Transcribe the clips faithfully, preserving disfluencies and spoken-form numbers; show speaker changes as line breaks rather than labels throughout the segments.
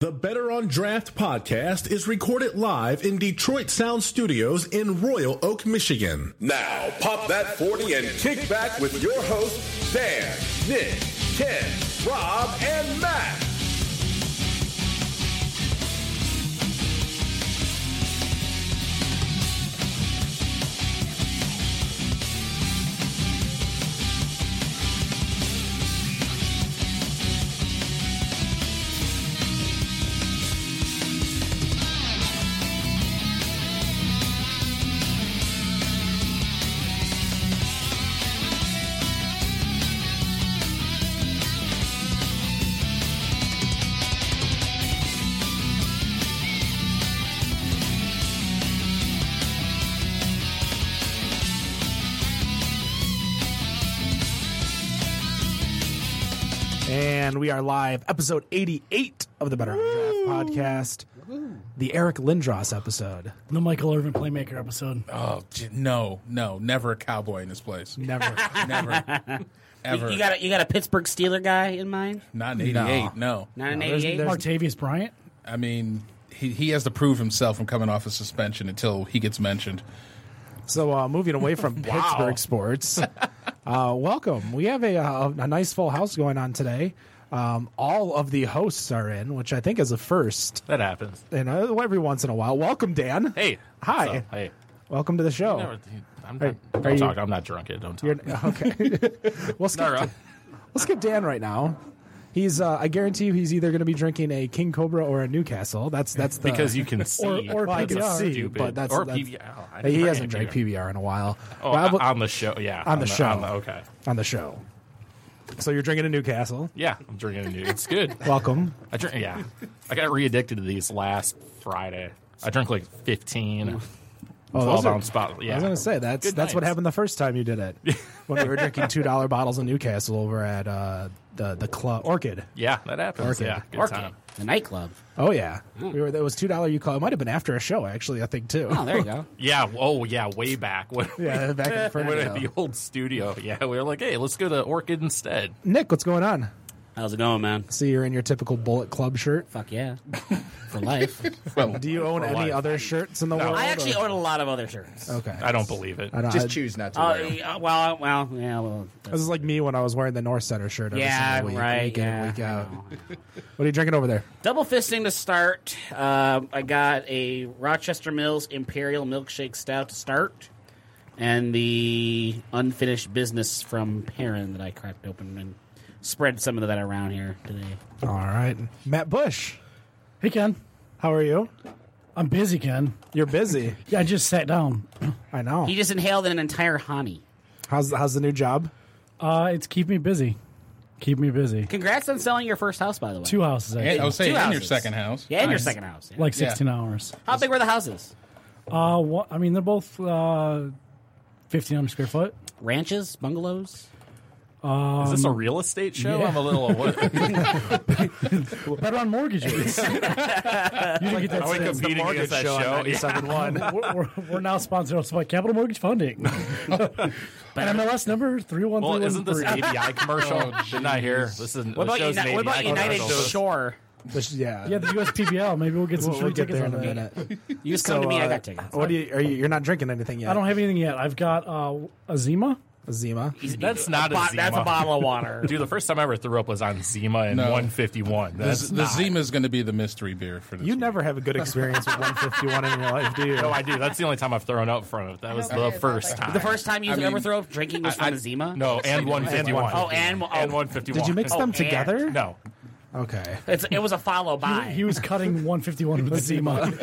The Better on Draft podcast is recorded live in Detroit Sound Studios in Royal Oak, Michigan. Now, pop that forty and kick back with your hosts, Dan, Nick, Ken, Rob, and Matt.
And we are live, episode eighty-eight of the Better on Draft podcast, the Eric Lindros episode.
The Michael Irvin Playmaker episode.
Oh, j- no, no, never a cowboy in this place.
Never.
Never. Ever.
You, you got a, you got a Pittsburgh Steeler guy in mind?
Not in eighty-eight, no.
Not in
No, there's-
eighty-eight?
there's-
Martavius Bryant.
I mean, he, he has to prove himself from coming off a suspension until he gets mentioned.
So, uh, moving away from Pittsburgh sports, uh, welcome. We have a, a, a nice full house going on today. Um, all of the hosts are in, which I think is a first.
That happens.
You know, every once in a while. Welcome, Dan.
Hey.
Hi.
What's up? Hey.
Welcome to the show.
Never, I'm
Are-
not,
are
don't
you-
talk. I'm not drunk yet. Don't talk.
You're, okay. we'll, skip,
No, no.
we'll skip Dan right now. He's. Uh, I guarantee you, he's either going to be drinking a King Cobra or a Newcastle. That's that's the,
because you can see.
or
well, I can
P B R.
see,
Stupid.
but that's,
or
that's
P B R. Oh, I didn't
he
drink
hasn't
any
drank
P B R.
P B R in a while.
Oh,
Well,
on the show, yeah.
on the show.
On the, okay.
on the show. So you're drinking a Newcastle.
Yeah, I'm drinking a new. It's good.
Welcome.
I drink. Yeah, I got re-addicted to these last Friday. I drank like fifteen.
Oh,
twelve
those are-
ounce bottle. Yeah,
I was going to say that's
Good
that's what
nights.
happened the first time you did it. When we were drinking two dollar bottles of Newcastle over at uh, the the club Orchid.
Yeah, that happens.
Orchid.
Yeah, good
Orchid,
time.
the nightclub.
Oh yeah, we were. It was two dollar. You call. It might have been after a show actually. I think too.
Oh, there you go.
Yeah. Oh, yeah. Way back when.
Yeah, back in
when
Fernando.
at the old studio. Yeah, we were like, hey, let's go to Orchid instead.
Nick, what's going on?
How's it going, man?
See, you're in your typical Bullet Club shirt.
Fuck yeah. For life.
Well,
Do you own
For
any
life.
other shirts in the world?
I actually
or-
own a lot of other shirts.
Okay.
I don't believe it.
I don't,
Just
I-
choose not to
Uh,
wear 'em.
yeah, well, well, yeah, well.
This is like me when I was wearing the North Center shirt. Every
Yeah,
single week,
right.
Week in
yeah,
and week out.
I know.
What are you drinking over there?
Double fisting to start. Uh, I got a Rochester Mills Imperial Milkshake Stout to start, and the unfinished business from Perrin that I cracked open and spread some of that around here today.
All right, Matt Bush.
Hey, Ken.
How are you?
I'm busy, Ken.
You're busy.
Yeah, I just sat down.
I know.
He just inhaled an entire honey.
How's how's the new job?
Uh, it's keep me busy. Keep me busy.
Congrats on selling your first house, by the way.
Two houses,
and,
actually.
I was saying,
Two
in your
houses.
second house.
Yeah, and your
Nice.
second house. yeah.
Like
Yeah.
sixteen hours.
How big were the houses?
Uh, what, I mean, they're both uh, fifteen hundred square foot.
Ranches, bungalows.
Is this a real estate show?
yeah.
I'm a little. What,
Better on mortgages. you didn't get that
Are we
sales.
competing against that show?
ninety-seven one.
we're, we're, we're now sponsored also by Capital Mortgage Funding. And M L S number three one
Well,
three
isn't this
one
A B I commercial? Didn't I hear? This is.
What about,
show's
Uni-
an
what about
A B I
United
commercial.
Shore?
Yeah.
Yeah, the U S P B L. Maybe we'll get some
We'll,
free
we'll get
tickets
there
on
in a
that.
minute.
You just come to me,
uh,
I got tickets.
What do you? Are you? You're not drinking anything yet?
I don't have anything yet. I've got uh, a Zima.
Zima.
That's not a
bo-
Zima.
That's a bottle of water.
Dude, the first time I ever threw up was on Zima in
No.
one fifty-one.
The,
That's
the
not.
Zima is going to be the mystery beer for this
You
week.
never have a good experience with one fifty-one in your life, do you?
No, I do. That's the only time I've thrown up from it. That was the first time.
The first time you
I
ever
mean,
throw up drinking was
I-
from a Zima?
No, and one fifty-one.
Oh, and, oh,
and one fifty-one.
Did you mix
Oh,
them
and-
together?
No.
Okay.
It's, it was a follow by.
He was cutting one fifty-one with a Zima.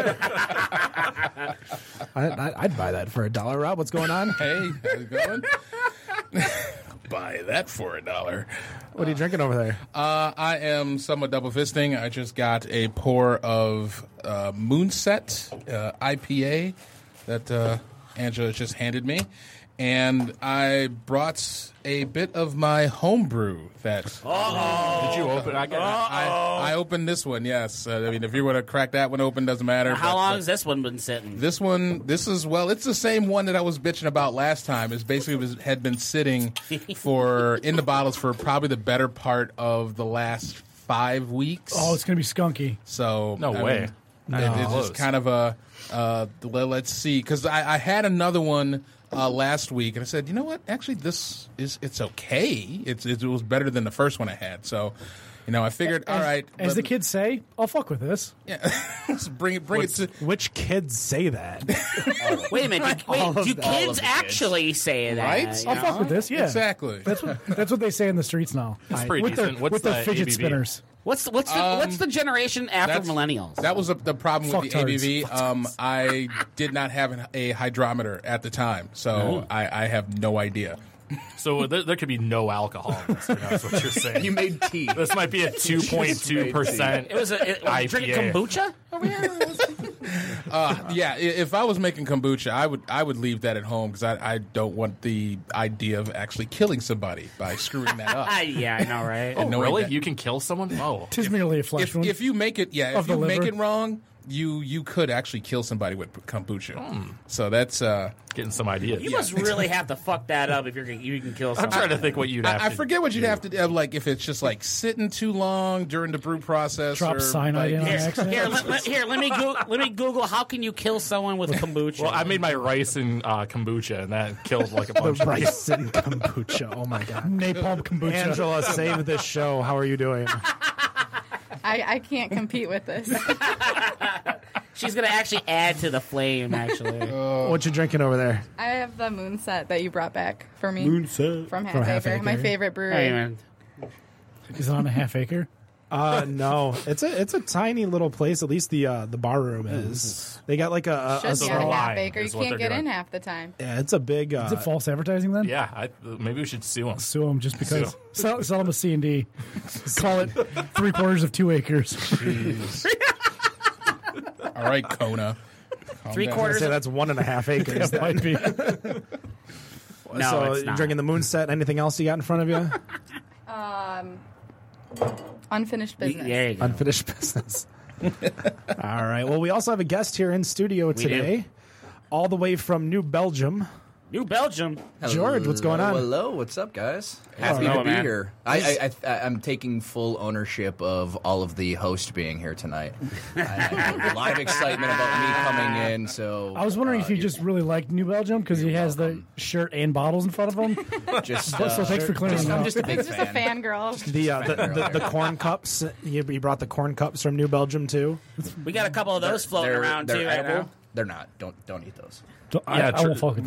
I, I, I'd buy that for a dollar. Rob, what's going on?
Hey, how's it going? Buy that for a dollar.
What are you drinking over there?
Uh, I am somewhat double fisting. I just got a pour of uh, Moonset uh, I P A that uh, Angela just handed me. And I brought a bit of my homebrew that
Did you open? I got.
I, I opened this one, yes. Uh, I mean, if you want to crack that one open, doesn't matter.
How
but,
long
uh,
has this one been sitting?
This one, this is, well, it's the same one that I was bitching about last time. It's basically was, had been sitting for, in the bottles for probably the better part of the last five weeks.
Oh, it's gonna be skunky.
So
No
I
way.
mean,
No.
it- it's
Close.
just kind of a uh, let- let's see, because I, I had another one uh, last week, and I said, you know what? Actually, this is it's okay. It's it was better than the first one I had. So, you know, I figured, all right,
As
let-
the kids say, I'll fuck with this.
yeah, let's bring it bring it to.
Which kids say that?
Wait a minute. Do,
All
wait,
of
do
the-
all of
kids
the kids.
actually say that?
Right?
you
I'll
know?
fuck with this. Yeah,
Exactly.
That's what that's what they say in the streets now.
It's pretty
with
decent.
their
What's
with
the
their fidget
A B V?
spinners.
What's the, what's the what's the generation after millennials?
That was a, the problem with the
Fucktards.
A B V. Um, I did not have an, a hydrometer at the time, so I, I have no idea.
So there, there could be no alcohol in this. You know, that's what you're saying.
You made tea.
This might be a two point two percent.
It was a it,
I P A.
drinking kombucha over here.
Uh, yeah, i- if I was making kombucha, I would I would leave that at home because I, I don't want the idea of actually killing somebody by screwing that up.
Ah, yeah, I know, right?
Oh,
knowing
really?
that-
You can kill someone? Oh.
Tis merely a flesh
if
wound.
if you make it, yeah, if
Of the
you make
liver.
it wrong, you you could actually kill somebody with kombucha. So that's uh,
Getting some ideas.
You must really have to fuck that up if you're gonna- you can kill
I'm
someone.
trying to think what you'd have
I, I
to
forget what you'd
do.
have to do, like if it's just like sitting too long during the brew process.
Drop
or,
cyanide in
like,
on
Here,
accident.
here, let, let- here, let me go, let me Google how can you kill someone with kombucha.
Well, I made my rice and uh, kombucha, and that killed like a
The
bunch of people.
rice and kombucha. Oh my god.
Napalm kombucha.
Angela, save this show. How are you doing?
I, I can't compete with this.
She's gonna actually add to the flame. Actually,
What you drinking over there?
I have the Moonset that you brought back for me
Moonset
from Half,
From Half
Acre,
Acre.
my favorite brewery.
Hey, man.
Is it on a half acre?
Uh, no, it's a it's a tiny little place. At least the uh, the bar room is. They got like a, a, a
Should be
they're
on
small.
a half
lying,
acre. You
is what
can't
they're
get in
doing.
half the time.
Yeah, it's a big. Uh,
Is it false advertising then?
Yeah, I, maybe we should sue them.
Sue them just because.
Sue
Sell, sell them a C and D. Call it three quarters of two acres.
all right, Kona. Calm
Three
down.
quarters.
say that's one and a half acres.
That might be.
No,
so
it's
you're
not.
drinking the Moonset. Anything else you got in front of you?
Unfinished business.
There you go.
Unfinished business. All right. Well, we also have a guest here in studio
do.
today, all the way from New Belgium.
New Belgium.
George, what's going on?
Hello, what's up, guys?
How's it
Happy to
going,
be
man?
here. I, I, I, I'm taking full ownership of all of the host being here tonight. I, I have a lot of excitement about me coming in. So
I was wondering
uh,
if you just really liked New Belgium because he has the shirt and bottles in front of him.
just.
so
Uh,
thanks for clearing
just-
that
I'm
up.
just a big
I'm just a
fan.
fangirl.
The, uh, the, the the corn cups. You, you brought the corn cups from New Belgium too.
We got a couple of those floating
They're-
around
they're
too right
edible.
now.
They're not. Don't don't eat those.
So I,
Yeah,
I
true.
won't fuck with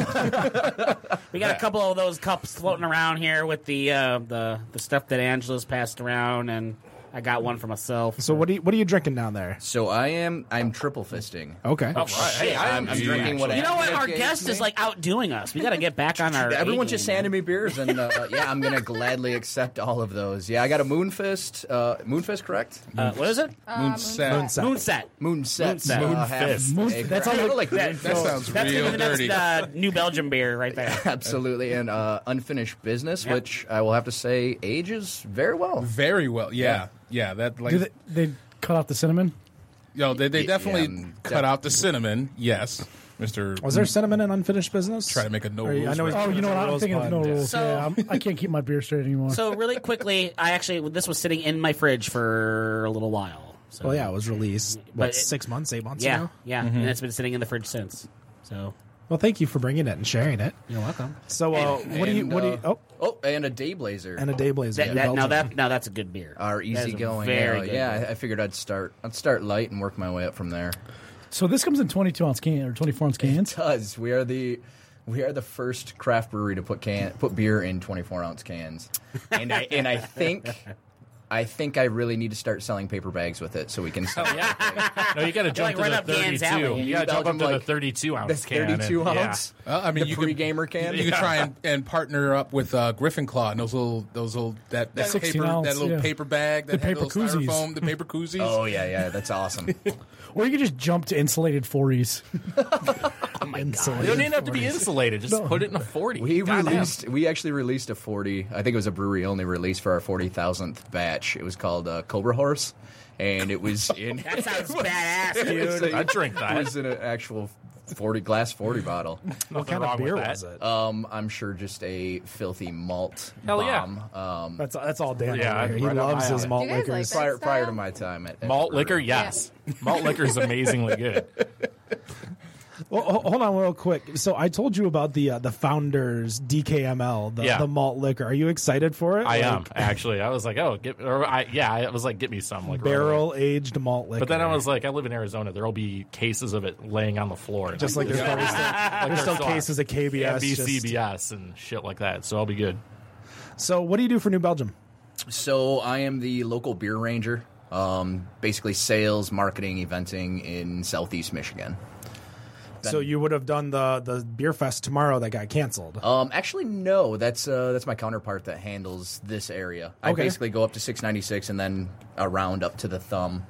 that.
We got a couple of those cups floating around here with the uh, the the stuff that Angela's passed around, and I got one for myself.
So what are you what are you drinking down there?
So I am. I'm triple fisting.
Okay.
Oh, shit.
I'm, I'm drinking what
You know what? Our
Anthony gave
guest
me.
is like outdoing us. We got to get back on our.
Everyone
A
just
game,
handed
man.
me beers, and uh, yeah, I'm gonna gladly accept all of those. Yeah, I got a Moonfist. Uh, Moonfist, correct?
Uh, what is it?
Moonset.
Moonset.
Moonset.
Moonset.
Moonset.
Uh, half
Moonfist.
Moon-
acre.
that's all
I
like-
like
That,
That sounds
that's
real
gonna be the
dirty.
next uh, New Belgium beer right there.
Absolutely, and uh, unfinished business,
Yep.
which I will have to say ages very well.
Very well. Yeah, yeah. That like
Do they, they cut out the cinnamon?
you know, they they
Yeah,
definitely
um,
cut out the cinnamon. Yes, Mister
Was there cinnamon in unfinished business?
Try to make a no
Or, I
rules
know he's-
Oh, you know what? I'm
Rules
thinking of
pod.
no rules.
So-
yeah, I'm, I can't keep my beer straight anymore.
So really quickly, I actually this was sitting in my fridge for a little while. So,
Well, yeah, it was released. What,
But it-
six months, eight months
yeah,
ago?
yeah, and it's been sitting in the fridge since. So
Well, thank you for bringing it and sharing it.
you're welcome.
So, uh, what do you?
And,
What do you?
uh,
Oh,
Oh, and a Dayblazer.
and a Dayblazer.
That,
in
that, now
Belgium.
that now that's a good beer.
Are
That is a
easygoing.
Very
uh,
good.
yeah,
beer.
I, I figured I'd start. I'd start light and work my way up from there.
So this comes in twenty-two ounce can or twenty-four ounce cans.
Does we are the we are the first craft brewery to put can put beer in twenty-four ounce cans, and I and I think. I think I really need to start selling paper bags with it so we can sell
No, you got to jump
like right
to
up
the
Dan's
thirty-two.
alley.
You got to jump up
Belgium,
to the
like,
thirty-two ounce
the
can. and-
thirty-two
yeah.
ounce.
Well, I mean,
the
you could,
pre-gamer can.
you could try and, and partner up with uh, Griffin Claw and those little those little that, that
sixteen
paper
ounce,
that little
yeah.
paper bag that
The
had
paper
little
koozies.
styrofoam, the paper koozies.
Oh yeah, yeah, that's awesome.
Or you could just jump to insulated fours.
Oh my god.
You don't even have to be insulated. Just
No.
put it in a forty.
We
Goddamn.
released. We actually released a forty. I think it was a brewery only release for our forty thousandth batch. It was called uh, Cobra Horse, and it was in.
That sounds badass,
it was
dude.
a-
I'd drink that.
It was in an actual forty glass forty bottle.
What kind of
wrong with
beer
that.
was it?
Um, I'm sure just a filthy malt
Hell yeah.
bomb. Um,
that's that's all Dan.
Yeah,
over here. He
right up
loves
my
his
alley.
malt
Do you guys like
liquors.
that?
prior prior to
style?
my time at, at
Malt
the
liquor,
brewery.
yes. Malt liquor is amazingly good.
Well, ho- hold on real quick. So I told you about the uh, the Founders D K M L, the,
Yeah.
the malt liquor. Are you excited for it?
I
Like,
am actually. I was like, oh, get, or I, yeah, I was like, get me some like right away.
barrel aged malt liquor.
But then I was like, I live in Arizona. There will be cases of it laying on the floor,
just like there's probably still, there's
there's
still
still
cases of K B S.
B
just-
C B S and shit like that. So I'll be good.
So what do you do for New Belgium?
So I am the local beer ranger. Um, basically sales, marketing, eventing in Southeast Michigan.
So you would have done the the beer fest tomorrow that got canceled.
Um, actually, no. That's uh, that's my counterpart that handles this area. I
Okay.
basically go up to six ninety-six and then around up to the Thumb,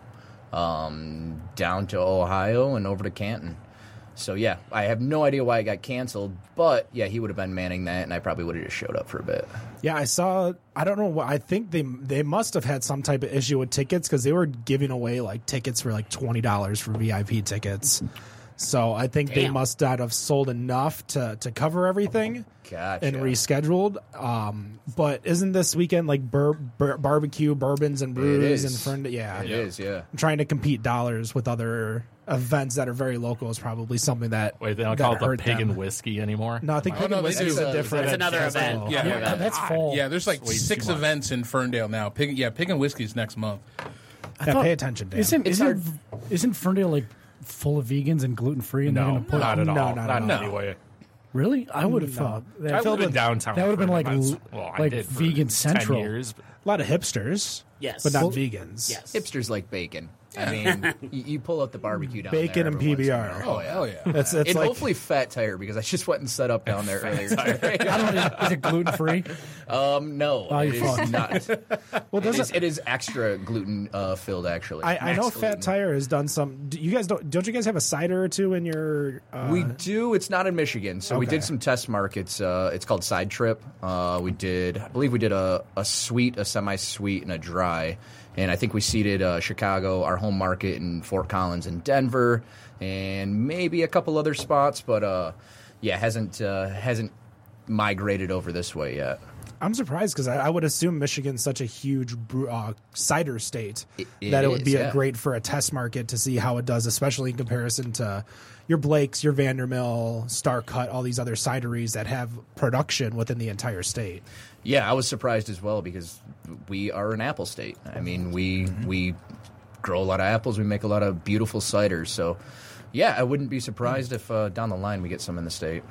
um, down to Ohio and over to Canton. So yeah, I have no idea why it got canceled, but yeah, he would have been manning that, and I probably would have just showed up for a bit.
Yeah, I saw. I don't know what. I think they they must have had some type of issue with tickets because they were giving away like tickets for like twenty dollars for V I P tickets. So I think they
Damn.
must not have sold enough to, to cover everything
Gotcha.
and rescheduled. Um, but isn't this weekend like bur- bur- barbecue, bourbons, and
It
brews
is.
and friend? Yeah,
It is, yeah.
trying to compete dollars with other events that are very local is probably something that
Wait, they don't
that
call it the
hurt
pig
them.
and whiskey anymore.
No, I think
Oh,
Pig
no,
and
they
Whiskey
do.
is a different.
That's another
festival.
event.
Yeah,
Yeah,
yeah.
that's fall.
Yeah, there's like
Way too
six
much.
events in Ferndale now. Pig, yeah, Pig and Whiskey's next month.
Yeah,
thought-
pay attention, Dan.
Isn't
It's
isn't, isn't Ferndale like full of vegans and gluten free? And they're
No,
gonna put
not at all.
No,
Not,
not at
in
all.
any way.
really? I would have
No.
thought
I
that,
live in downtown.
that would have been
for
like
months.
l-
well, I
like
did for
vegan
ten
central.
years.
A lot of hipsters,
Yes.
but not
Well,
vegans.
Yes.
Hipsters like bacon. I mean, you, you pull out the barbecue down
Bacon
there
and
every once in a
P B R.
while.
Oh, hell yeah.
It's, it's
and
like
hopefully Fat Tire, because I just went and set up down there earlier today.
I don't know. Is it gluten free?
um, no,
Oh,
it
you're
is
fucked.
not.
well,
It
doesn't
is, it is extra gluten uh, filled, actually.
I, I
Max
know
gluten.
Fat Tire has done some. Do you guys don't? Don't you guys have a cider or two in your? Uh,
We do. It's not in Michigan, so we
Okay.
did some test markets. Uh, it's called Side Trip. Uh, we did, I believe, we did a, a sweet, a semi-sweet, and a dry. And I think we seeded uh, Chicago, our home market, in Fort Collins and Denver, and maybe a couple other spots. But uh, yeah, hasn't uh, hasn't migrated over this way yet.
I'm surprised because I, I would assume Michigan's such a huge brew, uh, cider state
It- it
that it would
is,
be a
yeah.
great for a test market to see how it does, especially in comparison to your Blakes, your Vandermill, Star Cut, all these other cideries that have production within the entire state.
Yeah, I was surprised as well because we are an apple state. I mean, we we grow a lot of apples. We make a lot of beautiful ciders. So, yeah, I wouldn't be surprised if uh, down the line we get some in the state.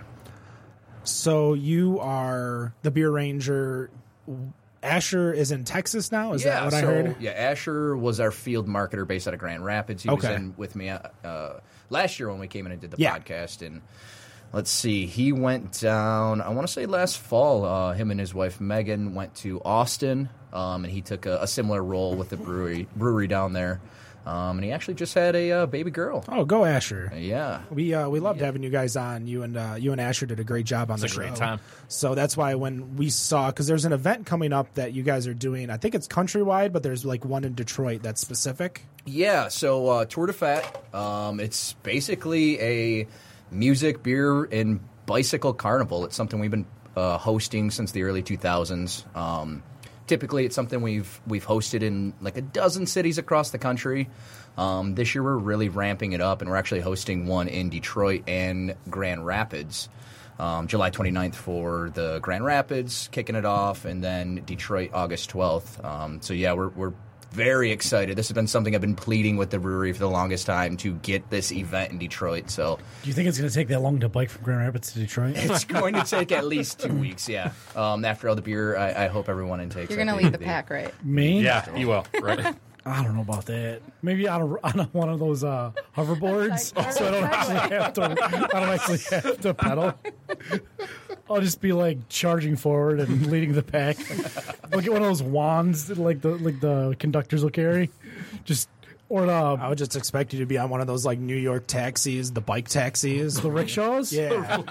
So you are the beer ranger. Asher is in Texas now. Is
yeah,
that what I
so,
heard?
Yeah, Asher was our field marketer based out of Grand Rapids. He
Okay.
was in with me uh, uh, last year when we came in and did the
Yeah.
podcast. And let's see, he went down, I want to say last fall, uh, him and his wife Megan went to Austin, um, and he took a, a similar role with the brewery brewery down there. Um, and he actually just had a uh, baby girl.
Oh, go Asher.
Yeah.
We uh, we loved having you guys on. You and uh, you and Asher did a great job on
It's
the
a
show.
great time.
So that's why when we saw, because there's an event coming up that you guys are doing. I think it's countrywide, but there's like one in Detroit that's specific.
Yeah, so uh, Tour de Fat, um, it's basically a music, beer, and bicycle carnival. It's something we've been uh, hosting since the early two thousands. Um, typically, it's something we've we've hosted in like a dozen cities across the country. Um, this year, we're really ramping it up, and we're actually hosting one in Detroit and Grand Rapids. Um, July twenty-ninth for the Grand Rapids, kicking it off, and then Detroit August twelfth. Um, so, yeah, we're we're very excited. This has been something I've been pleading with the brewery for the longest time to get this event in Detroit. So
Do you think it's going to take that long to bike from Grand Rapids to Detroit?
it's going to take at least two weeks, yeah. Um, after all the beer, I, I hope everyone intakes.
You're
at
going to
the
lead
end
the
of
pack, right?
Me?
Yeah, you will. Right.
I don't know about that. Maybe on, a, on a, one of those uh, hoverboards,
Like,
so I don't
or a
actually have to. I don't actually have to pedal. I'll just be like charging forward and leading the pack. Look at one of those wands, that, like the like the conductors will carry. Just or the
I would just expect you to be on one of those like New York taxis, the bike taxis.
the rickshaws.
Yeah.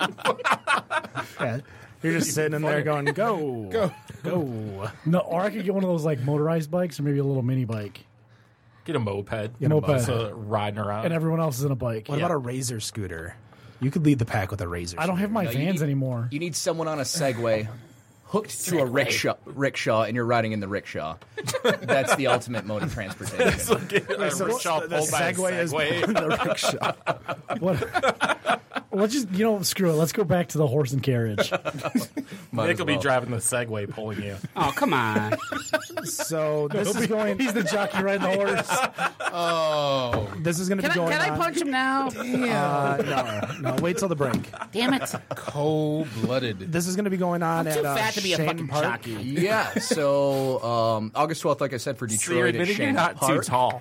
Yeah. You're just sitting in there going, go, go, go.
No, or I could get one of those like motorized bikes, or maybe a little mini bike,
Get a moped.
a moped.
So riding around.
and everyone else is in a bike.
What about a razor scooter? You could lead the pack with a razor.
I don't have my
No, you
Vans
need-
anymore.
You need someone on a Segway hooked to a rickshaw, rickshaw, and you're riding in the rickshaw. That's the ultimate mode of transportation.
A rickshaw
the
pulled by a
Segway is
Segway.
the rickshaw.
What? Let's just you know screw it. Let's go back to the horse and carriage.
Might
Nick
as
will be
well.
driving the Segway, pulling you.
Oh, come on.
So this is going.
He's the jockey riding the horse.
Oh,
This is going to
Can
be
I,
going.
can I
on-
punch him now?
Uh, no, no. Wait till the break.
Damn it.
cold-blooded.
This is going to be going on
I'm
at
too
uh,
fat to be a
Shane
fucking
Park.
jockey.
Yeah, so um, August twelfth, like I said, for
So you're
Detroit, at
admitting you're
Shane
not
Park.
too tall.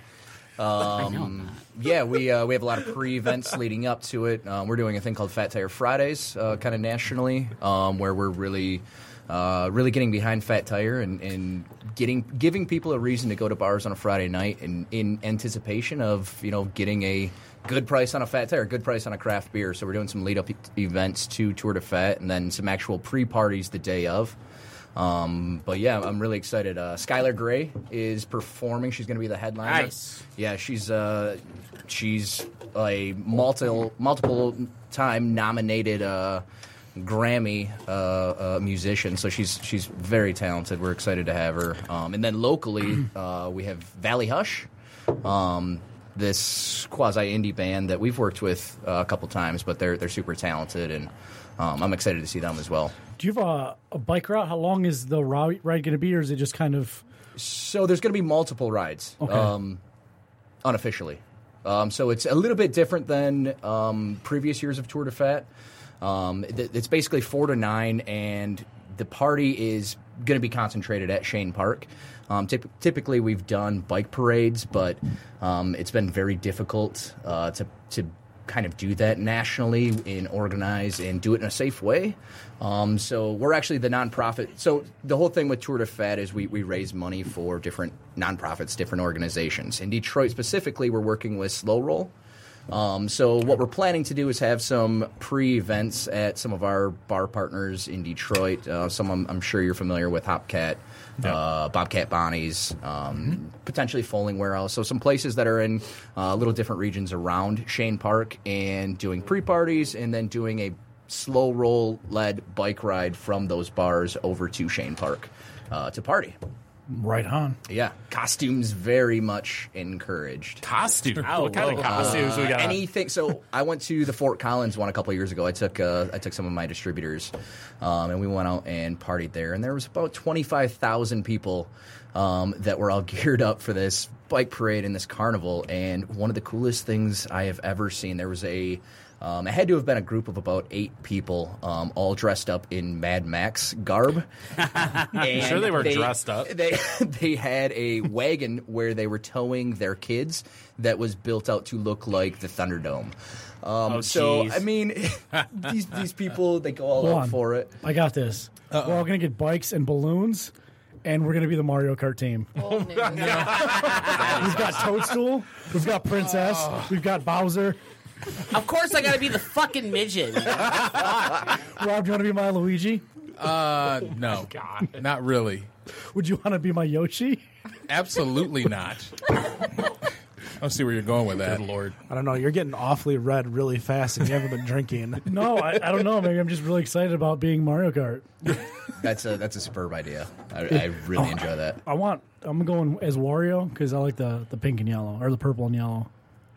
Um, yeah, we uh, we have a lot of pre-events leading up to it. Um, we're doing a thing called Fat Tire Fridays, uh, kind of nationally, um, where we're really, uh, really getting behind Fat Tire and, and getting giving people a reason to go to bars on a Friday night, and in anticipation of you know getting a good price on a Fat Tire, good price on a craft beer. So we're doing some lead-up e- events to Tour de Fat, and then some actual pre-parties the day of. Um, but yeah, I'm really excited. Uh, Skylar Gray is performing. She's going to be the headliner.
Nice.
Yeah, she's uh, she's a multiple multiple time nominated uh, Grammy uh, uh, musician. So she's she's very talented. We're excited to have her. Um, and then locally, uh, we have Valley Hush. Um, this quasi indie band that we've worked with uh, a couple times, but they're they're super talented, and um, I'm excited to see them as well.
Do you have a, a bike route? How long is the ride going to be, or is it just kind of?
So there's going to be multiple rides,
Okay.
um, unofficially. Um, so it's a little bit different than um, previous years of Tour de Fat. Um, th- it's basically four to nine, and the party is going to be concentrated at Shane Park. Um, typ- typically, we've done bike parades, but um, it's been very difficult uh, to to kind of do that nationally and organize and do it in a safe way. Um, so we're actually the nonprofit. So the whole thing with Tour de Fat is we, we raise money for different nonprofits, different organizations. In Detroit specifically, we're working with Slow Roll. Um, so what we're planning to do is have some pre-events at some of our bar partners in Detroit. Uh, some I'm, I'm sure you're familiar with, Hopcat, uh, Bobcat Bonnie's, um, potentially Foaling Warehouse. So some places that are in uh, little different regions around Shane Park, and doing pre-parties and then doing a slow roll-led bike ride from those bars over to Shane Park uh, to party.
Right on.
Yeah, costumes very much encouraged.
Costume.
Oh,
what kind
whoa.
of costumes we got?
Anything. So I went to the Fort Collins one a couple years ago. I took uh, I took some of my distributors, um, and we went out and partied there. And there was about twenty-five thousand people um, that were all geared up for this bike parade and this carnival. And one of the coolest things I have ever seen. There was a. Um, it had to have been a group of about eight people, um, all dressed up in Mad Max garb. And
Sure they were dressed up.
They they had a wagon where they were towing their kids that was built out to look like the Thunderdome. Um,
Oh,
so
jeez.
I mean, these these people, they go all
Hold
out
on.
for it.
I got this. We're all going to get bikes and balloons, and we're going to be the Mario Kart team.
Old news.
We've got Toadstool. We've got Princess. We've got Bowser.
Of course I gotta be the fucking midget.
Rob, do you want to be my Luigi?
Uh, no, not really.
Would you want to be my Yoshi?
Absolutely not. I see where you're going with that.
Good Lord.
I don't know. You're getting awfully red really fast, and you haven't been drinking.
No, I, I don't know. Maybe I'm just really excited about being Mario Kart.
That's a that's a superb idea. I, I really enjoy that.
I want. I'm going as Wario because I like the, the pink and yellow, or the purple and yellow.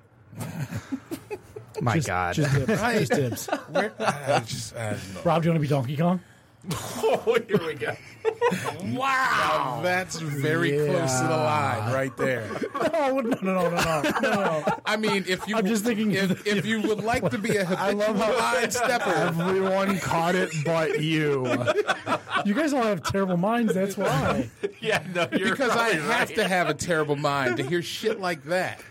My
Just,
God.
just dibs. Just dibs.
Where, I just, I don't know.
Rob, do you want to be Donkey Kong?
Oh, here we go.
Wow.
Now that's very close to the line right there.
No, no, no, no, no, no, no.
I mean, if you
I'm just thinking-
if, if you would like to be a habitual
love how-
line stepper,
Everyone caught it but you.
You guys all have terrible minds. That's why.
Yeah, no, you're
because I
probably
have
right.
to have a terrible mind to hear shit like that.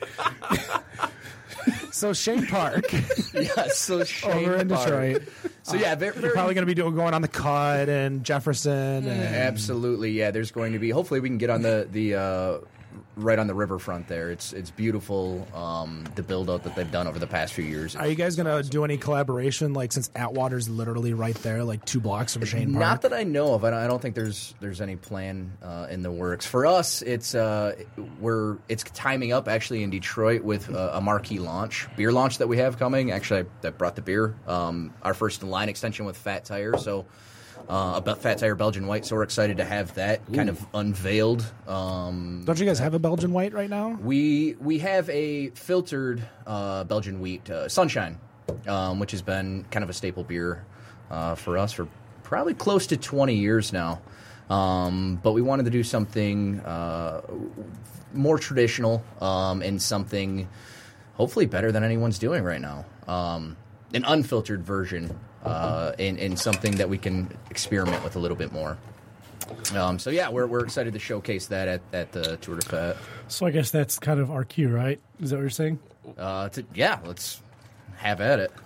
So Shane Park
Yeah, so Shane
over in
Park.
Detroit.
So yeah, very, very
Probably going to be doing going on the Cut and Jefferson. And
absolutely. Yeah, there's going to be. Hopefully, we can get on the the uh, right on the riverfront there. It's it's beautiful. Um, the build out that they've done over the past few years.
Are you guys gonna do any collaboration? Like, since Atwater's literally right there, like two blocks from Shane Park.
Not that I know of. I don't, I don't think there's there's any plan uh, in the works. For us, it's uh, we're it's timing up actually in Detroit with uh, a marquee launch, beer launch that we have coming. Actually, I, that brought the beer. Um, our first line extension with Fat Tire. So. Uh, a Fat Tire Belgian White, so we're excited to have that Ooh. kind of unveiled. Um,
Don't you guys have a Belgian White right now?
We we have a filtered uh, Belgian Wheat, uh, Sunshine, um, which has been kind of a staple beer uh, for us for probably close to twenty years now. Um, but we wanted to do something uh, more traditional um, and something hopefully better than anyone's doing right now. Um, an unfiltered version. Uh, and, and something that we can experiment with a little bit more. Um, so yeah, we're we're excited to showcase that at, at the Tour de Fête.
So I guess that's kind of our cue, right? Is that what you're saying?
Uh, to, yeah, let's have at it.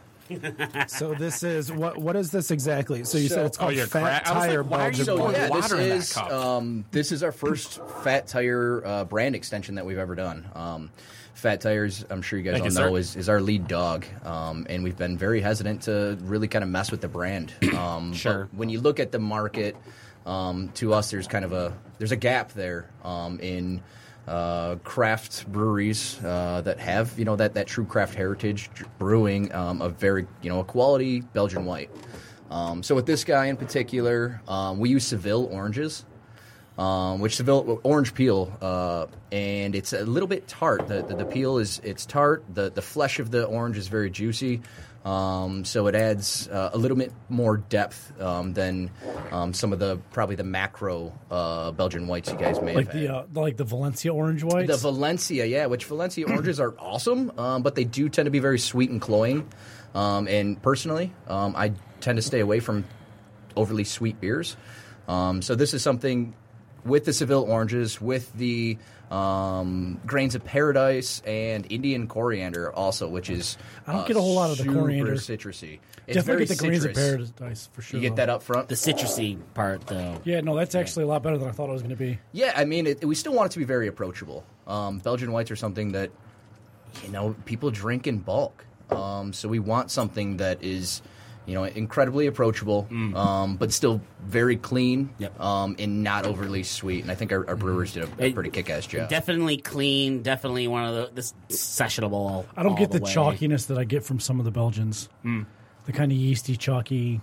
So this is what what is this exactly? So you
So-
said it's called
Oh, you're
Fat
cra- I was
Tire
like, why are you
Belgian
So
pouring
White.
yeah, this
water in that
is
cup?
um, this is our first Fat Tire uh, brand extension that we've ever done. Um, Fat Tires, I'm sure you guys
Thank
all
you,
know,
sir.
is, is our lead dog, um, and we've been very hesitant to really kind of mess with the brand. Um,
Sure.
but when you look at the market, um, to us, there's kind of a there's a gap there um, in uh, craft breweries uh, that have you know that, that true craft heritage brewing um, a very you know a quality Belgian white. Um, so with this guy in particular, um, we use Seville oranges. Um, which Seville orange peel, uh, and it's a little bit tart. The, the the peel is it's tart. The the flesh of the orange is very juicy, um, so it adds uh, a little bit more depth um, than um, some of the probably the macro uh, Belgian whites you guys may
Like
have
the
had.
uh, like the Valencia orange whites.
The Valencia, yeah, which Valencia oranges are awesome, um, but they do tend to be very sweet and cloying. Um, and personally, um, I tend to stay away from overly sweet beers. Um, so this is something. With the Seville oranges, with the um, grains of paradise and Indian coriander, also, which is
I don't
uh,
get a whole lot of the
super
coriander.
citrusy. It's
Definitely
very
get the grains of
citrus.
paradise for sure.
You get
though.
that up front.
The citrusy part, though.
Yeah, no, that's actually a lot better than I thought it was going to be.
Yeah, I mean, it, we still want it to be very approachable. Um, Belgian whites are something that you know people drink in bulk, um, so we want something that is. You know, incredibly approachable,
Mm.
um, but still very clean
Yep.
um, and not overly sweet. And I think our, our brewers did a, a
It-
pretty kick-ass job.
Definitely clean. Definitely one of the this sessionable.
I don't
all
get the,
way.
chalkiness that I get from some of the Belgians. The kind of yeasty, chalky.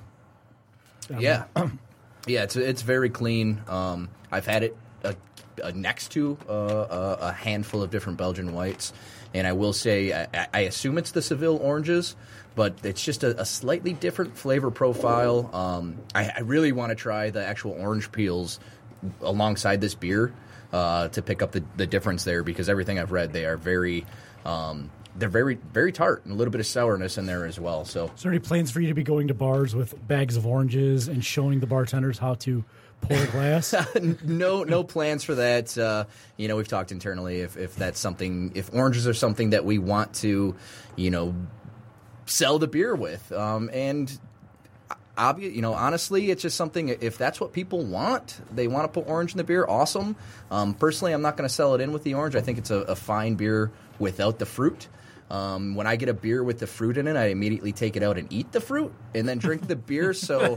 I don't
Yeah,
know.
yeah, it's it's very clean. Um, I've had it uh, uh, next to uh, a, a handful of different Belgian whites, and I will say I, I assume it's the Seville oranges, but it's just a, a slightly different flavor profile. Um, I, I really want to try the actual orange peels alongside this beer uh, to pick up the, the difference there, because everything I've read, they are very. Um, they're very, very tart and a little bit of sourness in there as well. So
Is there any plans for you to be going to bars with bags of oranges and showing the bartenders how to pour a glass?
no, no plans for that. Uh, you know, we've talked internally if, if that's something, if oranges are something that we want to, you know, sell the beer with. Um, and obvious, you know, honestly, it's just something. If that's what people want, they want to put orange in the beer. Awesome. Um, personally, I'm not going to sell it in with the orange. I think it's a, a fine beer without the fruit. Um, when I get a beer with the fruit in it, I immediately take it out and eat the fruit and then drink the beer. So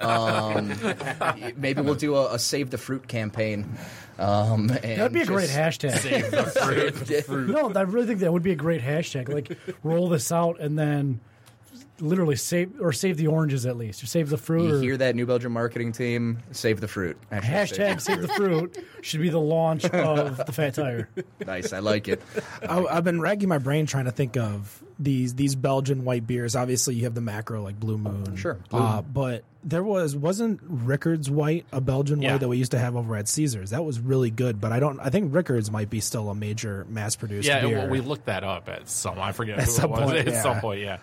um, maybe we'll do a, a Save the Fruit campaign. Um,
That'd be a great hashtag.
Save the fruit.
No, I really think that would be a great hashtag. Like, roll this out and then literally save or save the oranges at least, or save the fruit.
You
Or
hear that, New Belgium marketing team? Save the fruit.
hashtag save the fruit should be the launch of the Fat Tire.
Nice, I like it.
I, I've been racking my brain trying to think of these these Belgian white beers. Obviously, you have the macro like Blue Moon,
Sure, Blue
uh, but there was wasn't Rickard's White a Belgian
Yeah.
white that we used to have over at Caesars. That was really good, but I don't. I think Rickard's might be still a major mass produced
Yeah,
beer.
well, we looked that up at some. I forget
At
who
some
it was.
point,
At
yeah.
some point, yeah.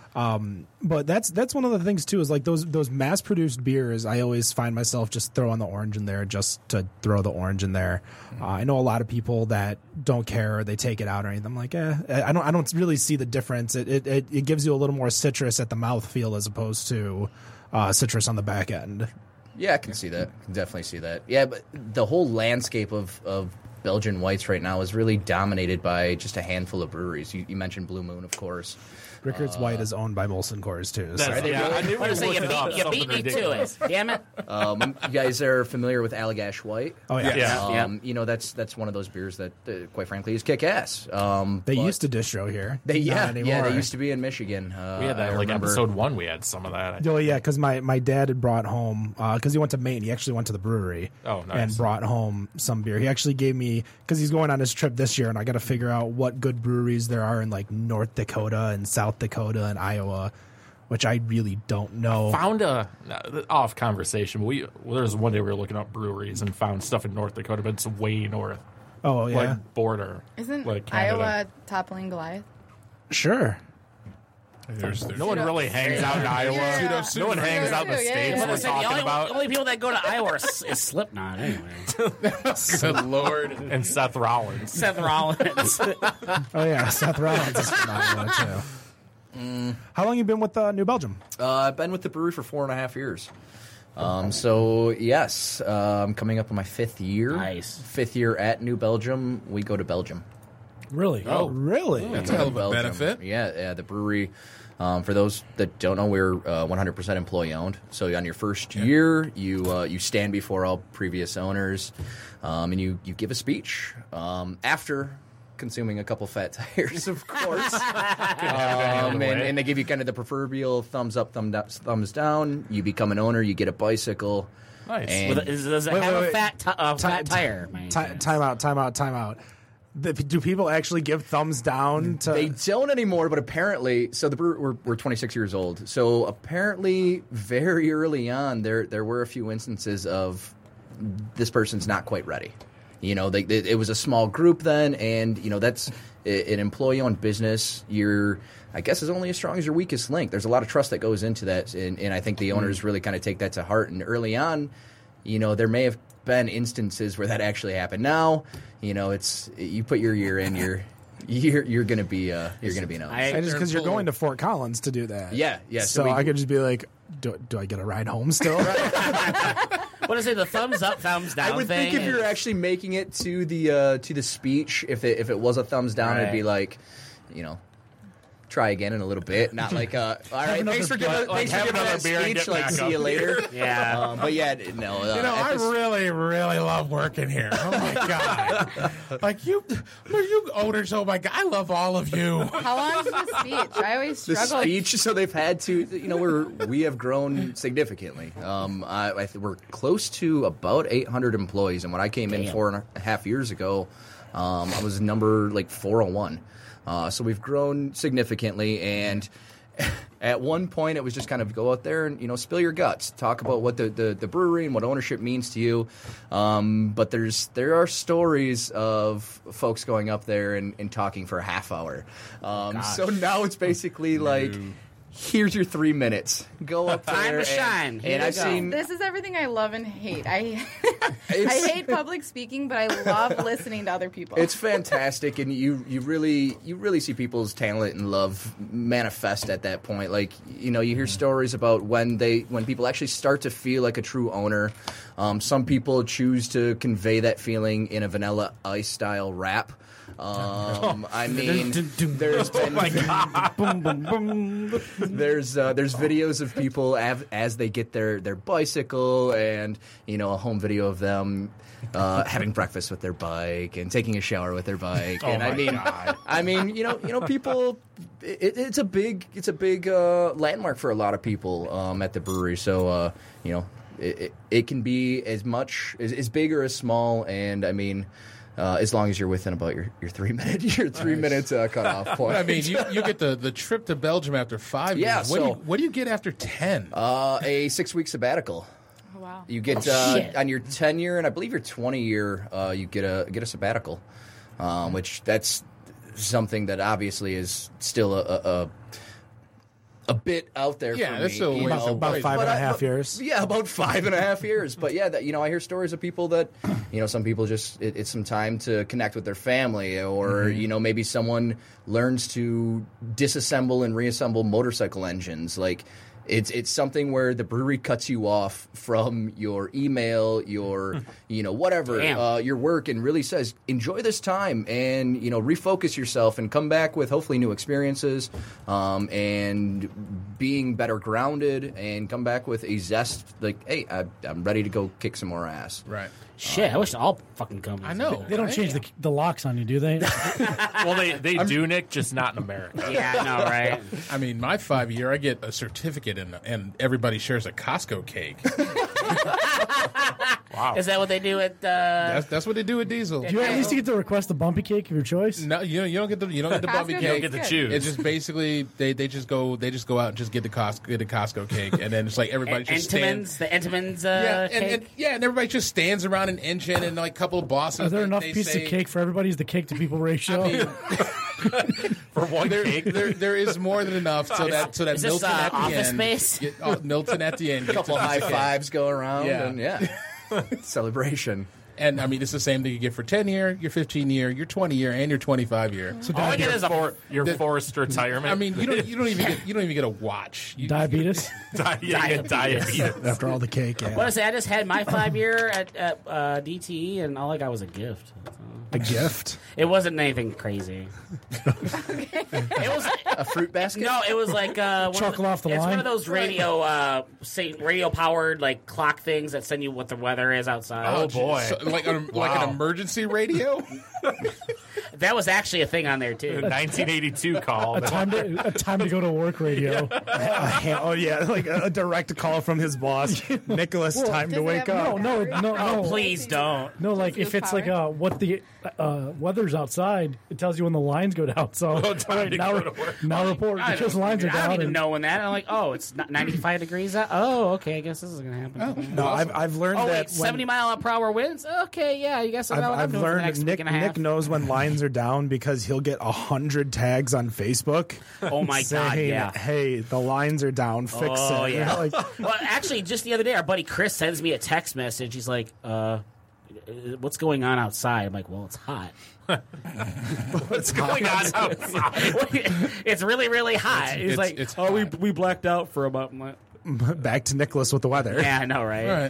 But that's that's one of the things too, is like those those mass produced beers. I always find myself just throwing the orange in there just to throw the orange in there. Uh, I know a lot of people that don't care, or they take it out or anything. I'm like, eh, I don't I don't really see the difference. It it, it, it gives you a little more citrus at the mouthfeel as opposed to uh, citrus on the back end.
Yeah, I can see that. Can definitely see that. Yeah, but the whole landscape of, of Belgian whites right now is really dominated by just a handful of breweries. You, you mentioned Blue Moon, of course.
Rickards White is owned by Molson Coors too. So.
That's, yeah, I knew
What
we
to say?
were
You
looking up
beat, you
something
beat me to
ridiculous.
it. Damn it.
Um, you guys are familiar with Allagash White?
Oh yeah.
Yeah.
Um,
Yeah.
You know, that's that's one of those beers that, uh, quite frankly, is kick-ass. Um,
They
but
used to distro here.
They, yeah,
Not anymore.
yeah, they used to be in Michigan. Uh,
We had that
I
like
remember-
episode one. We had some of that.
Oh yeah, because my, my dad had brought home because he went to Maine. He actually went to the brewery.
Oh, nice.
And brought home some beer. He actually gave me because he's going on his trip this year, and I got to figure out what good breweries there are in like North Dakota and South Dakota and Iowa, which I really don't know.
Found a off conversation. We well, there was one day we were looking up breweries and found stuff in North Dakota, but it's way north,
Oh yeah,
like border.
Isn't
like Canada.
Iowa toppling Goliath?
sure.
There's, there's
No one really hangs out in Iowa.
Yeah.
No one hangs out in the
Yeah,
states
yeah.
we're
The
talking
only,
about.
the only people that go to Iowa are, is Slipknot, anyway.
Good Lord.
And Seth Rollins.
Seth Rollins.
Oh yeah, Seth Rollins is from Iowa too. How long you been with uh, New Belgium?
Uh, I've been with the brewery for four and a half years. Um, so, yes, uh, I'm coming up on my fifth year.
Nice.
Fifth year at New Belgium. We go to Belgium.
Really?
Oh, really?
That's a hell of a
Belgium.
benefit.
Yeah, yeah, the brewery. Um, for those that don't know, we're uh, one hundred percent employee owned. So on your first year, you uh, you stand before all previous owners, um, and you, you give a speech um, after consuming a couple fat tires, of course. um, and, and they give you kind of the proverbial thumbs up, thumb down, thumbs down. You become an owner, you get a bicycle.
Nice.
And
With a- is- Does it
Wait,
have
wait,
a
wait.
fat, ti- uh,
Ti-
fat
ti-
tire? by any
Ti-
chance?
time out, time out, time out. The, do people actually give thumbs down to?
They don't anymore, but apparently, so the brewer, we're, we're twenty-six years old. So apparently, very early on, there there were a few instances of this person's not quite ready. You know, they, they, it was a small group then, and you know that's a- an employee-owned business. You're, I guess, is only as strong as your weakest link. There's a lot of trust that goes into that, and, and I think the owners really kind of take that to heart. And early on, you know, there may have been instances where that actually happened. Now, you know, it's you put your year in, you're you're you're gonna be uh, you're gonna be an owner.
I-
I just because you're going to Fort Collins to do that.
Yeah, yeah,
So,
so we-
I could just be like, do, do I get a ride home still?
What is it? The thumbs up, thumbs down
I would
thing?
think if you're actually making it to the uh, to the speech, if it if it was a thumbs down, it'd be
Right.
like, you know, try again in a little bit. Not like, uh, all right, thanks for giving,
like,
thanks for
have
giving
another
that
beer and
speech.
get
Like,
back
see
up.
you later.
Yeah.
Um, but yeah, no. Uh,
You know,
at
I
this-
really, really love working here. Oh my god! Like you, you owners. Oh my god, I love all of you.
How long's the speech? I always
the
struggle.
speech, so they've had to, you know, we're we have grown significantly. Um, I, I th- we're close to about eight hundred employees, and when I came in
Damn.
four and a half years ago, um, I was number like four oh one. Uh, so we've grown significantly, and at one point it was just kind of go out there and, you know, spill your guts, talk about what the, the, the brewery and what ownership means to you. Um, but there's there are stories of folks going up there and, and talking for a half hour. Um, so now it's basically like, here's your three minutes. Go up there.
Time to
and,
shine. Here
And
you
I've
go.
seen
This is everything I love and hate. I I
It's-
hate public speaking, but I love listening to other people.
It's fantastic, and you, you really you really see people's talent and love manifest at that point. Like, you know, you hear stories about when they when people actually start to feel like a true owner. Um, some people choose to convey that feeling in a Vanilla Ice style rap. Um, I mean, there's been
boom, boom, boom.
there's uh, there's videos of people av- as they get their, their bicycle, and you know, a home video of them uh, having breakfast with their bike and taking a shower with their bike. And I mean, I mean, you know, you know, people. It, it's a big it's a big uh, landmark for a lot of people um, at the brewery. So uh, you know, it, it, it can be as much as, as big or as small, and I mean. Uh, as long as you're within about your, your three minute your three
Nice.
minute uh, cutoff point.
I mean, you, you get the, the trip to Belgium after five
Yeah,
years. What, do
so-
you, what do you get after ten?
uh, a six week sabbatical.
Oh, wow.
You get
Oh,
uh,
shit.
on your ten year and I believe your twenty year, uh, you get a get a sabbatical, um, which that's something that obviously is still a a, a, a bit out there.
Yeah,
for
that's
me,
still
you
way-
know,
About
but-
five
but
and a
I-
half
but-
years.
Yeah, about five and a half years. But yeah, that, you know, I hear stories of people that, you know, some people just it, it's some time to connect with their family, or
Mm-hmm.
you know, maybe someone learns to disassemble and reassemble motorcycle engines, like. It's it's something where the brewery cuts you off from your email, your you know whatever, uh, your work, and really says enjoy this time and you know refocus yourself and come back with hopefully new experiences um, and being better grounded and come back with a zest like hey I, I'm ready to go kick some more ass.
Right.
Shit, I wish all fucking companies.
I know.
They don't
right?
change the the locks on you, do they?
Well, they, they do, Nick, just not in America.
Yeah, I know, right?
I mean, my five year, I get a certificate and and everybody shares a Costco cake.
Wow.
Is that what they do at? Uh,
That's that's what they do with Diesel.
Do you at least get to request the bumpy cake of your choice?
No, you don't, you don't get the you don't get the bumpy
Costco
cake.
You don't get to
Good.
choose.
It's just basically they, they just go they just go out and just get the Costco get the Costco cake and then it's like everybody just stands.
Entenmann's, the Entenmann's uh,
Yeah, and,
cake.
and yeah, and everybody just stands around an engine and like a couple of bosses.
Are there
they-
enough
they
pieces
say-
of cake for everybody? Is the cake to people ratio?
I mean,
For one
there,
cake?
there, there is more than enough so that so that
Is this,
Milton
uh,
at the
Office
end,
Space?
Get, oh, Milton at the end,
A
gets
couple
a
high
piece of cake.
fives go around
Yeah.
and yeah, celebration.
And I mean, it's the same thing you get for ten year, your fifteen year, your twenty year, and your twenty-five year.
So
All I get is a
For, your forced retirement.
I mean, you don't you don't even get you don't even get a watch. You,
Diabetes?
Di- yeah, yeah, diabetes.
After all the cake, yeah.
What I say? I just had my five year at, at uh, D T E, and all I got was a gift.
A gift.
It wasn't anything crazy. It was
A fruit basket.
no, it was like uh, one
Chuckle
of
off the
it's
line?
one of those radio, uh, say, radio powered like clock things that send you what the weather is outside.
Oh, boy.
so, like an, like
Wow.
an emergency radio.
That was actually a thing on there too.
nineteen eighty-two call.
A time to a time to go to work radio.
A ha- oh yeah, like a, a direct call from his boss. Nicholas, time to
Does it
wake
have
up.
No, no, no, no.
Please don't.
No, like if it's like uh, what the uh, weather's outside, it tells you when the lines go down. So
Oh, time to
now,
go to work.
now report
I
because
don't,
lines are
I don't
down.
even
and-
know when that. I'm like, oh, it's not ninety-five degrees out. Oh, okay. I guess this is gonna happen.
No, I've I've learned
Oh,
that
wait, seventy mile per hour winds. Okay, yeah. I guess I
I've,
know what I'm
I've
doing for the
learned
next
Nick
week and a half.
Nick knows when lines are down because he'll get a hundred tags on Facebook.
Oh my God,
saying,
yeah.
Hey, the lines are down. Fix
Oh,
it.
yeah.
Like,
Well, actually, just the other day, our buddy Chris sends me a text message. He's like, uh, what's going on outside? I'm like, well, it's hot.
What's going on outside?
It's really, really hot. He's
it's-
like,
it's
oh, we,
hot.
we blacked out for about. I'm like,
back to Nicholas with the weather.
yeah, I know, right?
All right.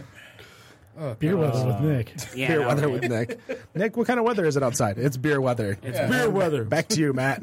Beer weather with Nick.
Yeah,
Beer
I know,
weather
right?
with Nick. Nick, what kind of weather is it outside? It's beer weather.
It's beer weather.
Back to you, Matt.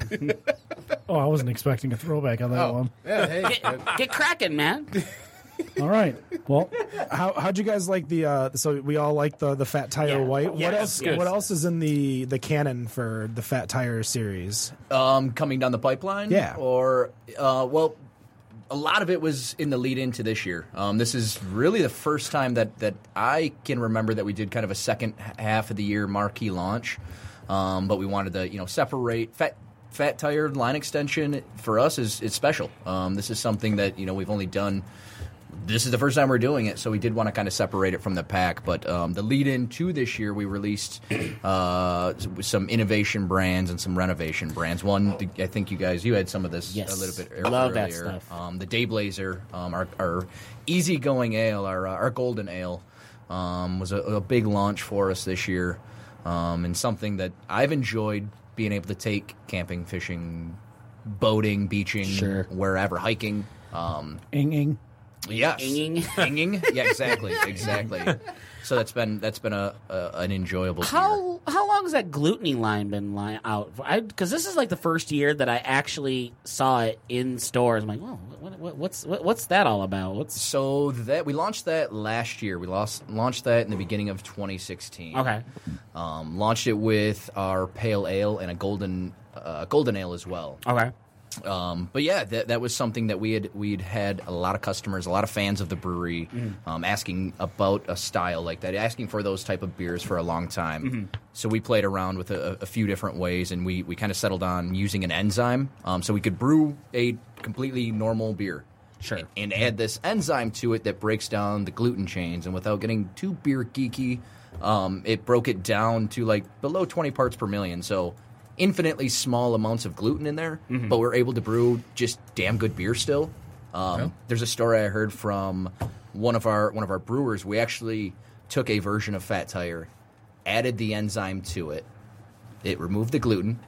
Oh, I wasn't expecting a throwback on that
Oh,
one.
yeah. Hey,
Get, get cracking, man.
All right. Well,
How how'd you guys like the? Uh, so we all like the the Fat Tire
Yeah.
White.
Yeah,
what
it's
else?
good.
What else is in the the canon for the Fat Tire series?
Um, coming down the pipeline?
Yeah.
Or, uh, well, a lot of it was in the lead into this year. Um, this is really the first time that, that I can remember that we did kind of a second h- half of the year marquee launch. Um, but we wanted to, you know, separate Fat Fat Tire line extension for us is, is special. Um, this is something that, you know, we've only done. This is the first time we're doing it, so we did want to kind of separate it from the pack. But um, the lead-in to this year, we released uh, some innovation brands and some renovation brands. One, I think you guys, you had some of this
Yes.
a little bit ear-
Love
earlier.
that stuff.
Um, the Dayblazer, um, our, our easygoing ale, our, uh, our golden ale, um, was a, a big launch for us this year, um, and something that I've enjoyed being able to take camping, fishing, boating, beaching,
Sure.
wherever, hiking. Um,
ing ing.
Yes,
Inging.
Inging? Yeah, exactly, exactly. So that's been that's been a, a an enjoyable year.
How how long has that gluteny line been li- out? Because this is like the first year that I actually saw it in stores. I'm like, whoa, what, what, what's what, what's that all about? What's
So that we launched that last year. We lost, launched that in the beginning of twenty sixteen.
okay?
Um, launched it with our pale ale and a golden uh, golden ale as well.
Okay.
Um, but yeah, that, that was something that we had we'd had a lot of customers, a lot of fans of the brewery, um, asking about a style like that, asking for those type of beers for a long time. So we played around with a, a few different ways, and we, we kind of settled on using an enzyme, um, so we could brew a completely normal beer.
Sure.
And, and add this enzyme to it that breaks down the gluten chains, and without getting too beer geeky, um, it broke it down to like below twenty parts per million. So infinitely small amounts of gluten in there, but we're able to brew just damn good beer still. Um, There's a story I heard from one of our one of our brewers. We actually took a version of Fat Tire, added the enzyme to it. It removed the gluten,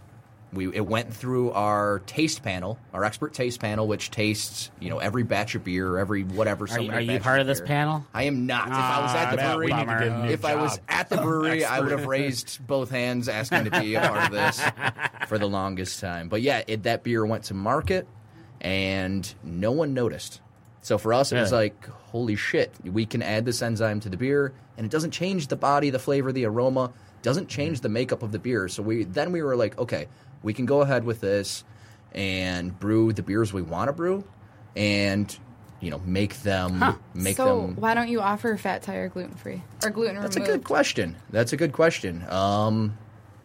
We it went through our taste panel, our expert taste panel, which tastes you know every batch of beer, every whatever.
Are,
so
you-
many
are you
batches
part of this
beer.
panel?
I am not. if I was at the
Ah,
brewery,
we need to get a new
if I was
job.
at the brewery, I would have raised both hands asking to be a part of this for the longest time. But yeah, it, that beer went to market, and no one noticed. So for us, it was
Really?
like, holy shit, we can add this enzyme to the beer, and it doesn't change the body, the flavor, the aroma, doesn't change the makeup of the beer. So we then we were like, okay, we can go ahead with this and brew the beers we want to brew, and you know make them
Huh.
make
so
them.
why don't you offer Fat Tire gluten free or gluten
That's a
removed?
good question. That's a good question. Um,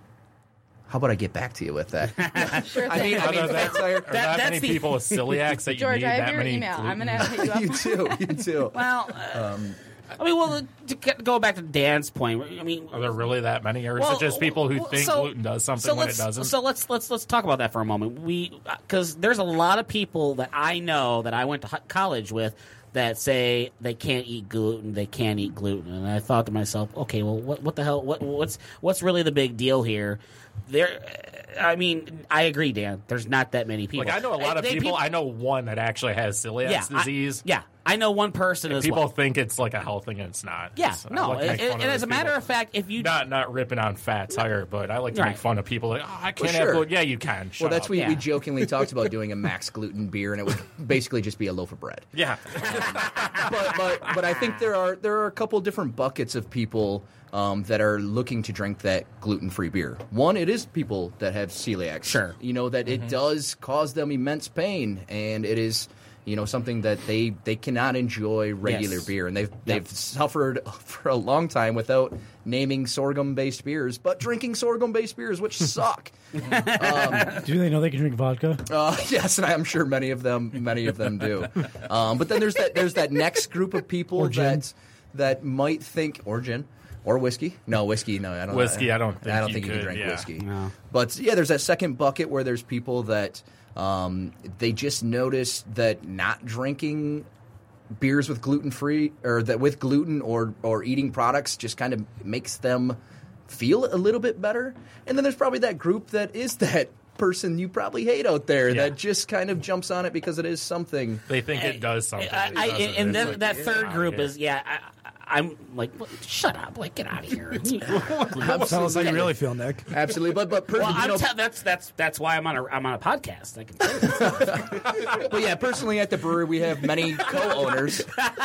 how about I get back to you with that?
Sure
I mean,
thing.
I mean,
Are there
Fat Tire.
Are that,
that's
many
the-
people with celiacs that you
George,
need
I have
that
your
many?
email. I'm
gluten?
gonna hit you up.
You too. You too.
Well, uh, I mean, well, to get- go back to Dan's point. I mean,
Are there really that many, or is
well,
it just people who
well,
think
so-
gluten does something
so
when it
let's-
doesn't?
So let's let's let's talk about that for a moment. We because there's a lot of people that I know that I went to ho- college with that say they can't eat gluten, they can't eat gluten, and I thought to myself, okay, well, what what the hell? What what's what's really the big deal here? There, I mean, I agree, Dan. There's not that many people.
like I know a lot of
They-
people. I know one that actually has celiac
yeah, I-
disease.
yeah, I know one person as
People
well.
think it's like a health thing, and it's not.
Yeah,
It's- I
no,
like to
and,
make fun
and
of
as a
those
matter
people.
of fact, if you
not not ripping on Fat Tire, but I like to
Right.
make fun of people like, oh, I can't
Well,
have
sure.
gluten. Yeah, you can. Shut
Well, that's
up.
we,
Yeah.
we jokingly talked about doing a max gluten beer, and it would basically just be a loaf of bread.
Yeah.
but, but but I think there are there are a couple different buckets of people um, that are looking to drink that gluten free beer. One, it is people that have celiac.
Sure.
You know that it does cause them immense pain, and it is you know something that they they cannot enjoy regular
Yes.
beer, and they've they've suffered for a long time without naming sorghum based beers, but drinking sorghum based beers, which suck.
Do they know they can drink vodka?
Uh, yes, and I'm sure many of them, many of them do. Um, but then there's that there's that next group of people
Or gin.
that that might think or gin or whiskey. No whiskey. No, I don't.
Whiskey, I don't think
I don't
you
think you can
could,
drink
yeah.
whiskey.
No.
But yeah, there's that second bucket where there's people that um, they just notice that not drinking beers with gluten free or that with gluten or or eating products just kind of makes them feel a little bit better. And then there's probably that group that is that person you probably hate out there
Yeah.
that just kind of jumps on it because it is something.
They think it does something.
I,
It
I,
doesn't.
and
It's
then
like,
that
get
third
out
group
of here.
is yeah. I, I'm like, what, shut up! Like, get out of here.
Tell us how you really feel, Nick.
Absolutely, but but per-
Well,
you
I'm
know,
te- that's that's that's why I'm on a I'm on a podcast. I can tell you that.
but yeah, personally at the brewery we have many co-owners.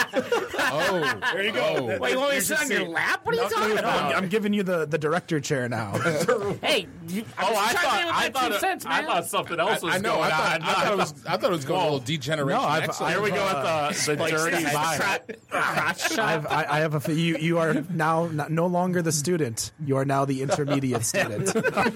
Oh, there you go.
Wait, you want me to sit on your lap? What are you talking
No,
about?
I'm, I'm giving you the, the director chair now.
Hey, you, I'm
Oh, I
just trying to
thought I
make
thought
two
it-
cents,
I
man.
thought something else was
I know.
going
I thought,
on.
I thought it was. I thought it was going a little degeneration.
No, I've-
Excellent.
Here we go with the, the dirty vibe.
Crotch- crotch shot.
I've, I, I have a. f- You you are now not, no longer the student. You are now the intermediate student.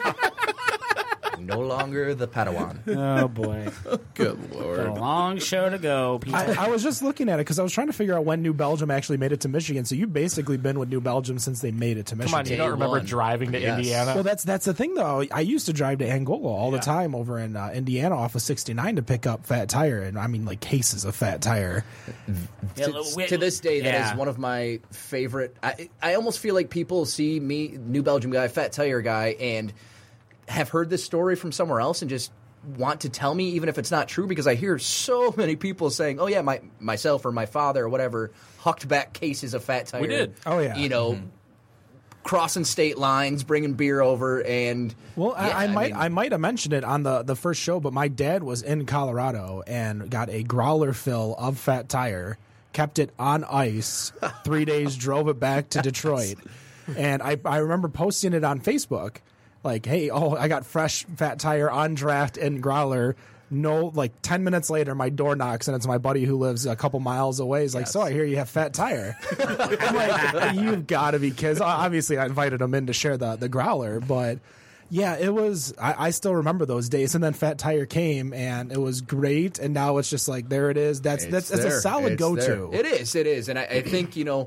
No longer the Padawan.
Oh boy,
Good
got a
lord.
long show to go. People.
I, I was just looking at it because I was trying to figure out when New Belgium actually made it to Michigan. So you've basically been with New Belgium since they made it to
Come
Michigan.
on, you
Day
don't remember
one.
driving to
Yes.
Indiana?
Well, that's that's the thing though. I used to drive to Angola all the time over in uh, Indiana off of sixty-nine to pick up Fat Tire, and I mean like cases of Fat Tire.
Yeah,
to,
we-
to this day, that is
yeah.
one of my favorite. I, I almost feel like people see me, New Belgium guy, Fat Tire guy, and have heard this story from somewhere else and just want to tell me, even if it's not true, because I hear so many people saying, "Oh yeah, my myself or my father or whatever hucked back cases of Fat Tire."
We did.
Oh, yeah.
you know. Crossing state lines, bringing beer over, and
Well,
yeah,
I, I might
mean,
I might have mentioned it on the, the first show, but my dad was in Colorado and got a growler fill of Fat Tire, kept it on ice three days, drove it back to Detroit, and I I remember posting it on Facebook, like, hey, oh, I got fresh Fat Tire on draft and growler. No, like ten minutes later, my door knocks and it's my buddy who lives a couple miles away. He's like, "So I hear you have Fat Tire." I'm like, "You've got to be kidding!" Obviously, I invited him in to share the the growler, but yeah, it was. I, I still remember those days. And then Fat Tire came, and it was great. And now it's just like there it is. That's that's, that's a
there.
solid
It's
go
there.
to.
It is. It is. And I, I think you know,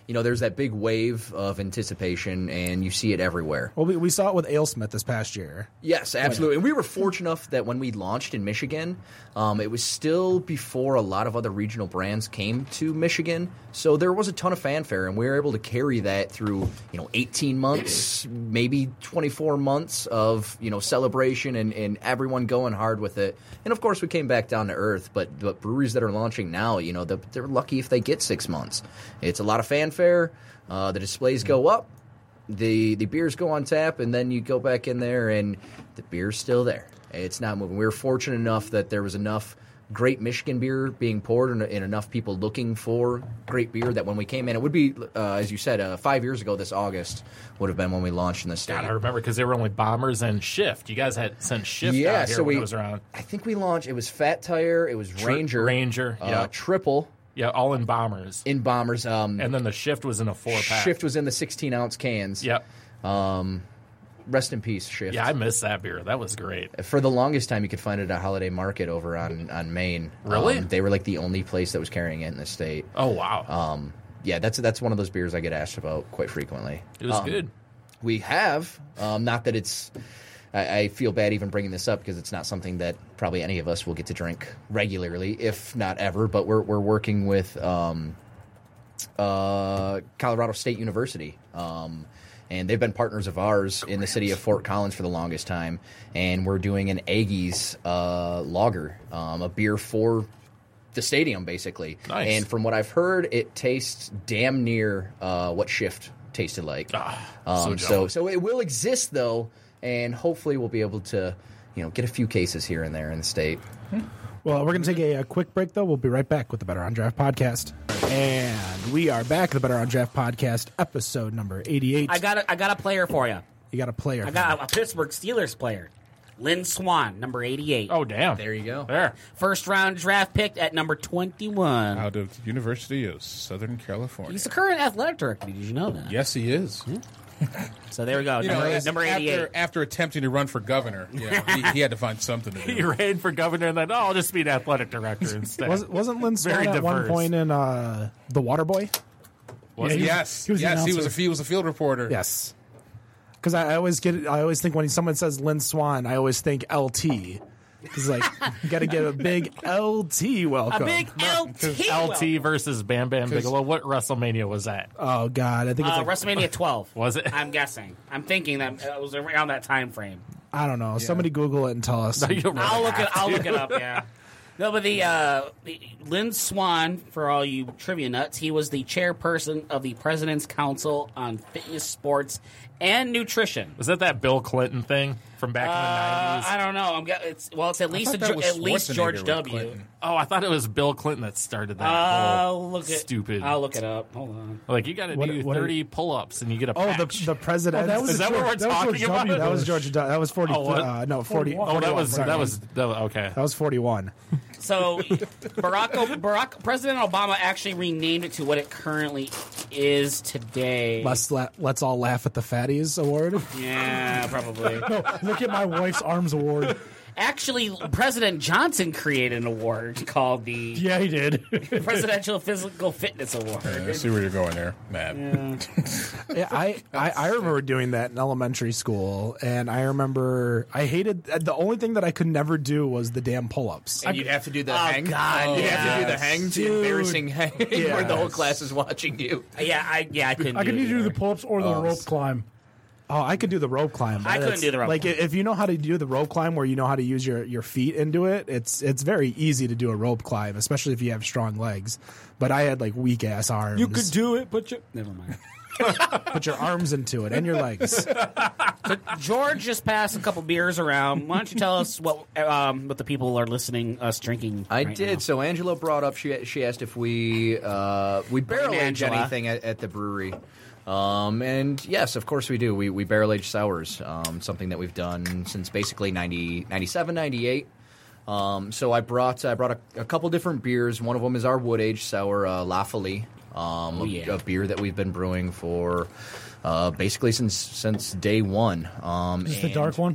you know, there's that big wave of anticipation, and you see it everywhere.
Well, we, we saw it with AleSmith this past year.
Yes, absolutely. And we were fortunate enough that when we launched in Michigan, um, it was still before a lot of other regional brands came to Michigan. So there was a ton of fanfare, and we were able to carry that through, you know, eighteen months, maybe twenty-four months of, you know, celebration and, and everyone going hard with it. And, of course, we came back down to earth. But, but breweries that are launching now, you know, they're, they're lucky if they get six months. It's a lot of fanfare. Uh, the displays go up. The the beers go on tap, and then you go back in there, and the beer's still there. It's not moving. We were fortunate enough that there was enough great Michigan beer being poured and, and enough people looking for great beer that when we came in, it would be, uh, as you said, uh, five years ago this August would have been when we launched in the state.
God, I remember because they were only Bombers and Shift. You guys had sent Shift
yeah,
out here
so
when
we,
it was around.
I think we launched, it was Fat Tire, it was
Tri-
Ranger.
Ranger,
uh,
yeah.
Triple.
Yeah, all in Bombers.
In Bombers. Um,
and then the Shift was in a four-pack.
Shift was in the sixteen-ounce cans.
Yep.
Um, rest in peace, Shift.
Yeah, I miss that beer. That was great.
For the longest time, you could find it at Holiday Market over on, on Maine.
Really?
Um, they were like the only place that was carrying it in the state.
Oh, wow.
Um, yeah, that's that's one of those beers I get asked about quite frequently.
It was
um,
good.
We have, um, not that it's, I, I feel bad even bringing this up because it's not something that probably any of us will get to drink regularly, if not ever, but we're, we're working with um, uh, Colorado State University. Um And they've been partners of ours in the city of Fort Collins for the longest time. And we're doing an Aggies uh, lager, um, a beer for the stadium, basically.
Nice.
And from what I've heard, it tastes damn near uh, what Shift tasted like.
Ah,
um,
so
so, so it will exist, though, and hopefully we'll be able to, you know, get a few cases here and there in the state.
Well, we're going to take a, a quick break, though. We'll be right back with the Better on Draft podcast. And we are back, the Better on Draft podcast, episode number eighty-eight.
I got a, I got a player for you.
You got a player.
I got a, a Pittsburgh Steelers player. Lynn Swan, number eighty-eight.
Oh, damn.
There you go.
There.
First round draft pick at number twenty-one.
Out of the University of Southern California.
He's the current athletic director. Did you know that?
Yes, he is.
So there we go.
You
number,
know,
number eighty-eight.
After, after attempting to run for governor, you know, he, he had to find something to do.
He ran for governor, and then, oh, I'll just be an athletic director instead.
Was, wasn't Lynn Swan
Very
at one
diverse.
point in uh, The Waterboy?
Was
Yeah,
he?
he-
Yes,
He was the
yes, he was, a,
announcer.
he was a field reporter.
Yes. Because I, I always get, I always think when someone says Lynn Swan, I always think L T. Because like you got to get a big L T welcome.
A big L T.
L T versus Bam Bam Bigelow. What WrestleMania was that?
Oh God, I think it's
Uh,
like
WrestleMania twelve.
Was it?
I'm guessing. I'm thinking that it was around that time frame.
I don't know. Somebody Google it and tell us.
No, you don't really
I'll look
have
it. I'll
to.
look it up. Yeah. No, but the, uh, the Lynn Swan, for all you trivia nuts, he was the chairperson of the President's Council on Fitness, Sports, and Nutrition.
Was that that Bill Clinton thing from back
Uh,
in the nineties?
I don't know. I'm ge- it's well, it's at least a,
thought that was
at least
Schwarzenegger
George
with
W.
Clinton.
Oh, I thought it was Bill Clinton that started that.
I'll
whole
look it.
stupid.
I'll look it up. Hold on.
Like you got to
What-
do
what-
thirty pull-ups and you get a
Oh, the
patch.
the president.
Oh, that was
Is
the
that what
George-
we're
that was
talking
George
about?
W.
that was George. That was forty.
Oh, what?
uh, no, forty.
forty-one.
oh, that was
sorry.
that was that was okay.
That was forty-one.
So, Barack, O- Barack President Obama actually renamed it to what it currently is today.
Let's la- let's all laugh at the fatties award.
Yeah, probably.
No, look at my wife's arms award.
Actually, President Johnson created an award called the
Yeah, he did.
Presidential Physical Fitness Award.
I see where you're going there, Matt.
Yeah, I, I I remember doing that in elementary school, and I remember I hated the only thing that I could never do was the damn pull-ups.
And you'd have to do the
Oh,
hang.
God,
you'd have to do the
yes.
hang, the
Dude.
embarrassing hang, where the whole
Yes.
class is watching you.
Yeah, I yeah I couldn't.
I could
do it
either do the
either.
pull-ups or the
Oh,
rope climb.
Oh, I could do the rope climb. but
I couldn't
that's-
do the rope
Like
climb.
if you know how to do the rope climb, where you know how to use your, your feet into it, it's it's very easy to do a rope climb, especially if you have strong legs. But I had like weak ass arms.
do it, but you never mind.
put your arms into it and your legs.
George just passed a couple beers around. Why don't you tell us what um, what the people are listening us drinking?
I
right
did.
now?
So Angela brought up. She she asked if we uh, we barrel age
Angela.
anything at, at the brewery. Um, and yes, of course we do. We we barrel age sours. Um, something that we've done since basically ninety, ninety-seven, ninety-eight. Um, so I brought I brought a, a couple different beers. One of them is our wood aged sour uh, La Folie, um,
Oh,
a-
yeah.
a, beer that we've been brewing for uh, basically since since day one. Um,
Is this the
and-
dark one?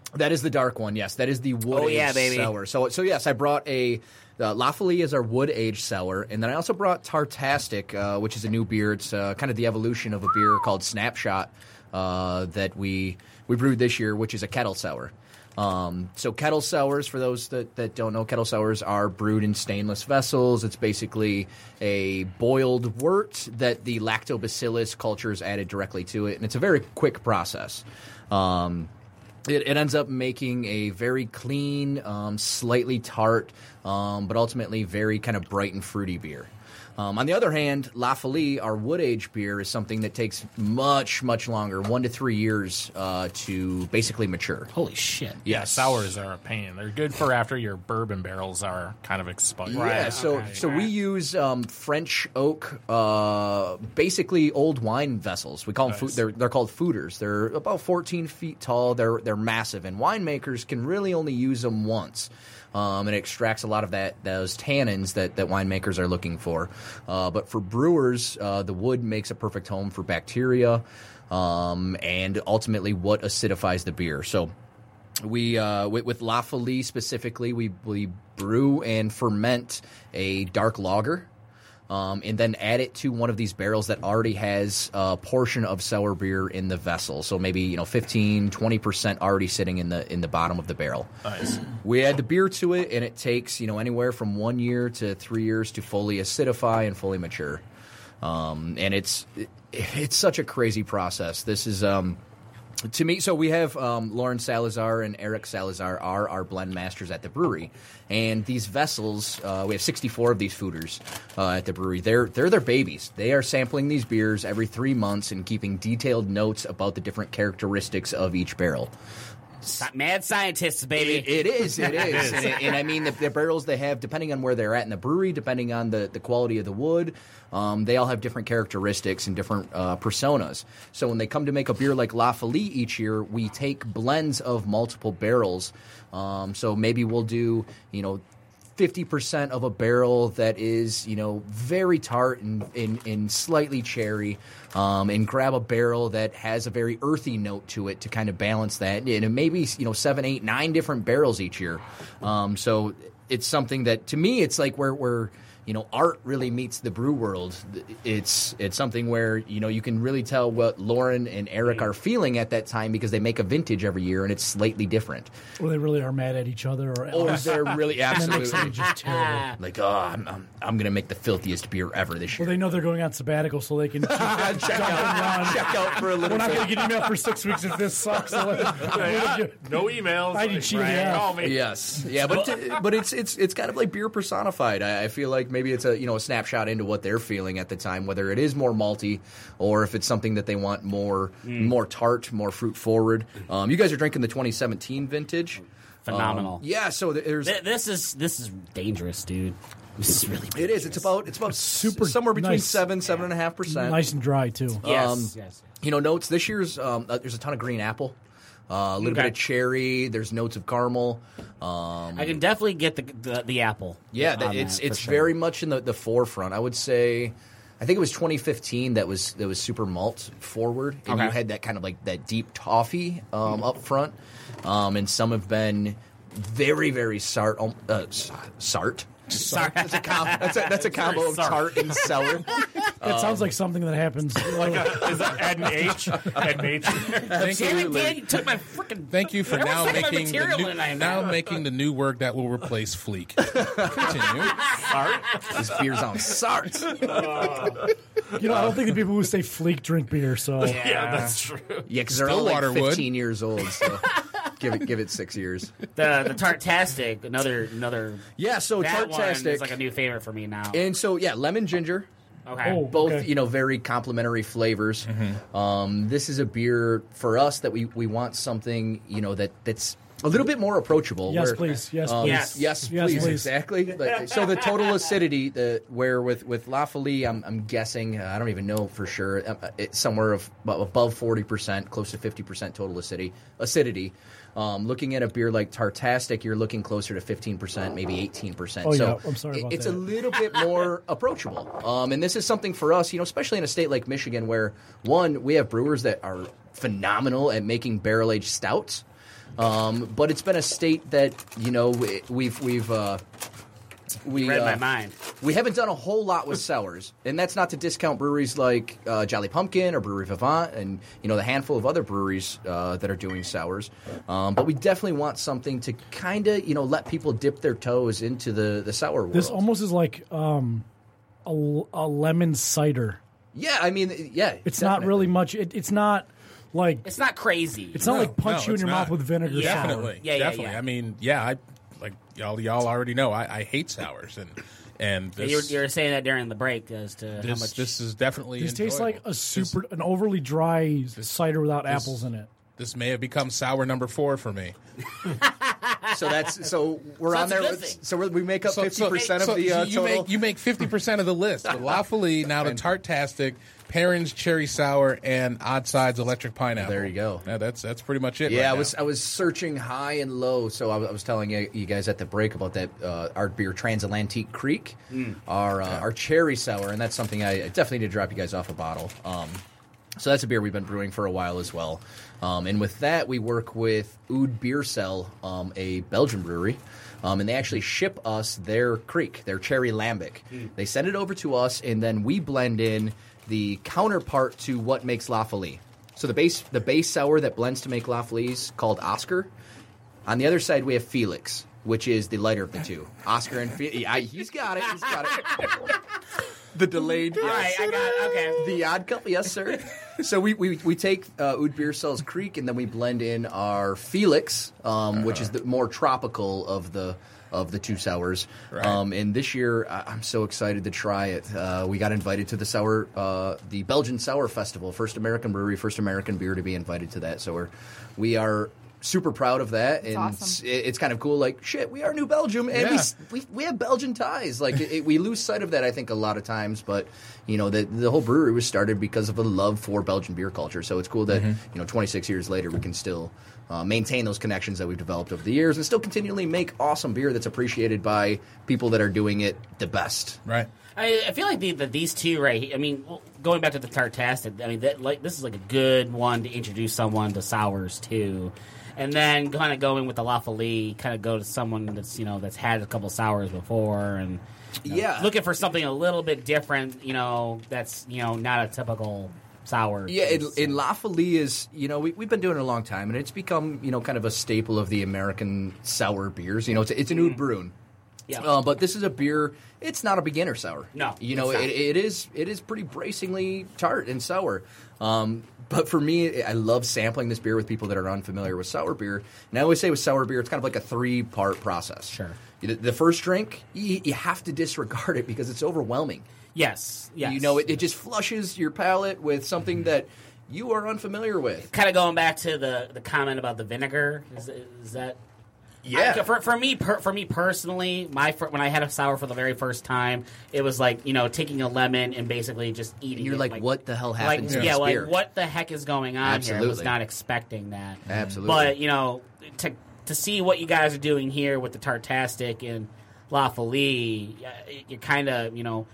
That is the dark one, yes. That is the wood
Oh, yeah,
aged
baby.
sour. So, so yes, I brought a uh, La Folie is our wood aged sour, and then I also brought Tartastic, uh, which is a new beer. It's uh, kind of the evolution of a beer called Snapshot uh, that we we brewed this year, which is a kettle sour. Um, so kettle sours, for those that, that don't know, kettle sours are brewed in stainless vessels. It's basically a boiled wort that the lactobacillus culture is added directly to it, and it's a very quick process. Um, It, it ends up making a very clean, um, slightly tart, um, but ultimately very kind of bright and fruity beer. Um, on the other hand, La Folie, our wood-aged beer, is something that takes much, much longer, one to three years uh, to basically mature.
Holy shit.
Yeah, sours are a pain. They're good for after your bourbon barrels are kind of expired.
Yeah, so so we use um, French oak, uh, basically old wine vessels. We call them
Nice.
food. They're they're called fooders. They're about fourteen feet tall. They're they're massive, and winemakers can really only use them once. Um, and it extracts a lot of that those tannins that, that winemakers are looking for. Uh, but for brewers, uh, the wood makes a perfect home for bacteria, um, and ultimately what acidifies the beer. So we uh, with, with La Folie specifically, we we brew and ferment a dark lager. Um, and then add it to one of these barrels that already has a portion of sour beer in the vessel. So maybe, you know, fifteen, twenty percent already sitting in the in the bottom of the barrel.
Nice.
We add the beer to it, and it takes, you know, anywhere from one year to three years to fully acidify and fully mature. Um, and it's it, it's such a crazy process. This is... Um, To me, so we have um, Lauren Salazar and Eric Salazar are our blend masters at the brewery, and these vessels, uh, we have sixty-four of these fooders uh, at the brewery. They're they're their babies. They are sampling these beers every three months and keeping detailed notes about the different characteristics of each barrel.
Mad scientists, baby.
It, it is, it is, and, it- and I mean the, the barrels they have, depending on where they're at in the brewery, depending on the, the quality of the wood, um, they all have different characteristics and different uh, personas. So when they come to make a beer like La Folie each year, we take blends of multiple barrels. Um, so maybe we'll do, you know, fifty percent of a barrel that is, you know, very tart and, and, and slightly cherry, um, and grab a barrel that has a very earthy note to it to kind of balance that. And it maybe, you know, seven, eight, nine different barrels each year. Um, so it's something that, to me, it's like where where you know, art really meets the brew world. It's it's something where, you know, you can really tell what Lauren and Eric are feeling at that time because they make a vintage every year and it's slightly different.
Or they really are mad at each other, or
Or
else.
they're really
And that makes
absolutely
it just terrible.
like, oh, I'm, I'm, I'm going to make the filthiest beer ever this
Well,
year.
they know they're going on sabbatical, so they can check,
check, out, check out for a little
We're not
bit.
going to get email for six weeks if this sucks. So let-
No emails.
I did cheat it out.
Call me.
Yes, yeah, but but it's it's it's kind of like beer personified. I, I feel like maybe it's a you know a snapshot into what they're feeling at the time, whether it is more malty or if it's something that they want more more tart, more fruit forward. Um, you guys are drinking the twenty seventeen vintage.
Phenomenal.
Um, yeah, so there's
Th- This is this is dangerous, dude. This is really
it is. It's about it's about
super
somewhere between
nice.
seven seven and a half percent.
nice and dry too.
Yes,
um,
yes.
You know, notes this year's um, uh, there's a ton of green apple. Uh, a little
Okay.
bit of cherry. There's notes of caramel. Um,
I can definitely get the the, the apple.
Yeah,
on
that, it's
that, for
it's
sure.
very much in the, the forefront. I would say, I think it was twenty fifteen that was that was super malt forward, and
Okay.
you had that kind of like that deep toffee um, up front, um, and some have been very very sart um, uh, s- sart.
Sorry.
That's a, com- that's a, that's a combo of
Sorry.
tart and sour.
That sounds like something that happens. Like,
Is that add an H? Add an H.
Thank
Damn it,
you.
Dan! You took my freaking.
Thank you for now
Everyone's taking my
making the
material
new,
tonight,
now
man.
making the new word that will replace fleek. Continue.
This beer's on sart.
you know, I don't think the people who say fleek drink beer. So
Yeah, that's true.
Yeah, because they're all like
Stillwater would.
fifteen years old. So give it give it six years.
The the Tartastic, another another.
Yeah, so
that one
Tartastic.
is like a new favorite for me now.
And so yeah, lemon ginger.
Okay.
Oh.
Both,
Okay.
you know, very complementary flavors. Um, this is a beer for us that we, we want something, you know, that, that's a little bit more approachable.
Yes,
where,
please. Yes,
um,
please.
Yes.
Yes,
Yes,
please,
please.
exactly. Like, so the total acidity, the where with with La Folie, I'm, I'm guessing, uh, I don't even know for sure, uh, it's somewhere of about above forty percent, close to fifty percent total acidity. Acidity. Um, looking at a beer like Tartastic, you're looking closer to fifteen percent, maybe eighteen percent.
Oh,
so
yeah. I'm sorry
it-
about
it's
that.
a little bit more approachable. Um, and this is something for us, you know, especially in a state like Michigan where, one, we have brewers that are phenomenal at making barrel-aged stouts. Um, but it's been a state that, you know, we- we've we've uh, we
Read
uh,
my mind.
we haven't done a whole lot with sours, and that's not to discount breweries like uh, Jolly Pumpkin or Brewery Vivant, and you know the handful of other breweries uh, that are doing sours. Um, but we definitely want something to kind of you know let people dip their toes into the the sour world.
This almost is like um, a, a lemon cider.
yeah, I mean, yeah,
It's not really much. It, it's not like
It's not crazy.
it's not
No,
like punch
no,
you in
it's
your
not.
mouth with vinegar.
Yeah.
sour.
Definitely,
Yeah, yeah,
definitely.
yeah.
I mean, yeah, I like y'all. Y'all already know I, I hate sours, and and
you, were,
this,
you were saying that during the break as to how
this,
much.
this is definitely.
This tastes
enjoyable.
like a super, an overly dry cider without apples in it.
This may have become sour number four for me.
So that's so we're
So
on
that's a
there.
good
with-
thing.
So we're, we make up
So-
fifty
so-
percent
so
of the uh,
you
total.
make you make fifty percent of the list. With La Folie, now the Tartastic, Perrin's Cherry Sour, and Odd Sides Electric Pineapple.
There you go.
Yeah, that's that's pretty much it.
Yeah,
right
I was
now.
I was searching high and low. So I, was- I was telling you, you guys at the break about that uh, our beer Transatlantic Creek, our uh, our cherry sour, and that's something I, I definitely need to drop you guys off a bottle. Um, so that's a beer we've been brewing for a while as well. Um, and with that, we work with Oud Beercel, um, a Belgian brewery. Um, and they actually ship us their creek, their cherry lambic. They send it over to us, and then we blend in the counterpart to what makes La Folie. So the base the base sour that blends to make La Folie is called Oscar. On the other side, we have Felix, which is the lighter of the two. Oscar and Felix. Yeah, he's got it. He's got it. The delayed.
All right, I got okay.
The odd couple, yes, sir. So we, we, we take uh, Oud Beercel's Creek, and then we blend in our Felix, um, which is the more tropical of the of the two sours.
Right.
Um, and this year, I- I'm so excited to try it. Uh, we got invited to the sour, uh, the Belgian Sour Festival, first American brewery, first American beer to be invited to that. So we're we are super proud of that, and
awesome.
it- it's kind of cool. Like shit, we are New Belgium, and we
Yeah.
s- we we have Belgian ties. Like it, it- we lose sight of that, I think, a lot of times. But you know, the the whole brewery was started because of a love for Belgian beer culture. So it's cool that you know, twenty-six years later, we can still uh, maintain those connections that we've developed over the years, and still continually make awesome beer that's appreciated by people that are doing it the best.
right.
I, I feel like the, the, these two right here, I mean, well, going back to the Tartastic, I mean, that, like this is like a good one to introduce someone to sours too. And then kind of going with the La Folie, kind of go to someone that's, you know, that's had a couple sours before and you know,
Yeah.
looking for something a little bit different, you know, that's, you know, not a typical sour.
Yeah, in,
taste.
in La Folie is, you know, we, we've been doing it a long time, and it's become, you know, kind of a staple of the American sour beers. You know, it's, it's an Oud Bruin.
Yeah.
Uh, but this is a beer. It's not a beginner sour.
No,
you know
it's
it,
not.
it is. It is pretty bracingly tart and sour. Um, but for me, I love sampling this beer with people that are unfamiliar with sour beer. And I always say with sour beer, it's kind of like a three-part process.
Sure.
The, the first drink, you, you have to disregard it because it's overwhelming.
Yes, yes.
You know, it, it just flushes your palate with something that you are unfamiliar with.
Kind of going back to the, the comment about the vinegar, is, is that...
Yeah.
I- for, for me, per, for me personally, my fir- when I had a sour for the very first time, it was like you know taking a lemon and basically just eating.
You're
it.
like, what the hell happened
like,
to
yeah,
this
like
beer?
what the heck is going on here? I was
Absolutely.
not expecting that.
Absolutely.
But you know, to to see what you guys are doing here with the Tartastic and La Folie, uh, you're kind of you know.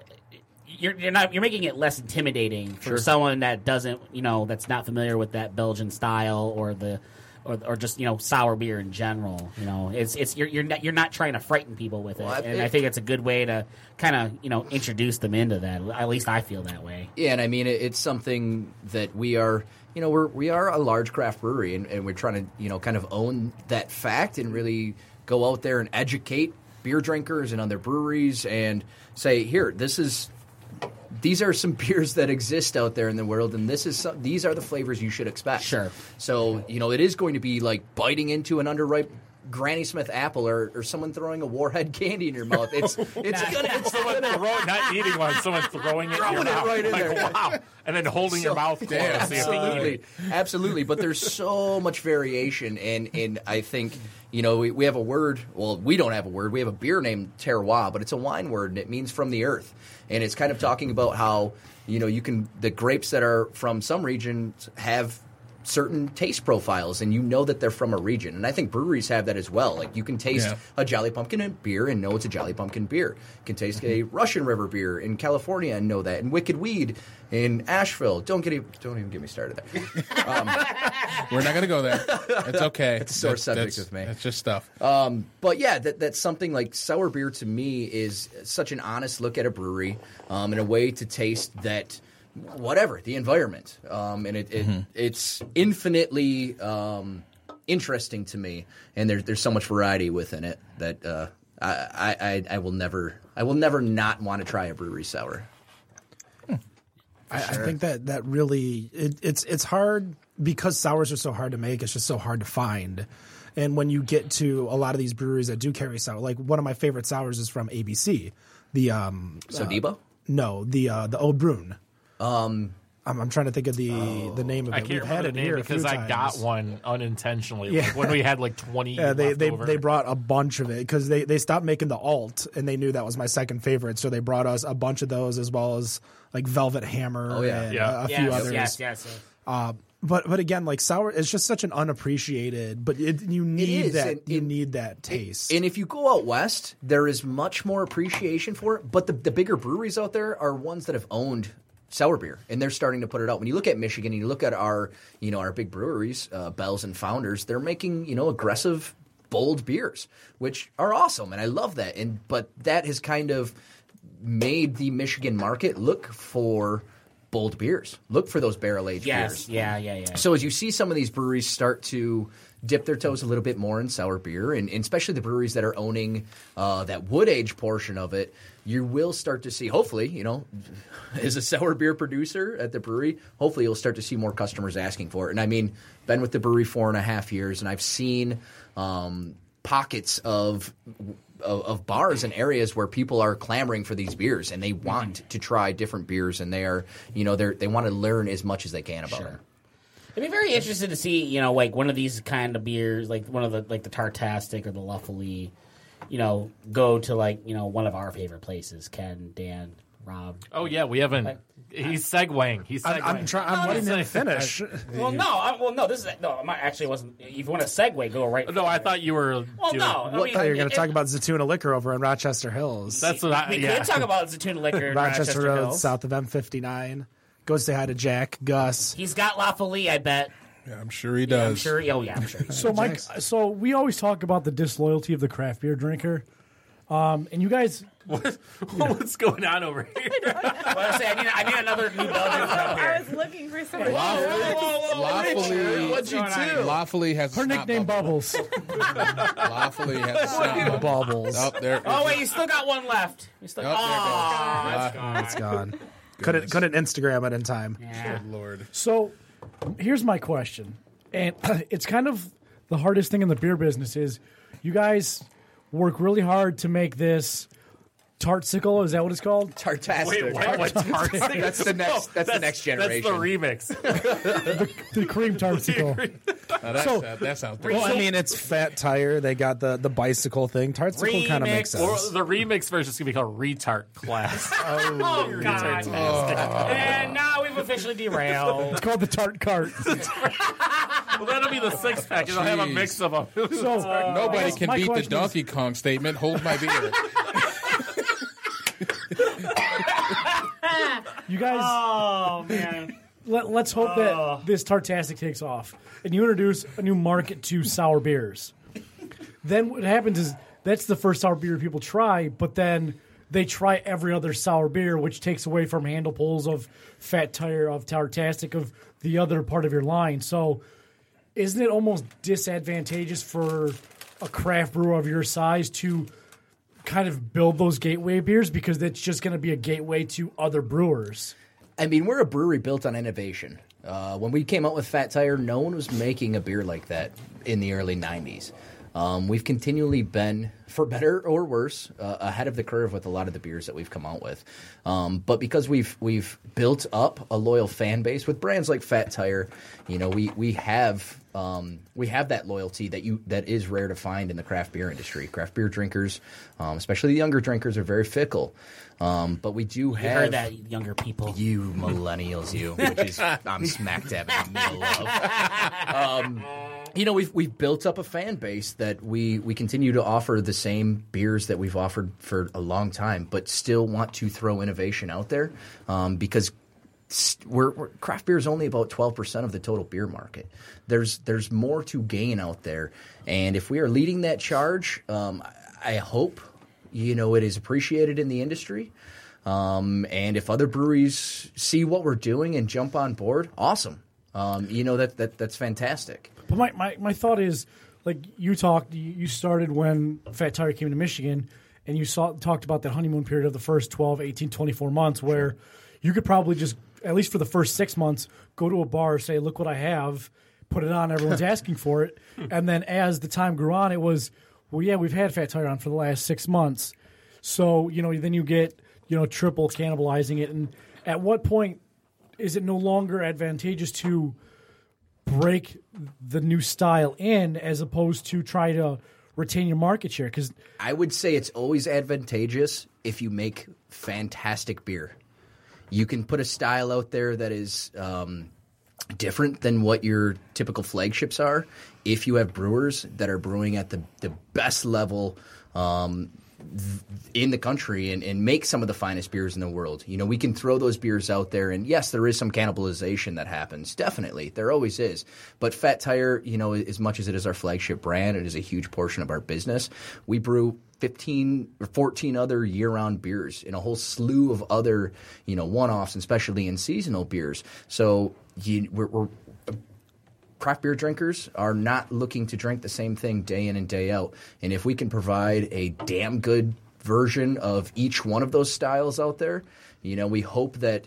You're, you're not. You're making it less intimidating for
Sure.
someone that doesn't, you know, that's not familiar with that Belgian style or the, or, or just you know sour beer in general. You know, it's it's you're you're not you're not trying to frighten people with it,
Well, I-
and I think it's a good way to kind of you know introduce them into that. At least I feel that way.
Yeah, and I mean it, it's something that we are, you know, we're we are a large craft brewery, and, and we're trying to, you know, kind of own that fact and really go out there and educate beer drinkers and other breweries and say, here, this is. These are some beers that exist out there in the world, and this is some, these are the flavors you should expect.
Sure.
So, you know, it is going to be like biting into an underripe Granny Smith apple or, or someone throwing a Warhead candy in your mouth. It's it's gonna it's
Someone
gonna
throwing, not eating one, someone throwing it in your
Throwing it
mouth.
right in
like,
there.
wow. And then holding your mouth closed.
damn,
so you have to eat
Absolutely,
it.
absolutely. But there's so much variation, and and I think you know we, we have a word. Well, we don't have a word. We have a beer named terroir, but it's a wine word, and it means from the earth. And it's kind of talking about how you know you can the grapes that are from some regions have certain taste profiles, and you know that they're from a region. And I think breweries have that as well. Like, you can taste
Yeah.
a Jolly Pumpkin beer and know it's a Jolly Pumpkin beer. You can taste a Russian River beer in California and know that. And Wicked Weed in Asheville. Don't get even, don't even get me started there. Um,
We're not going to go there. It's okay.
It's a sore
That's-
subject
that's-
with me.
That's just stuff.
Um, but yeah, that, that's something like sour beer to me is such an honest look at a brewery um, and a way to taste that whatever the environment, um, and it, it
Mm-hmm.
it's infinitely um, interesting to me, and there's there's so much variety within it that uh, I, I I will never I will never not want to try a brewery sour.
I, I think that that really it, it's it's hard because sours are so hard to make. It's just so hard to find. And when you get to a lot of these breweries that do carry sour, like one of my favorite sours is from A B C, the um,
So Debo?
no, the uh, the Old Brune.
Um,
I'm, I'm trying to think of the the name of it.
I can't
We've had
remember
it
the name
here a
because
few
I got
times.
one unintentionally.
Yeah.
Like when we had like twenty.
Yeah, they
left
they,
over.
they brought a bunch of it because they, they stopped making the alt and they knew that was my second favorite, so they brought us a bunch of those as well as like Velvet Hammer
Oh, yeah.
and
Yeah.
a, a
yes,
few others.
yes, yes, yes.
Uh, but but again, like sour, it's just such an unappreciated. But it, you need
is,
that
and-
you
and-
need that taste.
And if you go out west, there is much more appreciation for it. But the, the bigger breweries out there are ones that have owned sour beer, and they're starting to put it out. When you look at Michigan and you look at our, you know, our big breweries, uh, Bell's and Founders, they're making, you know, aggressive, bold beers, which are awesome, and I love that. And but that has kind of made the Michigan market look for bold beers, look for those barrel aged
Yes,
beers.
yeah, yeah, yeah.
So as you see some of these breweries start to dip their toes a little bit more in sour beer, and, and especially the breweries that are owning uh, that wood age portion of it, you will start to see, hopefully, you know, as a sour beer producer at the brewery, hopefully you'll start to see more customers asking for it. And I mean, been with the brewery four and a half years, and I've seen um, pockets of, of of bars and areas where people are clamoring for these beers, and they want to try different beers, and they are, you know, they they want to learn as much as they can about it.
I'd be very interested to see, you know, like one of these kind of beers, like one of the like the Tartastic or the Luffily, you know, go to like, you know, one of our favorite places. Ken, Dan, Rob.
Oh yeah, we haven't. He's segueing. He's segueing.
I'm, I'm trying. I'm letting him finish.
Well, no, I, well, no. This is no. I actually wasn't. If you want to segue, go right.
No, I thought you were.
Well,
doing,
no. I
I
mean,
thought you were going
it-
to talk about Zatuna Liquor over in Rochester Hills.
That's what I.
We
yeah.
could talk about Zatuna Liquor in
Rochester,
Rochester,
Road,
Hills.
south of M fifty-nine. Go say hi to Jack, Gus.
He's got La Folie, I bet.
Yeah, I'm sure he does.
I'm sure. Oh yeah, I'm sure. he does.
So, Mike, so we always talk about the disloyalty of the craft beer drinker, um, and you guys.
What, what's going on over here?
Well, I say I need. I need another New Belgium up
I
here.
was looking for something.
Lawfully,
What's going on here?
lawfully has a
Her
snot
nickname
bubble.
Bubbles.
Lawfully has a snot bubble.
Bubbles.
Up there.
Oh wait, you still got one left. You still.
Oh, there it goes.
Oh, that's
Uh,
gone.
It's gone. Couldn't couldn't Instagram it in time.
Yeah.
Good Lord.
So, here's my question, and it's kind of the hardest thing in the beer business is you guys work really hard to make this tartsicle. Is that what it's called?
Tartastic.
Wait, what? What's hard?
That's the next. That's, the next generation.
That's the remix.
The cream tartsicle.
Now that's,
So-
that, that sounds
Well, I mean, it's Fat Tire. They got the, the bicycle thing. Tartsicle kind of makes
Remix.
Or
sense.
the remix version is gonna be called Retard Class.
Oh God. And now we've officially derailed.
It's called the tart cart.
Well, that'll be the six pack. It'll have a
Jeez.
mix of them.
So
Nobody
guess
can
my
beat the
question is-
Donkey Kong statement. Hold my beer.
you guys,
Oh man.
let, let's hope that this Tartastic takes off and you introduce a new market to sour beers. Then what happens is that's the first sour beer people try, but then they try every other sour beer, which takes away from handle pulls of Fat Tire, of Tartastic, of the other part of your line. So isn't it almost disadvantageous for a craft brewer of your size to kind of build those gateway beers because it's just going to be a gateway to other brewers?
I mean, we're a brewery built on innovation. Uh, when we came out with Fat Tire, no one was making a beer like that in the early nineties. Um, we've continually been, for better or worse, uh, ahead of the curve with a lot of the beers that we've come out with. Um, but because we've we've built up a loyal fan base with brands like Fat Tire, you know, we we have um, we have that loyalty that you that is rare to find in the craft beer industry. Craft beer drinkers, um, especially the younger drinkers, are very fickle. Um, but we do have
You heard that, younger people.
You millennials, you, which is I'm smack dab in the middle of. Um, you know, we've we've built up a fan base that we we continue to offer the same beers that we've offered for a long time, but still want to throw innovation out there um, because. We're, we're, craft beer is only about twelve percent of the total beer market. There's there's more to gain out there, and if we are leading that charge, um, I, I hope you know it is appreciated in the industry. Um, and if other breweries see what we're doing and jump on board, awesome. Um, you know that that that's fantastic.
But my, my, my thought is, like you talked, you started when Fat Tire came to Michigan, and you saw talked about that honeymoon period of the first twelve, eighteen, twenty-four months where sure. you could probably just, at least for the first six months, go to a bar, say, look what I have, put it on, everyone's asking for it. And then as the time grew on, it was, well, yeah, we've had Fat Tire on for the last six months. So, you know, then you get, you know, triple cannibalizing it. And at what point is it no longer advantageous to break the new style in as opposed to try to retain your market share? Because
I would say it's always advantageous if you make fantastic beer. You can put a style out there that is um, different than what your typical flagships are if you have brewers that are brewing at the, the best level um, th- in the country and, and make some of the finest beers in the world. You know, we can throw those beers out there, and yes, there is some cannibalization that happens. Definitely. There always is. But Fat Tire, you know, as much as it is our flagship brand, it is a huge portion of our business. We brew fifteen or fourteen other year-round beers and a whole slew of other, you know, one-offs and specialty and seasonal beers. So you, we're, we're craft beer drinkers are not looking to drink the same thing day in and day out. And if we can provide a damn good version of each one of those styles out there, you know, we hope that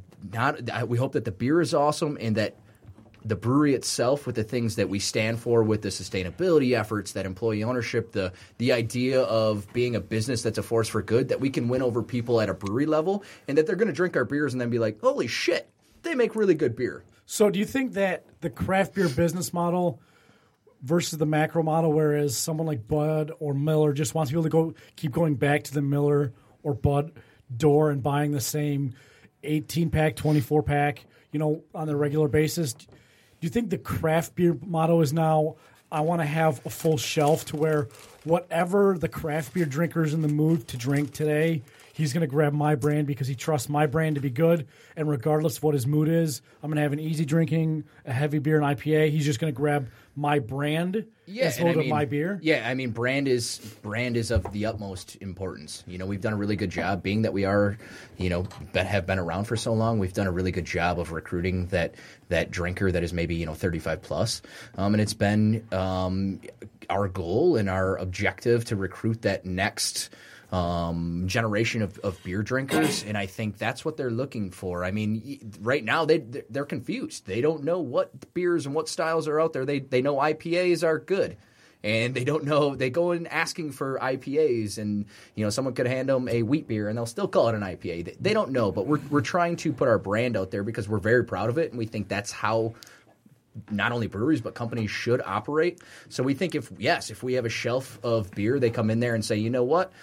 not we hope that the beer is awesome and that the brewery itself, with the things that we stand for, with the sustainability efforts, that employee ownership, the the idea of being a business that's a force for good, that we can win over people at a brewery level, and that they're going to drink our beers and then be like, holy shit, they make really good beer.
So do you think that the craft beer business model versus the macro model, whereas someone like Bud or Miller just wants people to go keep going back to the Miller or Bud door and buying the same eighteen-pack, twenty-four-pack, you know, on a regular basis? Do you think the craft beer motto is now, I want to have a full shelf to where whatever the craft beer drinker is in the mood to drink today, he's going to grab my brand because he trusts my brand to be good, and regardless of what his mood is, I'm going to have an easy drinking, a heavy beer, an I P A. He's just going to grab my brand
yeah,
as opposed
to
I mean, my beer.
Yeah, I mean, brand is brand is of the utmost importance. You know, we've done a really good job, being that we are, you know, been, have been around for so long. We've done a really good job of recruiting that that drinker that is maybe, you know, thirty-five plus, um, and it's been um, our goal and our objective to recruit that next Um, generation of, of beer drinkers, and I think that's what they're looking for. I mean, right now they they're confused. They don't know what beers and what styles are out there. They they know I P As are good, and they don't know. They go in asking for I P As, and you know someone could hand them a wheat beer, and they'll still call it an I P A. They, they don't know, but we're we're trying to put our brand out there because we're very proud of it, and we think that's how not only breweries but companies should operate. So we think if yes, if we have a shelf of beer, they come in there and say, you know what,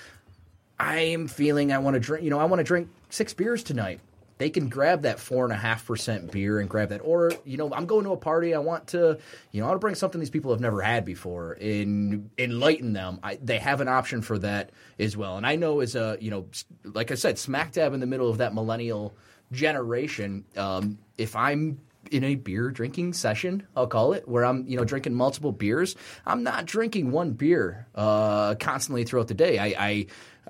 I am feeling I want to drink, you know, I want to drink six beers tonight. They can grab that four and a half percent beer and grab that. Or, you know, I'm going to a party. I want to, you know, I want to bring something these people have never had before and enlighten them. I, they have an option for that as well. And I know as a, you know, like I said, smack dab in the middle of that millennial generation, um, if I'm in a beer drinking session, I'll call it, where I'm, you know, drinking multiple beers, I'm not drinking one beer uh, constantly throughout the day. I, I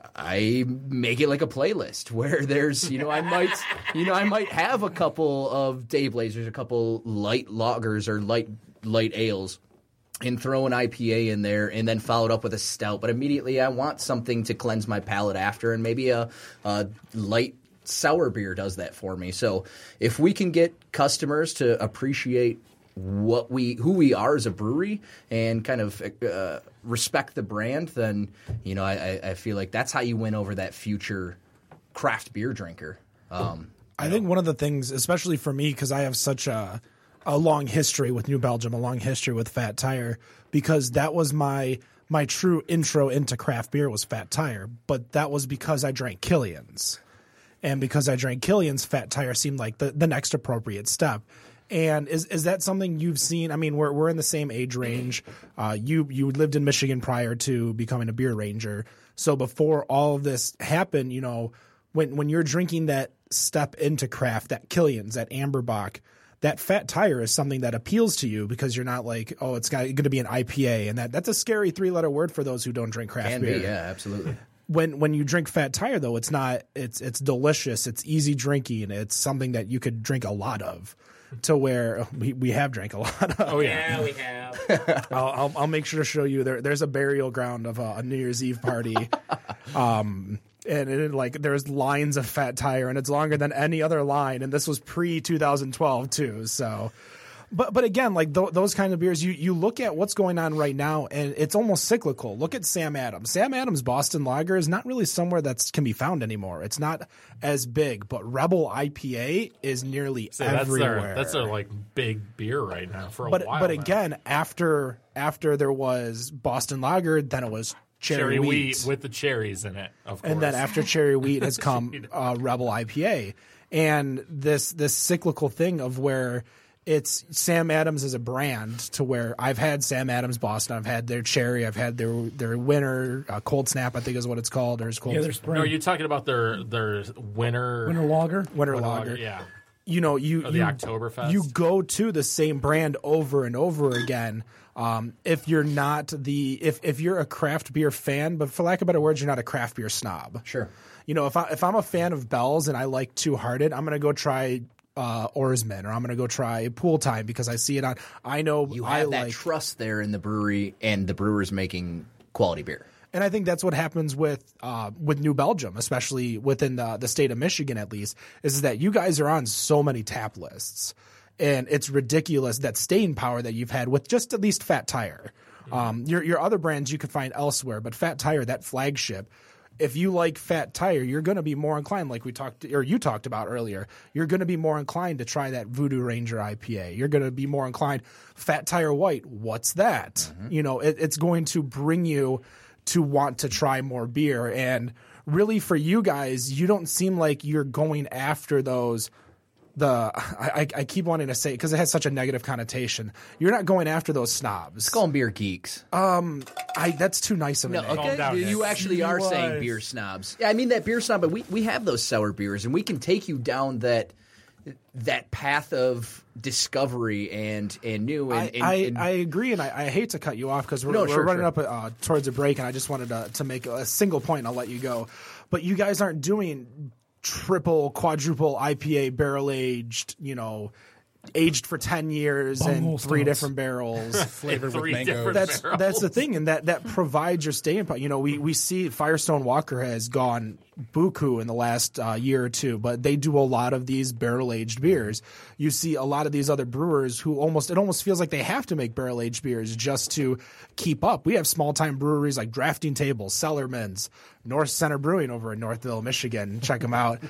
I make it like a playlist where there's, you know, I might, you know, I might have a couple of day blazers, a couple light lagers or light light ales, and throw an I P A in there, and then follow it up with a stout. But immediately, I want something to cleanse my palate after, and maybe a, a light sour beer does that for me. So if we can get customers to appreciate what we who we are as a brewery and kind of uh, respect the brand, then you know I, I feel like that's how you win over that future craft beer drinker. Um,
I think one of the things, especially for me, because I have such a a long history with New Belgium, a long history with Fat Tire, because that was my my true intro into craft beer was Fat Tire. But that was because I drank Killian's. And because I drank Killian's, Fat Tire seemed like the, the next appropriate step. And is is that something you've seen? I mean, we're we're in the same age range. Uh, you you lived in Michigan prior to becoming a beer ranger. So before all of this happened, you know, when when you're drinking that step into craft, that Killian's, that Amberbach, that Fat Tire is something that appeals to you because you're not like, oh, it's got going to be an I P A, and that that's a scary three letter word for those who don't drink craft
Can
beer.
be, yeah, absolutely.
When when you drink Fat Tire, though, it's not. It's it's delicious. It's easy drinking. It's something that you could drink a lot of. To where we, we have drank a lot of.
Oh yeah,
Yeah, we have.
I'll, I'll I'll make sure to show you there. There's a burial ground of a, a New Year's Eve party, um, and it like there's lines of Fat Tire, and it's longer than any other line. And this was pre twenty twelve too. So, but but again, like th- those kind of beers, you you look at what's going on right now, and it's almost cyclical. Look at Sam Adams. Sam Adams Boston Lager is not really somewhere that can be found anymore. It's not as big, but Rebel I P A is nearly
So that's
everywhere.
their that's their like big beer right now for a
but
while.
but
now.
again, after after there was Boston Lager, then it was cherry,
cherry
wheat,
wheat with the cherries in it, of course.
and then after cherry wheat has come uh, Rebel I P A, and this this cyclical thing of where it's Sam Adams as a brand to where I've had Sam Adams Boston, I've had their cherry, I've had their their winter uh, cold snap, I think is what it's called, or it's cold
Yeah, there's spring.
No, are you talking about their their winter
Winter lager.
winter
winter
lager.
Yeah.
You know, you
Or the
you,
Oktoberfest.
you go to the same brand over and over again. Um, if you're not the if if you're a craft beer fan, but for lack of better words, you're not a craft beer snob.
Sure.
You know, if I if I'm a fan of Bell's and I like Two Hearted, I'm gonna go try uh, Oarsman, or I'm gonna go try Pool Time because I see it on. I know
You
I
have that
like.
trust there in the brewery and the brewers making quality beer.
And I think that's what happens with uh, with New Belgium, especially within the, the state of Michigan, at least, is that you guys are on so many tap lists, and it's ridiculous that staying power that you've had with just at least Fat Tire. Um, your your other brands you can find elsewhere, but Fat Tire, that flagship. If you like Fat Tire, you're going to be more inclined, like we talked or you talked about earlier. You're going to be more inclined to try that Voodoo Ranger I P A. You're going to be more inclined. Fat Tire White, what's that? Mm-hmm. You know, it, it's going to bring you to want to try more beer. And really for you guys, you don't seem like you're going after those the I, I keep wanting to say it because it has such a negative connotation. You're not going after those snobs.
Call them beer geeks.
I that's too nice of a
No,
name.
okay.
down,
you,
Nick.
you actually are saying beer snobs. Yeah, I mean that beer snob, but we, we have those sour beers, and we can take you down that that path of discovery and and new. And,
I,
and,
I,
and
I agree, and I, I hate to cut you off because we're,
No,
we're
sure,
running
sure.
up uh, towards a break, and I just wanted to, to make a single point, and I'll let you go. But you guys aren't doing triple, quadruple I P A barrel aged, you know, aged for ten years
Bunghole
and three
stouts.
different barrels.
Flavored with
Three
mangoes.
different
That's
barrels.
that's the thing, and that that provides your staying power. You know, we we see Firestone Walker has gone buku in the last uh, year or two, but they do a lot of these barrel aged beers. You see a lot of these other brewers who almost it almost feels like they have to make barrel aged beers just to keep up. We have small time breweries like Drafting Table, Cellarman's, North Center Brewing over in Northville, Michigan. Check them out.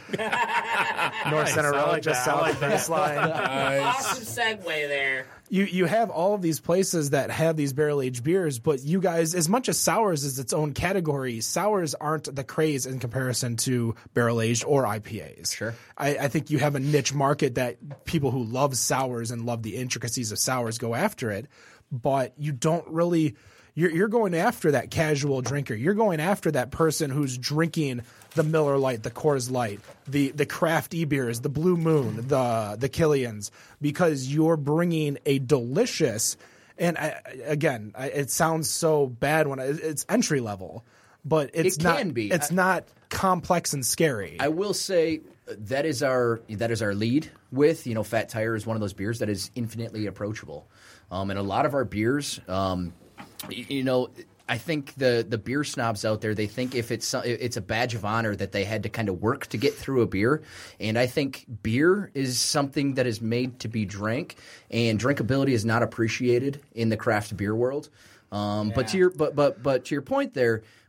North Center
I
Road,
like
just
that. I
south
like
of baseline.
Awesome segue there.
You you have all of these places that have these barrel aged beers, but you guys, as much as sours is its own category, sours aren't the craze in comparison to barrel aged or I P As.
Sure.
I, I think you have a niche market that people who love sours and love the intricacies of sours go after it, but you don't really. You're, you're going after that casual drinker. You're going after that person who's drinking the Miller Lite, the Coors Light, the the craft e-beers, the Blue Moon, the the Killians, because you're bringing a delicious. And I, again, I, it sounds so bad when I, it's entry level, but it's
It
not.
can be.
It's
I-
not complex and scary.
I will say that is our that is our lead with you know Fat Tire is one of those beers that is infinitely approachable, um, and a lot of our beers, um, y- you know. I think the, the beer snobs out there, they think if it's it's a badge of honor that they had to kind of work to get through a beer. And I think beer is something that is made to be drank, and drinkability is not appreciated in the craft beer world. Um, But to your but but but to your point there,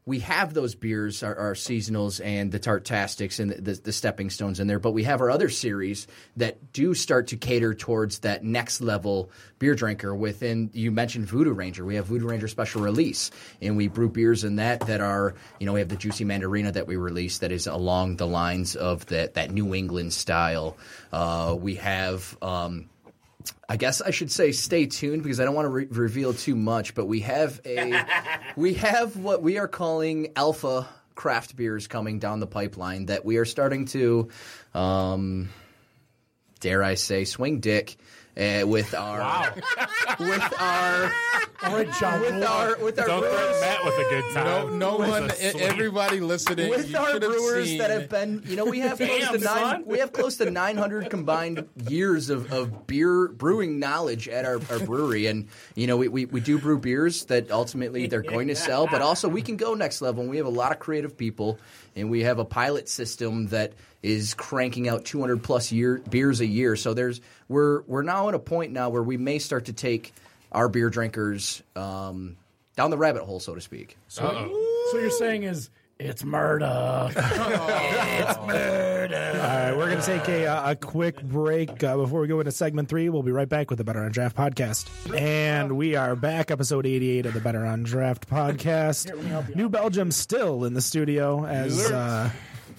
we have those beers, our, our seasonals and the Tartastics and the, the, the stepping stones in there, but we have our other series that do start to cater towards that next level beer drinker. Within, you mentioned Voodoo Ranger. We have Voodoo Ranger Special Release, and we brew beers in that that are, you know, we have the Juicy Mandarina that we released that is along the lines of that, that New England style. Uh, we have... Um, I guess I should say stay tuned because I don't want to re- reveal too much, but we have a we have what we are calling alpha craft beers coming down the pipeline that we are starting to, um, dare I say, swing dick uh, with our
Wow.
with our
All right, John.
with our with our
Don't threaten
brewers,
Matt with a good
No,
time.
no
With
one,
a
e-
sweet-
everybody listening.
with
you
our
should have
brewers
seen-
that have been, you know, we have close
Damn,
to nine,
son.
we have close to nine hundred combined years of, of beer brewing knowledge at our, our brewery, and you know, we, we, we do brew beers that ultimately they're going to sell, but also we can go next level. And we have a lot of creative people, and we have a pilot system that is cranking out two hundred plus year beers a year. So there's we're we're now at a point now where we may start to take our beer drinkers um, down the rabbit hole, so to speak.
So, so what you're saying is it's murder. It's murder.
All right, we're going to take a, uh, a quick break uh, before we go into segment three. We'll be right back with the Better on Draft podcast. And we are back, episode eighty-eight of the Better on Draft podcast.
Here, let me help you
New
out.
Belgium still in the studio as uh,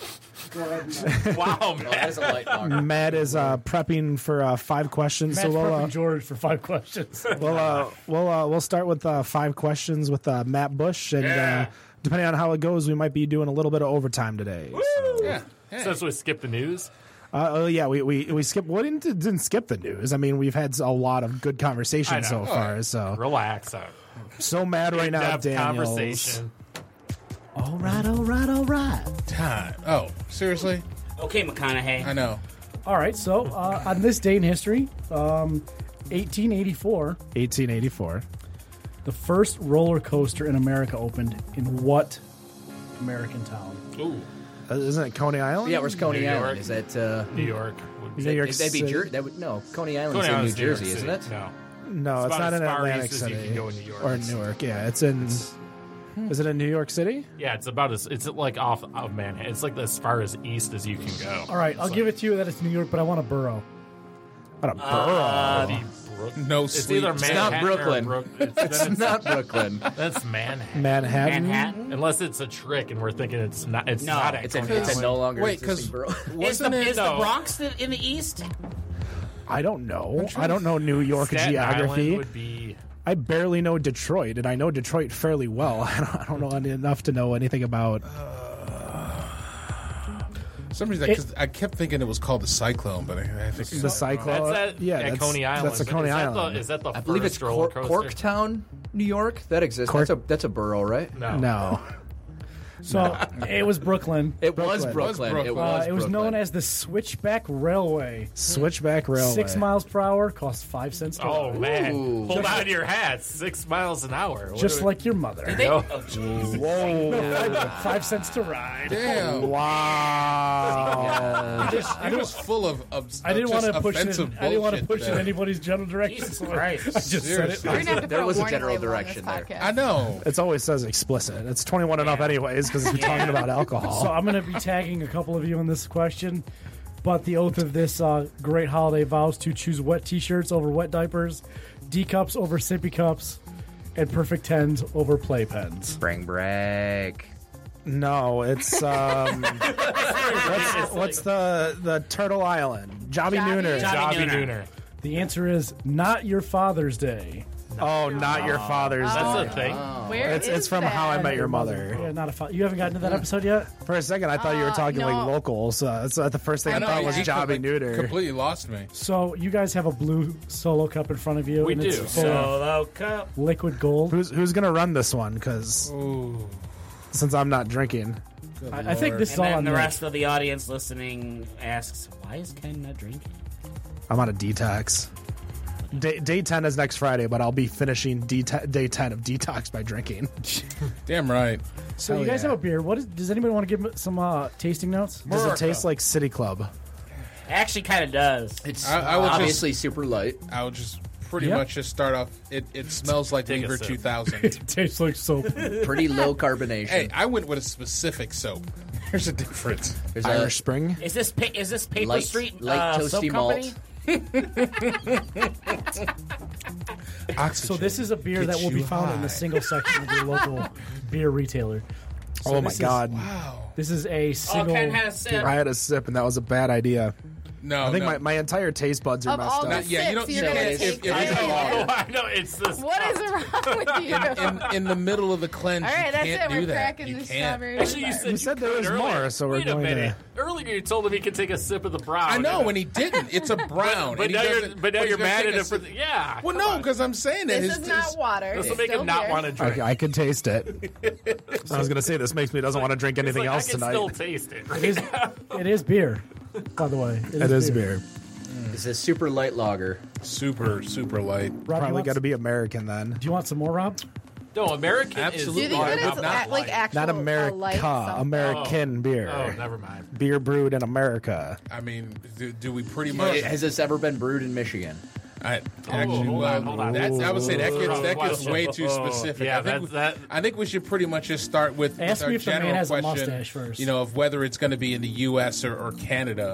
Wow,
No,
man.
that is a light log.
Matt is uh, prepping for uh, five questions.
Matt's
so we'll,
prepping
uh,
George for five questions.
we'll, uh, we'll, uh, we'll start with uh, five questions with uh, Matt Bush. And uh, depending on how it goes, we might be doing a little bit of overtime today. So.
Yeah. Hey.
Since we skipped the news,
Uh, oh yeah, we we we skipped. We didn't didn't skip the news. I mean, we've had a lot of good
I
conversation
know.
so far. So
relax. Uh,
so mad right now,
in-depth
Daniels.
conversation.
All right, all right, all right.
Time. Oh, seriously?
Okay, McConaughey.
I know.
All right, so uh, on this day in history, um, eighteen eighty-four,
eighteen eighty-four.
the first roller coaster in America opened in what American town?
Ooh,
Uh, isn't it Coney Island?
Yeah, where's Coney
New
Island?
York.
Is that uh,
New York. Would be
New York
that'd be
City.
Jer- that would no Coney Island's
Coney
in New
Island's New York
Jersey,
City.
isn't it?
No.
No, it's,
It's
not
about
in
as far
Atlantic
east as you
City
can go in New York.
or Newark. Yeah, it's in. Is it in New York City?
Yeah, it's about as it's like off of Manhattan. It's like as far as east as you can go.
All right, I'll give it to you that it's New York, but I want a borough.
What a borough.
Uh,
Brook-
No
It's
sleep.
either
It's
Manhattan
not Brooklyn.
Or Brook- it's, then
It's
it's
not Brooklyn.
That's Manhattan.
Manhattan.
Manhattan.
Unless it's a trick and we're thinking it's not. It's
No,
not. At
It's a,
Coney
it's a
Island.
no longer
Wait, because
existing borough.
Is, the,
wasn't
is
it?
the
No.
Bronx the- in the east?
I don't know. I don't know New York
Staten
geography.
Island would be.
I barely know Detroit, and I know Detroit fairly well. I don't, I don't know any- enough to know anything about.
For some reason, I, 'cause I kept thinking it was called the Cyclone, but I, I think
The Cyclone.
That's at,
yeah,
at
that's,
Coney Island.
That's a
but
Coney
is that
Island.
The, is that the
I
first
believe it's
roller
Cor-
coaster?
Corktown, New York. That exists.
Cork-
That's a that's a borough, right?
No.
No.
So it was Brooklyn.
It was
Brooklyn.
Brooklyn.
Was
It
Uh,
was.
it was
Brooklyn.
known as the Switchback Railway.
Switchback Railway.
Six miles per hour, cost five cents to
Oh
ride.
man!
Ooh.
Hold on to your hats. Six miles an hour. What
Just
do we-
like your mother.
They,
No.
oh, jeez.
Five, five cents to ride.
Damn.
Wow.
It was full of, of
I didn't
want to
push it.
offensive
In, I didn't want to
bullshit
push in
there.
anybody's general direction.
Jesus
so
Christ.
I just said it.
Seriously.
We're gonna have to
There
put
was a
a warning
general
label on
direction
this
there.
podcast.
I know.
It always says explicit. It's twenty-one and up anyways because we're talking about alcohol.
So I'm going to be tagging a couple of you on this question. But the oath of this uh, great holiday vows to choose wet T-shirts over wet diapers, D cups over sippy cups, and perfect tens over playpens.
Spring break.
No, it's um, what's, what's the the Turtle Island? Jobby
Jobby?
Nooner.
Jobby
Jobby
Nooner.
Nooner.
The answer is not your Father's Day.
Oh, not your father's.
That's
Day.
a thing.
Where
It's
is
it's from
that?
How I Met Your Mother.
Yeah, not a fa- you haven't gotten to that episode yet.
For a second, I thought you were
Uh,
talking
no.
like local. So that's uh, the first thing I,
I know,
thought was
yeah.
Jobby
Like,
Nooner.
completely lost me.
So you guys have a blue solo cup in front of you.
We
and
do.
It's full of
Solo cup.
liquid gold.
Who's who's gonna run this one? Because
Ooh.
since I'm not drinking,
Good
I, I think
Lord.
this is
And
all
then
on
the
Nick.
rest of the audience listening asks, why is Ken not drinking?
I'm on a detox. Day, day ten is next Friday, but I'll be finishing D day ten of detox by drinking.
Damn right.
So
Hell
you guys
yeah.
have a beer. What is, does anybody want to give some uh, tasting notes?
Does it
America.
taste like City Club?
Actually, kind of does.
It's
I- I would just-
obviously super light.
I would just pretty
Yep.
much just start off. It, it smells like
Take a
Lever
sip.
two thousand.
It tastes like soap.
Pretty low carbonation.
Hey, I went with a specific soap. There's a difference.
There's
Irish
a
Spring.
Is this pa- is this Paper
light,
Street
light
uh, soap
toasty
company?
malt.
So this is a beer
Gets
that will be
you
found in
high.
the single section of your local beer retailer. So
Oh my
this is-
god!
This is a
Oh,
single.
Ken has a sip.
I had a sip and that was a bad idea.
No,
I think
no.
my, my entire taste buds are
Of
messed
all
up.
the
Not- yeah, you
sips,
don't-
you're
you
gonna
can't-
take
if- if
this.
you don't-
Oh, I know it's this.
What is wrong with you?
in, in the middle of the cleanse,
All right,
you
that's
can't
it.
do
We're
that.
cracking
You
the
can't.
strawberry.
Actually, you
bar.
said
You said there
could
was
earlier.
more, so we're
Wait a
going to-
minute. Earlier you told him he could take a sip of the brown.
I know, and he didn't. It's a brown.
But
and he
now you're,
doesn't-
but now
he's
you're
gonna
mad
take
at
a
him for
sip.
the, yeah.
Well,
come
no,
on.
because I'm saying that
This
his,
is not
his-
water.
This will
It's
make
still
him not
beer.
want to drink.
I, I can taste it. I was gonna say this makes me doesn't want to drink
It's
anything
like,
else
I can
tonight.
still taste it.
It is, it is beer, by the way.
It is beer.
It's a super light lager.
super, super light.
Rob, you
Probably
want
got to
some-
be American then.
Do you want some more, Rob?
No, American
Absolutely.
Do you
is
think
Oh,
that
I'm
it's
not
a- like
light.
actual
Not
a
America,
light something?
American beer.
Oh, never mind.
Beer brewed in America.
I mean, do, do we pretty much?
Has this ever been brewed in Michigan?
I, actually,
hold
well,
on, hold on.
That's, I would say that gets that gets
Question.
way too specific.
Yeah,
I think
that's-
we,
that-
I think we should pretty much just start with, with
Ask
our
me if the man
general
has a
question.
mustache first.
You know, of whether it's going to be in the U S or, or Canada.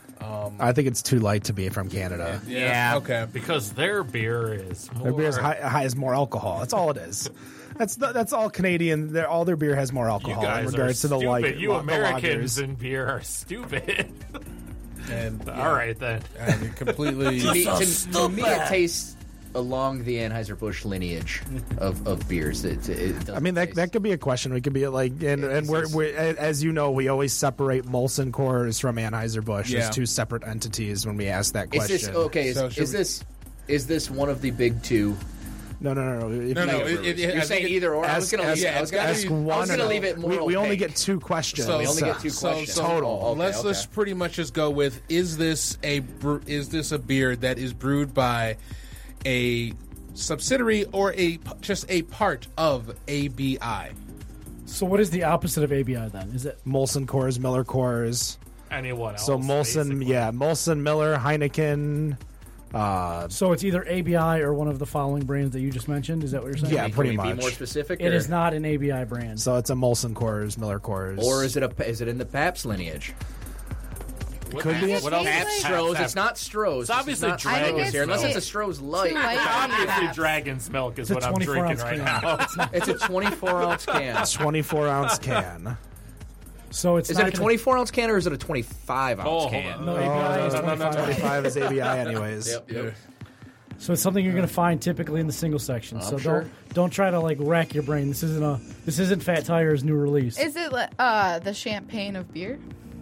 I think it's too light to be from Canada.
Yeah.
Okay.
Because their beer is more.
Their beer is high, high has more alcohol. That's all it is. That's the, that's all Canadian. They're, all their beer has more
You
alcohol in
guys are
regards to the
stupid.
light.
You
the
Americans
lagers.
in beer are stupid.
And
All right then.
I mean, completely.
To me, to, to me, it tastes along the Anheuser-Busch lineage of, of beers. It, it, it
I mean, that that could be a question. We could be like, and and we're, we're as you know, we always separate Molson Coors from Anheuser Busch
Yeah.
as two separate entities when we ask that
Is
question.
this okay? Is,
So should
is
we-
this is this one of the big two?
No, no, no, no. If
No,
you-
no. It, it,
You're
I think
saying
it-
either or. I was
Ask,
going to
ask,
leave, I was gonna
ask
leave,
one
I was gonna
or-
leave it more
we, we only
opaque.
get two questions.
So,
We only get two
so,
questions.
so
Total.
Okay,
let's
okay.
let's pretty much just go with: is this a bre- is this a beer that is brewed by a subsidiary or a just a part of A B I?
So what is the opposite of A B I then? Is it
Molson Coors, Miller Coors.
Anyone else?
So Molson,
basically.
yeah, Molson, Miller, Heineken. Uh,
so it's either A B I or one of the following brands that you just mentioned? Is that what you're saying?
Yeah,
Can
pretty
we
much.
Be more specific.
It
or,
is not an A B I brand.
so it's a Molson Coors, Miller Coors,
or is it a is it in the Pabst lineage?
What,
Could be.
What else?
Pabst
is
Pabst Strohs. It's not Strohs.
It's obviously
not
I think
Dragon's
it's
here, unless
Milk.
it's a Stroh's light.
Too light.
Obviously,
Pabst.
Dragon's Milk is
It's a
what I'm
twenty-four
drinking
ounce
right
can.
now.
It's a twenty-four ounce can.
twenty-four ounce can.
So it's
Is
not
it a
gonna-
twenty-four ounce can or is it a twenty-five ounce
Oh, hold
can?
on.
No, A B I is
no, no, no, no.
twenty-five.
twenty-five is A B I, anyways.
Yep, yep.
So it's something you're going to find typically in the single section. so
sure.
don't don't try to like rack your brain. This isn't a this isn't Fat Tire's new release.
Is it li- uh, the champagne of beer?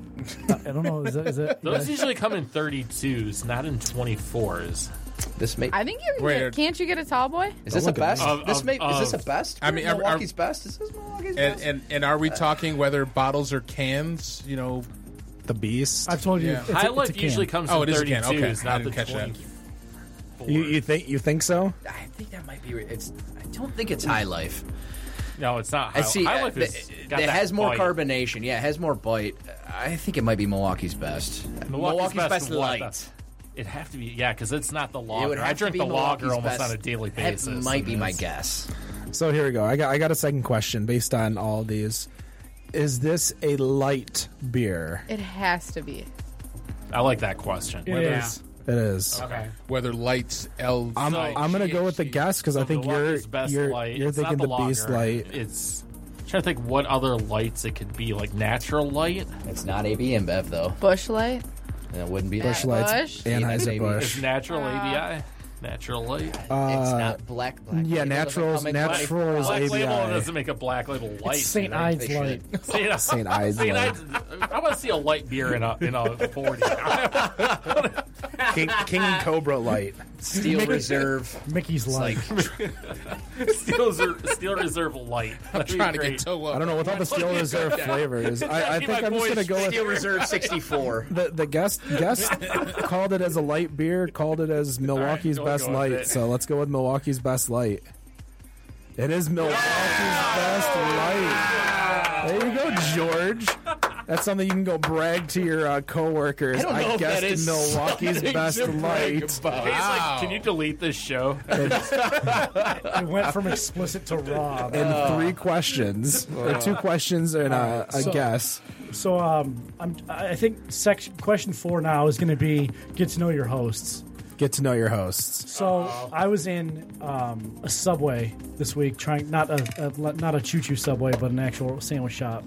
I don't know. Is that, is that
Those usually come in thirty-twos, not in twenty-fours.
This may
I think you can
Wait,
get, can't you get a tall boy?
is this a
look at
best?
me. Of-
this
of-
may is this a
of-
best?
I mean, are-
Milwaukee's
are-
best. Is this Milwaukee's
And,
best?
and and are we talking whether bottles or cans? You know,
The Beast.
I've told you.
Yeah.
It's a,
High
it's a
Life
can.
usually comes
Oh,
in
it is a can.
thirty-twos,
Okay. I
not the
didn't catch that.
twenty-fours.
You, you think you think so?
I think that might be. It's. I don't think it's High Life.
No, it's not. High,
I see.
High
uh,
Life is,
it
got
it
that
has more
bite.
carbonation. Yeah, it has more bite. I think it might be Milwaukee's best.
Milwaukee's, best,
light.
light. It'd have to be, yeah, because it's not the
It
lager.
would have
I
to
drink
be
the lager
Milwaukee's
almost
best.
on a daily
That
basis.
might be
and
my
it's-
guess.
So here we go. I got I got a second question based on all these. Is this a light beer?
It has to be.
I like that question.
It
Whether-
is.
It is.
Okay.
whether lights L.
I'm
So,
I'm gonna go with the guess because I
So
think you're
Milwaukee's best
you're
light.
you're
It's
thinking
not
the,
the,
Beast
lager.
light.
It's I'm trying to think what other lights it could be, like natural light.
It's not A B InBev though.
Bush Light.
And it wouldn't be
Busch
that.
Lights,
Busch?
Anheuser
Maybe.
Is
Busch.
natural A B I? Natural light.
It's not black. black
yeah,
Label doesn't
naturals-
come in
naturals
black.
is
Black
A B I.
label doesn't make a black label light.
It's Saint
do they?
Ides
They
Light.
Saint
Saint Ides
Saint
Light.
Ides. I want to see a light beer in a in a forty.
King, King Cobra light.
Steel Reserve.
Mickey's
It's
Light.
like
Steel, Reserve, Steel Reserve light.
I'm trying to get toe up.
I don't know what all the Steel Reserve flavors. I, I
Be
think
my
I'm just
boy,
gonna go with
Steel Reserve sixty-four.
the the guest guest called it as a light beer, called it as Milwaukee's
go-
best
go with
light.
it.
So let's go with Milwaukee's best light. It is Milwaukee's best light. There you go, George. That's something you can go brag to your uh, coworkers.
I don't know if
guessed
that is
Milwaukee's
something
best
to brag
light.
about.
He's like, can you delete this show?
I went from explicit to raw.
And three questions, or two questions and a, a
So-
guess.
So um, I'm, I think section question four now is going to be get to know your hosts.
Get to know your hosts.
So I was in um, a Subway this week, trying not a, a not a choo choo Subway, but an actual sandwich shop.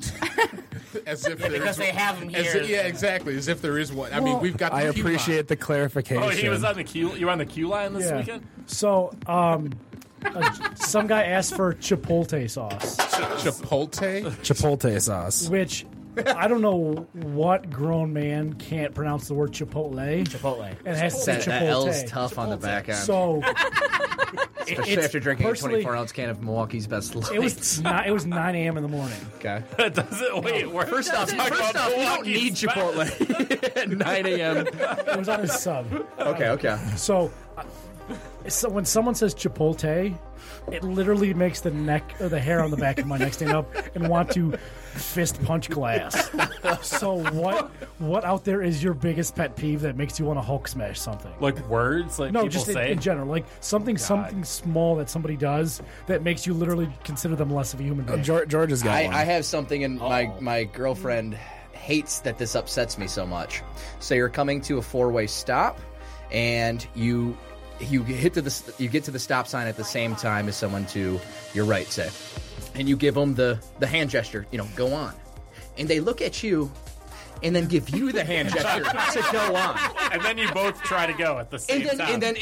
As if
Yeah,
there
because
is
they
one-
have 'em
as
here.
if- yeah, exactly. As if there is one. I mean,
Well,
we've got. The
I
queue
appreciate the clarification.
Oh, he was on the queue. You were on the queue line this
Yeah.
weekend.
So um, uh, some guy asked for Chipotle sauce,
line. Chipotle.
Chipotle sauce.
which I don't know what grown man can't pronounce the word Chipotle.
Chipotle.
And has to say
That, that L's
Chipotle.
tough on the back end.
So
Especially
it's
after drinking a
personally-
twenty-four ounce can of Milwaukee's Best Light.
it was ni- it was nine a.m. in the morning.
okay.
Does it? Wait, we're
First off,
talking
first
about
off, you don't
Milwaukee's
need Chipotle at nine a.m.
It was on his sub.
Okay, okay.
So, uh, so when someone says Chipotle, it literally makes the neck or the hair on the back of my neck stand up and want to fist punch glass. So what what out there is your biggest pet peeve that makes you want to Hulk smash something?
Like words, like
No,
people
just in,
say.
in general, like something something small that somebody does that makes you literally consider them less of a human being.
George, George has got
I,
one.
I have something, and my, my girlfriend hates that this upsets me so much. So you're coming to a four way stop, and you you hit to the you get to the stop sign at the same time as someone to your right, say, and you give them the the hand gesture, you know, go on, and they look at you, and then give you the hand gesture to go on.
And then you both try to go at the same
And then,
time.
and then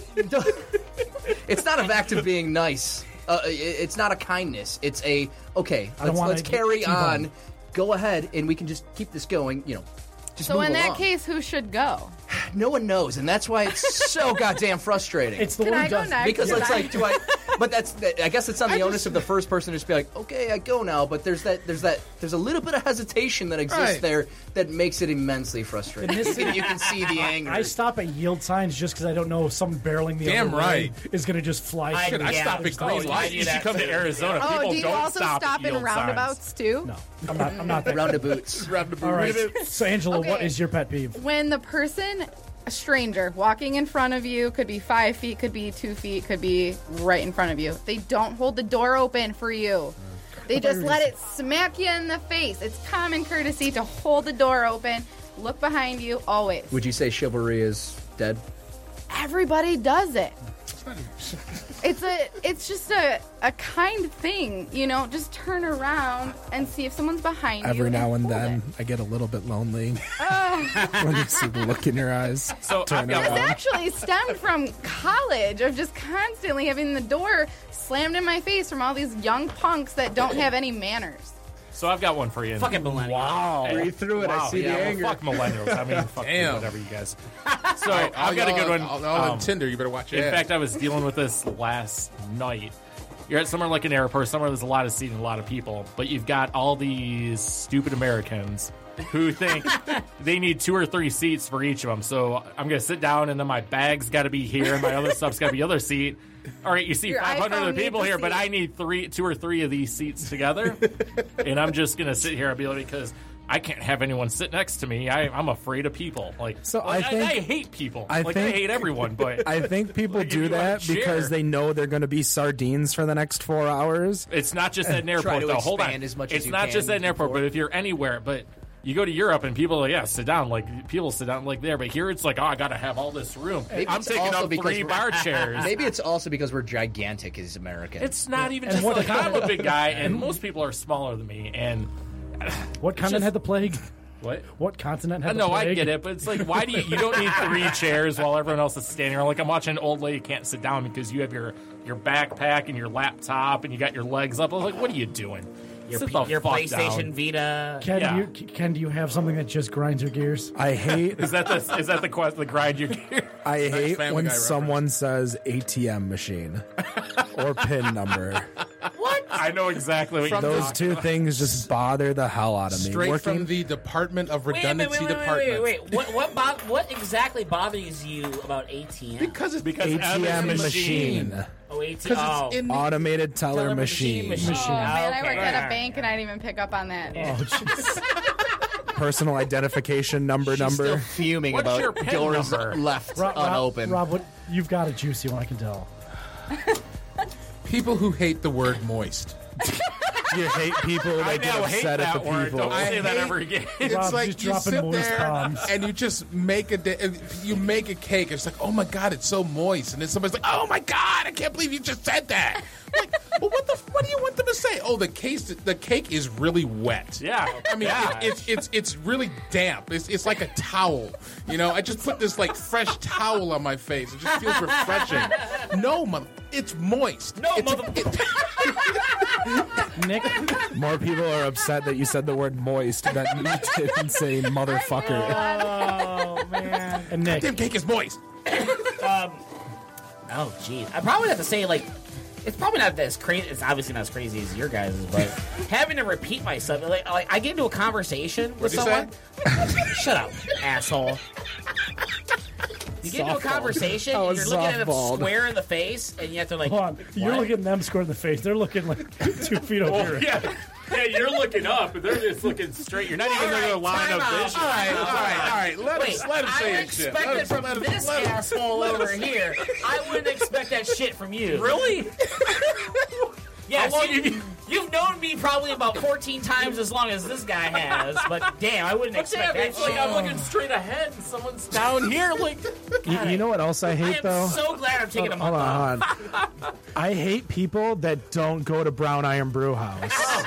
it, it's not an act of being nice. Uh, it- it's not a kindness. It's a okay.
I don't
Let's,
wanna
let's carry
T-bone.
on. Go ahead, and we can just keep this going. You know, just
So
move
in that
along.
case, who should go?
no one knows, and that's why it's so goddamn frustrating.
It's the
Can
one
I
who
go
does
next?
because
Can
it's
I-
like, do I? But that's, that, I guess it's on the onus of the first person to just be like, okay, I go now. But there's that, there's that, there's a little bit of hesitation that exists
Right.
there that makes it immensely frustrating.
And this
you, can,
is-
you can see the anger.
I stop at yield signs just because I don't know if someone barreling the
Damn
other
right.
way is going to just fly.
I-
through.
I
Yeah,
stop at
there's
green
always-
lights.
you should come to Arizona.
Oh,
People
do you
don't
also
stop,
stop
at
in
yield
roundabouts
signs.
too?
No, I'm not. I'm not that.
Round of boots.
All right. So Angela, what
Okay.
is your pet peeve?
When the person, a stranger, walking in front of you, could be five feet, could be two feet, could be right in front of you. They don't hold the door open for you. They just let it smack you in the face. It's common courtesy to hold the door open, look behind you, always.
Would you say chivalry is dead?
Everybody does it. It's a, it's just a, a kind thing, you know. Just turn around and see if someone's behind you.
Every now and
hold
then,
it.
I get a little bit lonely when you see the look in your eyes.
So I've
Turn
got
This
around.
actually stemmed from college of just constantly having the door slammed in my face from all these young punks that don't have any manners.
So I've got one for you.
Fucking millennials.
Wow.
Breathe through it. I
Wow,
see the
yeah, well,
anger.
fuck millennials. I mean, fuck
Damn.
whatever you guys. So
All
I've got a good
y'all-
one.
All, all
Um,
on Tinder, you better watch your
In
ass.
fact, I was dealing with this last night. You're at somewhere like an airport, somewhere there's a lot of seating, a lot of people, but you've got all these stupid Americans who think they need two or three seats for each of them. So I'm going to sit down, and then my bag's got to be here, and my other stuff's got to be other seat. All right, you see
Your
five hundred
iPhone
other people
needs a
here, but
seat.
I need three, two or three of these seats together, and I'm just going to sit here and be like, because I can't have anyone sit next to me. I, I'm afraid of people. Like,
So
like,
I think-
I, hate people.
I
like
think-
I hate everyone, but
I think people
Like, if
do
you wanna
that
share.
because they know they're going to be sardines for the next four hours.
it's not just at an
Try
airport,
to
though. Hold on.
expand as much as
it's
you
not
can
just at an airport,
before.
but if you're anywhere, but you go to Europe and people are like, yeah, sit down. Like, people sit down like there, but here it's like, oh, I got to have all this room.
Maybe
I'm
it's
taking
also
up
because
three
we're-
bar chairs.
Maybe it's also because we're gigantic as Americans.
It's not even
And
just
what
like
kind
I'm
of-
a big guy, and most people are smaller than me. And
What continent
just-
had the plague?
what?
What continent had the
No,
plague?
I get it, but it's like, why do you? You don't need three chairs while everyone else is standing around. Like I'm watching an old lady can't sit down because you have your your backpack and your laptop and you got your legs up. I was like, what are you doing?
Your,
Sit
P-
the
your
fuck
PlayStation
down.
Vita.
Ken,
Yeah.
do you, Ken, do you have something that just grinds your gears?
I hate
Is that the is that the quest? The grind you gear?
I hate
Family
when
Guy
someone says A T M machine or PIN number.
What?
I know exactly what
From
you're
Those
talking
two
about.
things just bother the hell out of me.
Straight
Working,
from the Department of
Wait a minute,
Redundancy
wait, wait, wait,
Department.
wait, wait. What, what, bo- what exactly bothers you about A T M?
Because it's
Because
A T M
every
machine.
oh, A T M.
Because
Oh.
it's in
Automated teller
Teller
machine.
machine.
Oh man, I
Okay.
worked at a bank and I didn't even pick up on that.
Oh, jeez.
personal identification number
She's
number.
still fuming
What's
about
your pin
doors
number?
left
Rob, Rob,
unopened.
Rob, what, you've got a juicy one, I can tell.
People who hate the word moist.
You hate people that
I
get
now hate
upset at
that
the
word.
people.
Don't say that
hate-
ever again.
It's
Rob,
like
just
you
dropping
sit
moist
there
bombs.
and you just make a da- you make a cake. It's like, oh my god, it's so moist, and then somebody's like, oh my god, I can't believe you just said that. Like, well, what the? What do you want them to say? Oh, the case, the cake is really wet.
Yeah.
I mean,
Yeah.
it, it's it's it's really damp. It's it's like a towel. You know, I just put this like fresh towel on my face. It just feels refreshing. No, mother, it's moist.
No,
It's-
mother-
it-
Nick,
More people are upset that you said the word moist than you didn't say motherfucker.
Oh man.
and Nick,
damn cake is moist.
Oh geez. I probably have to say like. It's probably not as crazy. It's obviously not as crazy as your guys', but having to repeat myself, like, like I get into a conversation with
What'd you
someone. Shut up, asshole. You get into a
Softball.
conversation,
I
and
was
you're looking at them
softballed.
square in the face, and you have to like.
hold on. You're
what?
looking at them square in the face. They're looking like two feet over
Oh,
here.
yeah. Yeah, you're looking up, and they're just looking straight. You're not even
All
in
right,
the line
time
of
out.
vision.
All right, all right, all right. Let
Wait,
him let him
I
say
would
his shit.
expect
Let
it
him-
from
let him-
this
let him-
asshole over here. I wouldn't expect that shit from you.
Really?
Yes,
How long
you,
have you-
you've known me probably about fourteen times as long as this guy has, but damn, I wouldn't
But
expect
damn,
that
it's like
shit.
I'm looking straight ahead, and someone's down here. Like,
You, you know what else I
I
hate
am
though?
so glad I'm taking a
Hold
month off.
on, hold on. I hate people that don't go to Brown Iron Brew House.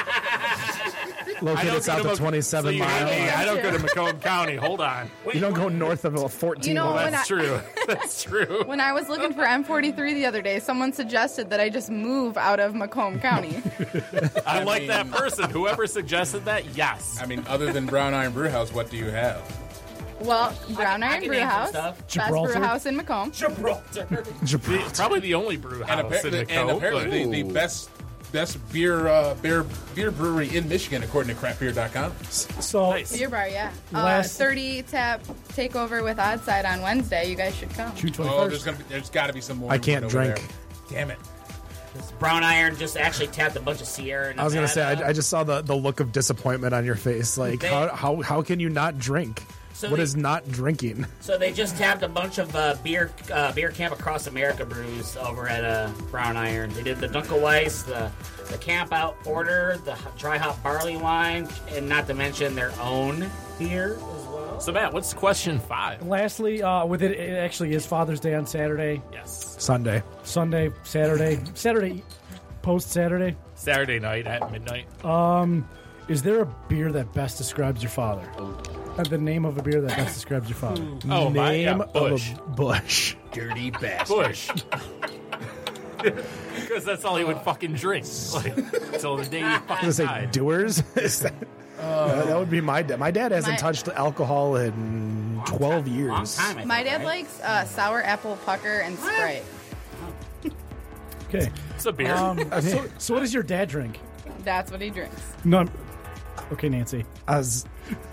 Located south of twenty-seven
so you
miles.
hate me. I don't go to Macomb County. Hold on.
You don't go north of a fourteen.
You know,
mile.
when
That's
I-
true. That's true.
When I was looking for M forty-three the other day, someone suggested that I just move out of Macomb County.
I like that person. Whoever suggested that, yes.
I mean, other than Brown Iron Brew House, what do you have?
Well, Brown
I
Iron
can
Brew
name some
House,
stuff.
best
Gibraltar?
brew house in Macomb.
Gibraltar.
The- probably the only brew
And,
house in
apparently,
Macomb.
and apparently the, the
but-
best best beer uh, beer beer brewery in Michigan, according to craft beer dot com.
So
Nice.
Beer bar, yeah. Uh,
Last-
thirty tap takeover with Oddside on Wednesday. You guys should come.
June
Oh, there's
twenty-first.
gonna be, there's got to be some more.
I can't
over
drink.
there. Damn it!
Brown Iron just actually tapped a bunch of Sierra.
I was gonna say,
Nevada.
I, I just saw the, the look of disappointment on your face. Like,
They-
how, how how can you not drink?
So
What
they-
is not drinking?
So they just tapped a bunch of uh, beer uh, beer camp across America brews over at uh, Brown Iron. They did the Dunkelweiss, the the Camp Out Porter, the h- dry hop barley wine, and not to mention their own beer as well.
So, Matt, what's question five?
Lastly, uh, with it, it actually is Father's Day on Saturday,
Yes.
Sunday.
Sunday, Saturday, Saturday, post Saturday.
Saturday night at midnight.
Is there a beer that best describes your father? Uh, the name of a beer that best describes your father.
Oh, my, yeah,
Name
Bush.
of a bush.
Dirty bastard.
Bush. Because that's all he would fucking drink. Like, until the day he
I
fucking
was gonna say
died.
Doers. Is that, Uh, that would be my dad. My dad hasn't
My-
touched alcohol in twelve years.
Long time. I think,
My dad
right?
likes uh, sour apple pucker and Sprite.
Okay.
It's a beer.
Um, so, so what does your dad drink?
That's what he drinks.
No. Okay, Nancy.
As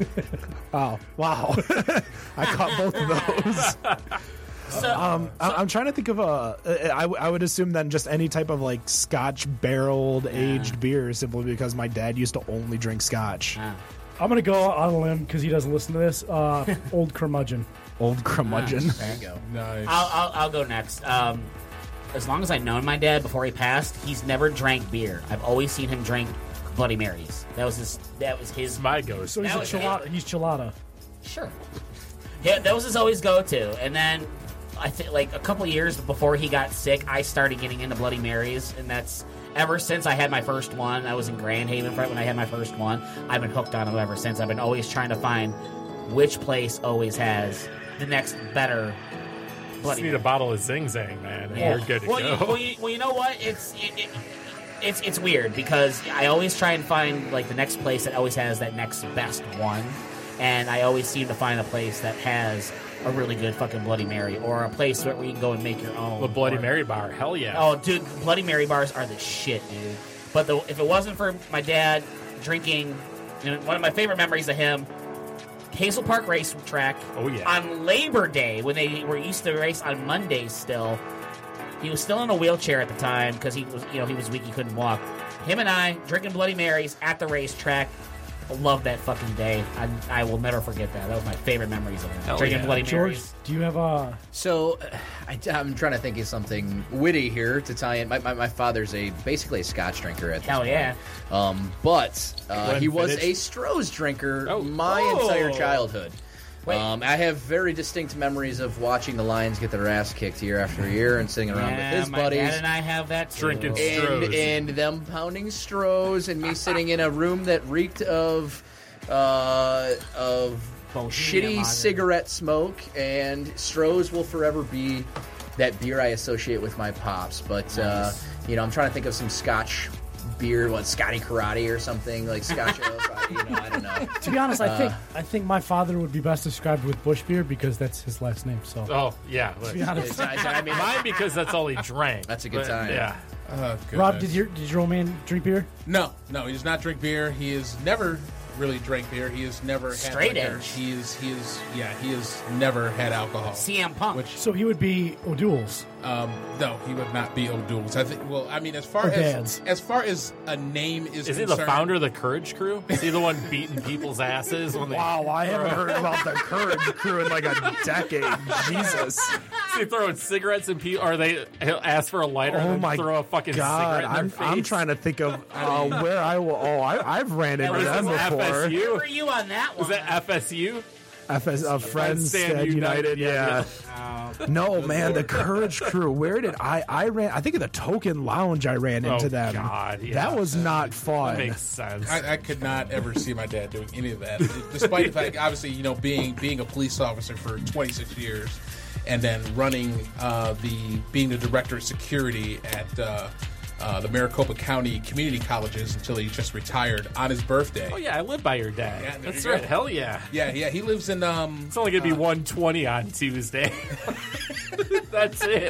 oh wow, I caught both of those.
So,
Um, I- I'm trying to think of a. I, w- I would assume then just any type of like Scotch barreled aged beer, simply because my dad used to only drink Scotch.
uh,
I'm gonna go on a limb because he doesn't listen to this. Uh, old curmudgeon.
Old curmudgeon.
there you go.
Nice.
I'll, I'll, I'll go next. Um, as long as I've known my dad before he passed, he's never drank beer. I've always seen him drink Bloody Marys. That was his. That was his.
My ghost.
So he's
That
a
was
chilada. He's chilada.
Sure. Yeah, that was his always go-to. And then I think like a couple years before he got sick, I started getting into Bloody Marys, and that's ever since I had my first one. I was in Grand Haven right when I had my first one. I've been hooked on them ever since. I've been always trying to find which place always has the next better
Just
Bloody
need a
Mary.
bottle of Zing Zang, man, and you're good to
well,
go.
You, well, you, well, you know what? It's it, it, it's it's weird because I always try and find like the next place that always has that next best one, and I always seem to find a place that has a really good fucking Bloody Mary or a place where you can go and make your own.
the Bloody
or-
Mary bar, hell yeah.
Oh, dude, Bloody Mary bars are the shit, dude. But the, if it wasn't for my dad drinking, you know, one of my favorite memories of him. Hazel Park Racetrack.
Oh, yeah.
On Labor Day, when they were used to race on Mondays still, he was still in a wheelchair at the time because he was, you know, he was weak, he couldn't walk. Him and I drinking Bloody Marys at the racetrack, love that fucking day. I, I will never forget that. That was my favorite memories of it.
Hell
Drinking
yeah.
Bloody
George,
Marys.
do you have a?
So, uh, I, I'm trying to think of something witty here to tie in. My, my, my father's a basically a Scotch drinker at this
Hell
point.
yeah.
Um, but uh, he was
Glenfiddich.
a Stroh's drinker
Oh.
my
Oh.
entire childhood.
Wait.
Um, I have very distinct memories of watching the Lions get their ass kicked year after year and sitting around
Yeah,
with his
my
buddies.
dad and I have that too.
Drinking
and,
Strohs.
and them pounding Strohs and me sitting in a room that reeked of uh, of
Bohemian
shitty
lager.
cigarette smoke, and Strohs will forever be that beer I associate with my pops. But uh, you know, I'm trying to think of some Scotch beer, what Scotty Karate or something like Scotch ale. You know, I don't know.
To be honest, I think I think my father would be best described with Bush beer because that's his last name. So
Oh yeah,
to be honest,
It's- I, I mean,
mine because that's all he drank.
That's a good
But,
time.
Yeah,
Oh,
Rob,
goodness.
did your did your old man drink beer?
No, no, he does not drink beer. He has never really drank beer. He has never
Straight
had liquor.
edge.
He is, he is, yeah, he has never had alcohol.
C M Punk.
Which,
So he would be O'Doul's.
um, no, he would not be O'Doul's. I think. Well, I mean, as far
Or
as
Dad's.
as far as a name is,
is he
concerned,
the founder of the Courage Crew? Is he the one beating people's asses when they?
Wow, I haven't heard about the Courage Crew in like a decade. Jesus.
Is he throwing cigarettes in people? Or they he'll ask for a lighter and
Oh
then
my
throw a fucking
God,
cigarette in their
I'm,
face?
I'm trying to think of uh, where I will. Oh, I, I've ran into
Was
them
this
before.
F S U?
Where were you on that one?
Was that F S U?
F S, uh, Friends
Stand
Stand
United,
United,
yeah,
yeah.
Oh.
No, man, the Courage Crew. Where did I? I ran. I think at the Token Lounge. I ran into
Oh,
them.
God, yeah.
That was not fun.
That makes sense.
I, I could not ever see my dad doing any of that, despite the fact, obviously, you know, being being a police officer for twenty-six years, and then running uh, the being the director of security at uh, uh, the Maricopa County Community Colleges until he just retired on his birthday.
Oh yeah, I live by your dad.
Yeah, there
That's
you
right.
go.
Hell yeah.
Yeah, yeah, he lives in. Um,
It's only gonna be one twenty on Tuesday. That's it.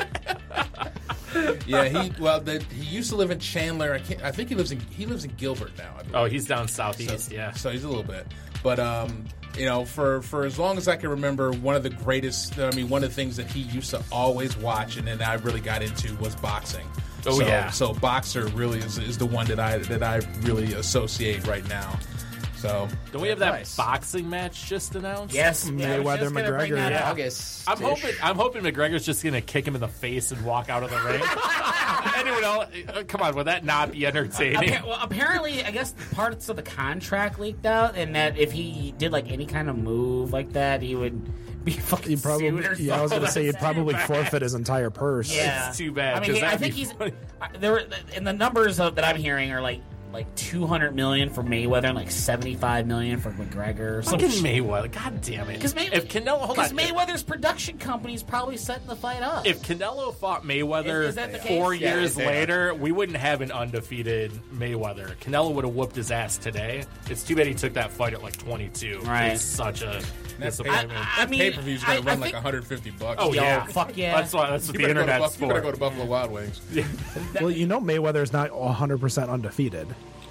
yeah, he well, the, he used to live in Chandler. I can't. I think he lives in he lives in Gilbert now. I believe.
Oh, he's down
So-
southeast. Yeah.
So he's a little bit, but um, you know, for for as long as I can remember, one of the greatest. I mean, one of the things that he used to always watch, and then I really got into was boxing.
Oh,
so,
yeah.
So boxer really is, is the one that I that I really associate right now. So
Don't we have that
Nice.
boxing match just announced?
Yes, yeah, I was
Mayweather
just gonna bring
McGregor,
that
yeah.
up.
August.
I'm hoping. I'm hoping McGregor's just gonna kick him in the face and walk out of the ring. Anyone else? uh, Come on, would that not be entertaining?
Appa- well, apparently, I guess parts of the contract leaked out, and that if he did like any kind of move like that, he would be fucking
He probably,
sued or
yeah, I was
something.
going to say he'd probably forfeit his entire purse.
Yeah,
It's too bad,
I mean,
'cause
he, I
that'd
think
be
he's
funny.
I- there. Were, and the numbers of, that I'm hearing are like like two hundred million for Mayweather and like seventy-five million for McGregor. Some
Fucking
sh-
Mayweather. God damn it.
Because May-
if Canelo, hold on.
Mayweather's production company's probably setting the fight up.
If Canelo fought Mayweather
Is- is that the
four
case? Yeah,
years
they are.
later, we wouldn't have an undefeated Mayweather. Canelo would have whooped his ass today. It's too bad he took that fight at like twenty-two.
Right.
It's such a
that
disappointment.
I- I mean,
pay per view is going
I-
to
I
run like
think-
one hundred fifty bucks.
oh
Yo,
yeah,
fuck yeah.
That's why. That's what
You
the
better, go to,
internet's
Buff- you better go
for.
to Buffalo Wild Wings.
Well, you know Mayweather's not one hundred percent undefeated.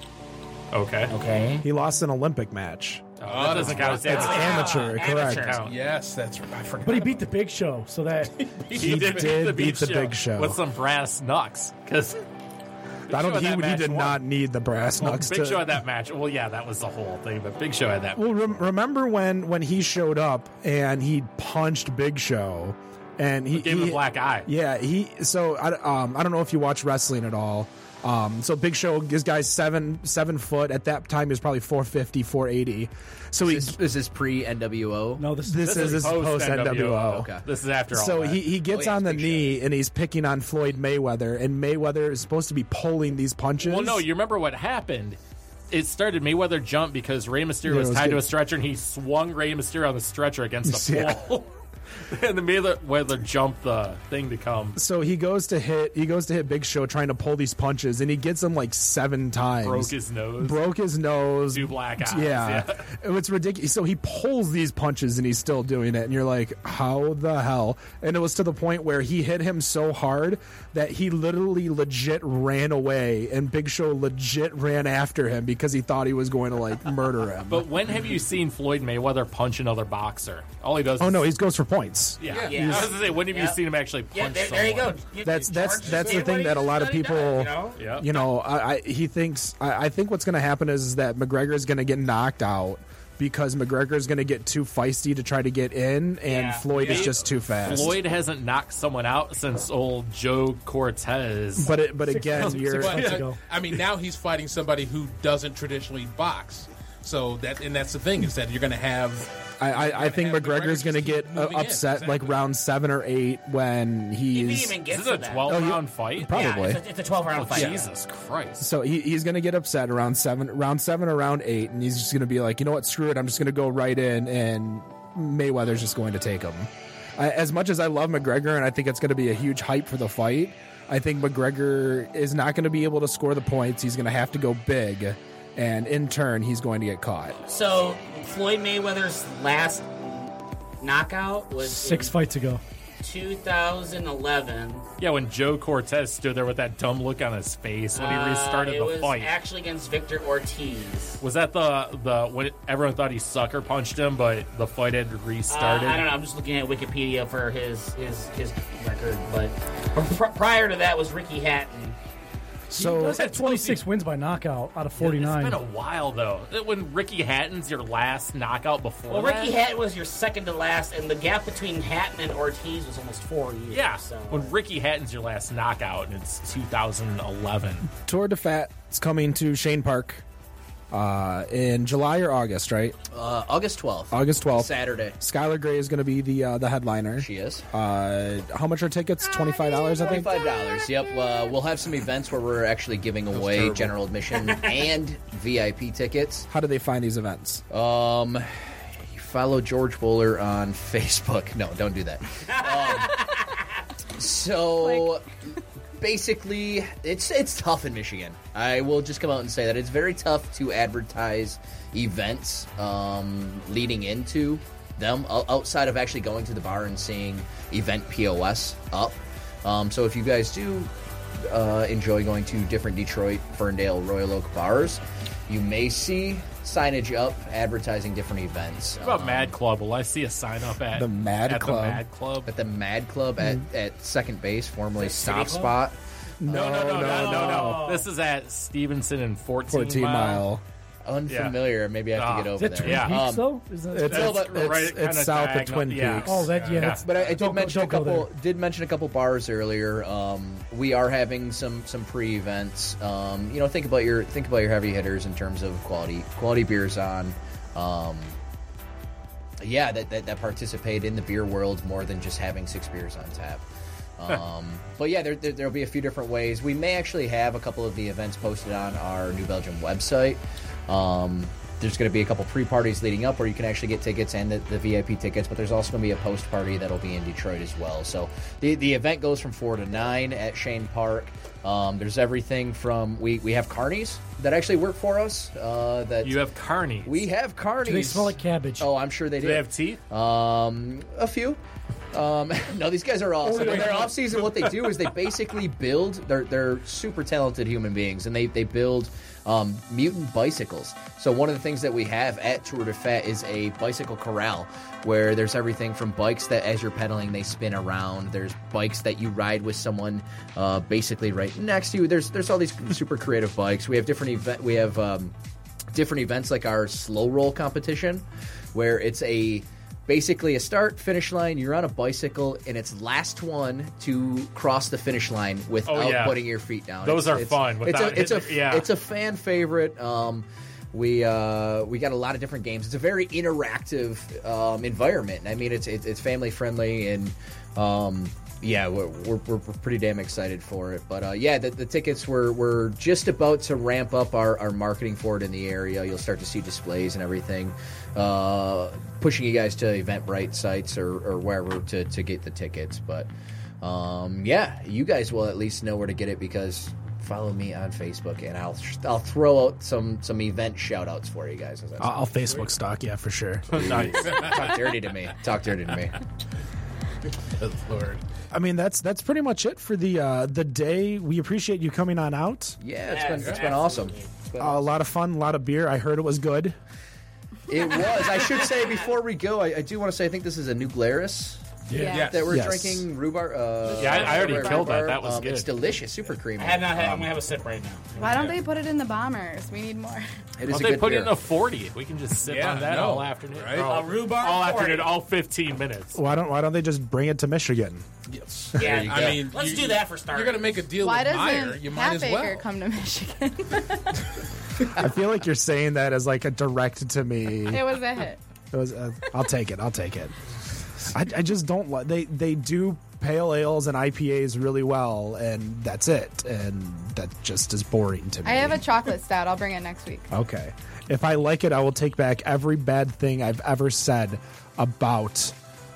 Okay.
okay,
He lost an Olympic match.
Oh, that doesn't count.
It's amateur, correct.
Count.
Yes, that's right. I forgot.
But he beat the Big Show, so that
He,
did beat the Big Show.
with some brass knucks because
I don't.
Show
He,
that
he
match
did
won.
not need the brass
Well,
knucks.
Big
to,
Show had that match. Well, yeah, that was the whole thing. But Big Show had that.
Well, rem- remember when when he showed up and he punched Big Show, and he
Gave him
he-
a black eye.
Yeah, he. So I, um, I don't know if you watch wrestling at all. Um, so Big Show, this guy's seven seven foot. At that time, he was probably four fifty, four eighty. So he.
Is this, is this pre N W O?
no, this,
This, is this post N W O.
Okay.
This is after all.
So
that.
he, he gets
Oh, yeah,
on the
Big
knee and he's picking on Floyd Mayweather, and Mayweather is supposed to be pulling these punches.
Well, no, you remember what happened? It started Mayweather jumped because Rey Mysterio
Yeah,
was
it was
tied to
good.
a stretcher, and he swung Rey Mysterio on the stretcher against the
Yeah.
pole. And the Mayweather jumped the thing to come.
So he goes to hit. He goes to hit Big Show trying to pull these punches, and he gets them like seven times.
Broke his nose.
Broke his nose.
Two black eyes.
Yeah, it's ridiculous. So he pulls these punches, and he's still doing it, and you're like, how the hell? And it was to the point where he hit him so hard that he literally legit ran away, and Big Show legit ran after him because he thought he was going to like murder him.
But when have you seen Floyd Mayweather punch another boxer? All he does
oh
is
no, he goes for points.
Yeah,
Yeah.
I was gonna say, when have you
Yeah.
seen him actually punch
Yeah, there, there you go.
someone?
You-
That's
you
that's
charge
that's the
anybody
thing that a lot of
that he does,
people,
you know?
Yeah.
you know, I, I, he thinks. I, I think what's going to happen is, is that McGregor is going to get knocked out because McGregor is going to get too feisty to try to get in, and
Yeah.
Floyd is
Yeah.
just too fast.
Floyd hasn't knocked someone out since old Joe Cortez.
But it, but
Six
again,
months-
you're
six months
But, uh,
ago.
I mean, now he's fighting somebody who doesn't traditionally box. So that and that's the thing is that you're going to have.
I, I, I think
have
McGregor's
McGregor
going to
just
get
keep
uh,
moving in.
upset like
Exactly.
round seven or eight when
He didn't
he's
even get
This is
to
a
that.
twelve
Oh, you-
round fight.
Probably.
Yeah, it's a, it's a twelve round fight.
Jesus Christ!
so he, he's going to get upset around seven, round seven or round eight, and he's just going to be like, you know what, screw it, I'm just going to go right in, and Mayweather's just going to take him. I, as much as I love McGregor, and I think it's going to be a huge hype for the fight, I think McGregor is not going to be able to score the points. He's going to have to go big, and in turn, he's going to get caught.
So Floyd Mayweather's last knockout was
Six
in
fights ago.
two thousand eleven.
Yeah, when Joe Cortez stood there with that dumb look on his face when he restarted
uh, it
the
was
fight.
actually against Victor Ortiz.
Was that the the when everyone thought he sucker punched him, but the fight had
Uh,
restarted?
I don't know. I'm just looking at Wikipedia for his his his record, but pr- prior to that was Ricky Hatton.
So
Does have twenty-six wins by knockout out of forty-nine.
It's been a while though. When Ricky Hatton's your last knockout before
Well,
that?
Ricky Hatton was your second to last, and the gap between Hatton and Ortiz was almost four years.
Yeah,
So.
when Ricky Hatton's your last knockout, and it's two thousand eleven.
Tour de Fat is coming to Shane Park uh, in July or August, right?
Uh, August twelfth.
August twelfth.
Saturday.
Skylar Gray is going to be the uh, the headliner.
She is.
Uh, how much are tickets? Twenty-five dollars, I think.
Twenty-five dollars. Yep. Uh, we'll have some events where we're actually giving away
terrible.
general admission and V I P tickets.
How do they find these events?
Um, you follow George Bowler on Facebook. No, don't do that. Um, so basically, it's it's tough in Michigan. I will just come out and say that it's very tough to advertise events um, leading into them o- outside of actually going to the bar and seeing event P O S up. Um, so if you guys do uh, enjoy going to different Detroit, Ferndale, Royal Oak bars, you may see signage up advertising different events.
What about
Um,
Mad Club? Will I see a sign up at
The Mad
at
Club?
The Mad Club.
At the Mad Club at, at second base, formerly
City
Stop
Club?
Spot.
No, no, no, no, no, no,
no.
This is at Stevenson and fourteen,
fourteen mile.
Unfamiliar. Maybe I have
Ah.
to get
Is
over
that
there.
Twin
Yeah.
Peaks,
Um,
though? Is that,
It's,
No,
it's,
but-
it's,
right
it's
kinda
south of
diagonal-
Twin
yeah.
Peaks.
oh, that, yeah.
Yeah.
That's,
But I, I did
don't go-
mention a
don't go
couple.
there.
Did mention a couple bars earlier. Um, we are having some some pre events. Um, you know, think about your think about your heavy hitters in terms of quality quality beers on. Um, yeah, that, that that participate in the beer world more than just having six beers on tap. Um, but yeah, there, there there'll be a few different ways. We may actually have a couple of the events posted on our New Belgium website. Um, there's going to be a couple pre-parties leading up where you can actually get tickets and the, the V I P tickets, but there's also going to be a post-party that'll be in Detroit as well. So the the event goes from four to nine at Shane Park. Um, there's everything from we, we have carnies that actually work for us. Uh, that
You have carnies.
we have carnies.
Do they smell like cabbage?
Oh, I'm sure they
Do
do.
they have teeth?
Um, a few. Um, no, these guys are awesome. When they're off season, what they do is they basically build. They're they're super talented human beings, and they they build um, mutant bicycles. So one of the things that we have at Tour de Fat is a bicycle corral where there's everything from bikes that as you're pedaling they spin around. There's bikes that you ride with someone uh, basically right next to you. There's there's all these super creative bikes. We have different event. We have um, different events like our slow roll competition, where it's a basically a start finish line. You're on a bicycle, and it's last one to cross the finish line without
Oh, yeah.
putting your feet down.
Those
It's-
are
it's-
fun
It's
without
a it's a
hitting- yeah.
it's a fan favorite. Um, we uh, we got a lot of different games. It's a very interactive um, environment. I mean, it's it's, it's family friendly and. Um, Yeah, we're, we're, we're pretty damn excited for it. But uh, yeah, the, the tickets, we're, we're just about to ramp up our, our marketing for it in the area. You'll start to see displays and everything, uh, pushing you guys to Eventbrite sites or, or wherever to, to get the tickets. But um, yeah, you guys will at least know where to get it because follow me on Facebook and I'll I'll throw out some, some event shout outs for you guys. As I
I'll, I'll Facebook stock, yeah, for sure.
Nice.
Talk dirty to me. Talk dirty to me.
Good Lord.
I mean, that's that's pretty much it for the uh, the day. We appreciate you coming on out.
Yeah, it's been
Yes,
it's been awesome.
absolutely.
It's been
Uh, a lot of fun, a lot of beer. I heard it was good.
It was. I should say before we go, I, I do want to say I think this is a New Glarus
Yeah.
Yes.
that we're
Yes.
drinking rhubarb. Uh,
Yeah, I- I already
rhubarb,
killed that. That was
um,
good.
It's delicious, super creamy.
I have not had. I'm
Um,
gonna have a sip right now.
Why don't they put it in the bombers? We need more.
It
Well,
is a
they
good
put
beer.
it in a forty. We can just sip
Yeah,
on that
no,
all afternoon.
right?
Oh,
A rhubarb
all afternoon,
forty.
all fifteen minutes.
Why don't Why don't they just bring it to Michigan?
Yes.
Yeah,
you
I
go.
mean,
let's
you-
do that for starters.
You're gonna make a deal
Why
with Meyer.
doesn't
You might as
Half
well.
Acre come to Michigan?
I feel like you're saying that as like a direct to me.
It was a hit.
It was, uh, I'll take it. I'll take it. I, I just don't like they they do pale ales and I P As really well, and that's it. And that just is boring to me.
I have a chocolate stout. I'll bring it next week.
Okay. If I like it, I will take back every bad thing I've ever said about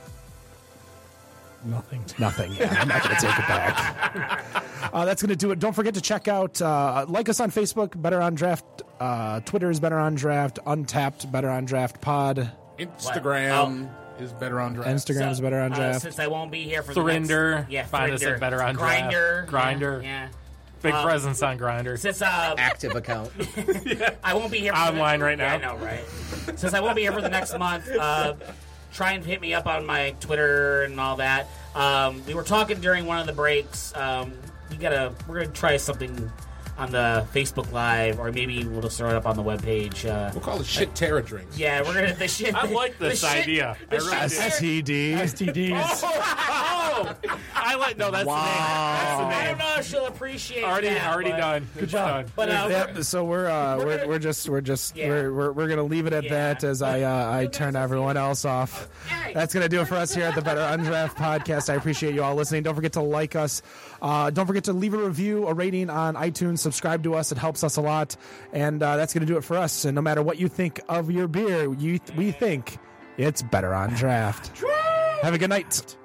Nothing.
nothing. Yeah, I'm not going to take it back. Uh, that's going to do it. Don't forget to check out, uh, like us on Facebook, Better on Draft. Uh, Twitter is Better on Draft. Untapped, Better on Draft Pod.
Instagram is better on draft.
Instagram is Better on
Uh,
Draft.
since I won't be here for
Thrinder.
the next, yeah,
Find us
Thrinder.
at Better on Draft.
Grinder,
Grinder.
yeah.
Big
Um,
presence on Grinder.
Since uh,
active account.
I won't be here for
Online
the,
right now.
Yeah, I know, right? Since I won't be here for the next month, uh, try and hit me up on my Twitter and all that. Um, we were talking during one of the breaks. Um, we gotta, we're gonna try something on the Facebook Live, or maybe we'll just throw it up on the webpage. Uh,
We'll call it shit Terra drinks.
yeah, we're gonna the shit.
I like this
the shit-
idea. I
the
really
shit
do.
Terra-
S T D.
S T Ds.
Oh, I like no. That's
Wow.
the name. That's the
I
name.
don't know if she'll appreciate
Already,
that,
already
but,
done. Good
job.
Done.
But uh,
Yep, so we're uh, we're,
gonna-
we're just we're just
Yeah.
we're, we're we're gonna leave it at
Yeah.
that as I uh, I turn everyone else off. That's gonna do it for us here at the Better Undraft Podcast. I appreciate you all listening. Don't forget to like us. Uh, don't forget to leave a review, a rating on iTunes. Subscribe to us; it helps us a lot. And uh, that's gonna do it for us. And no matter what you think of your beer, you we think it's Better on Draft. Have a good night.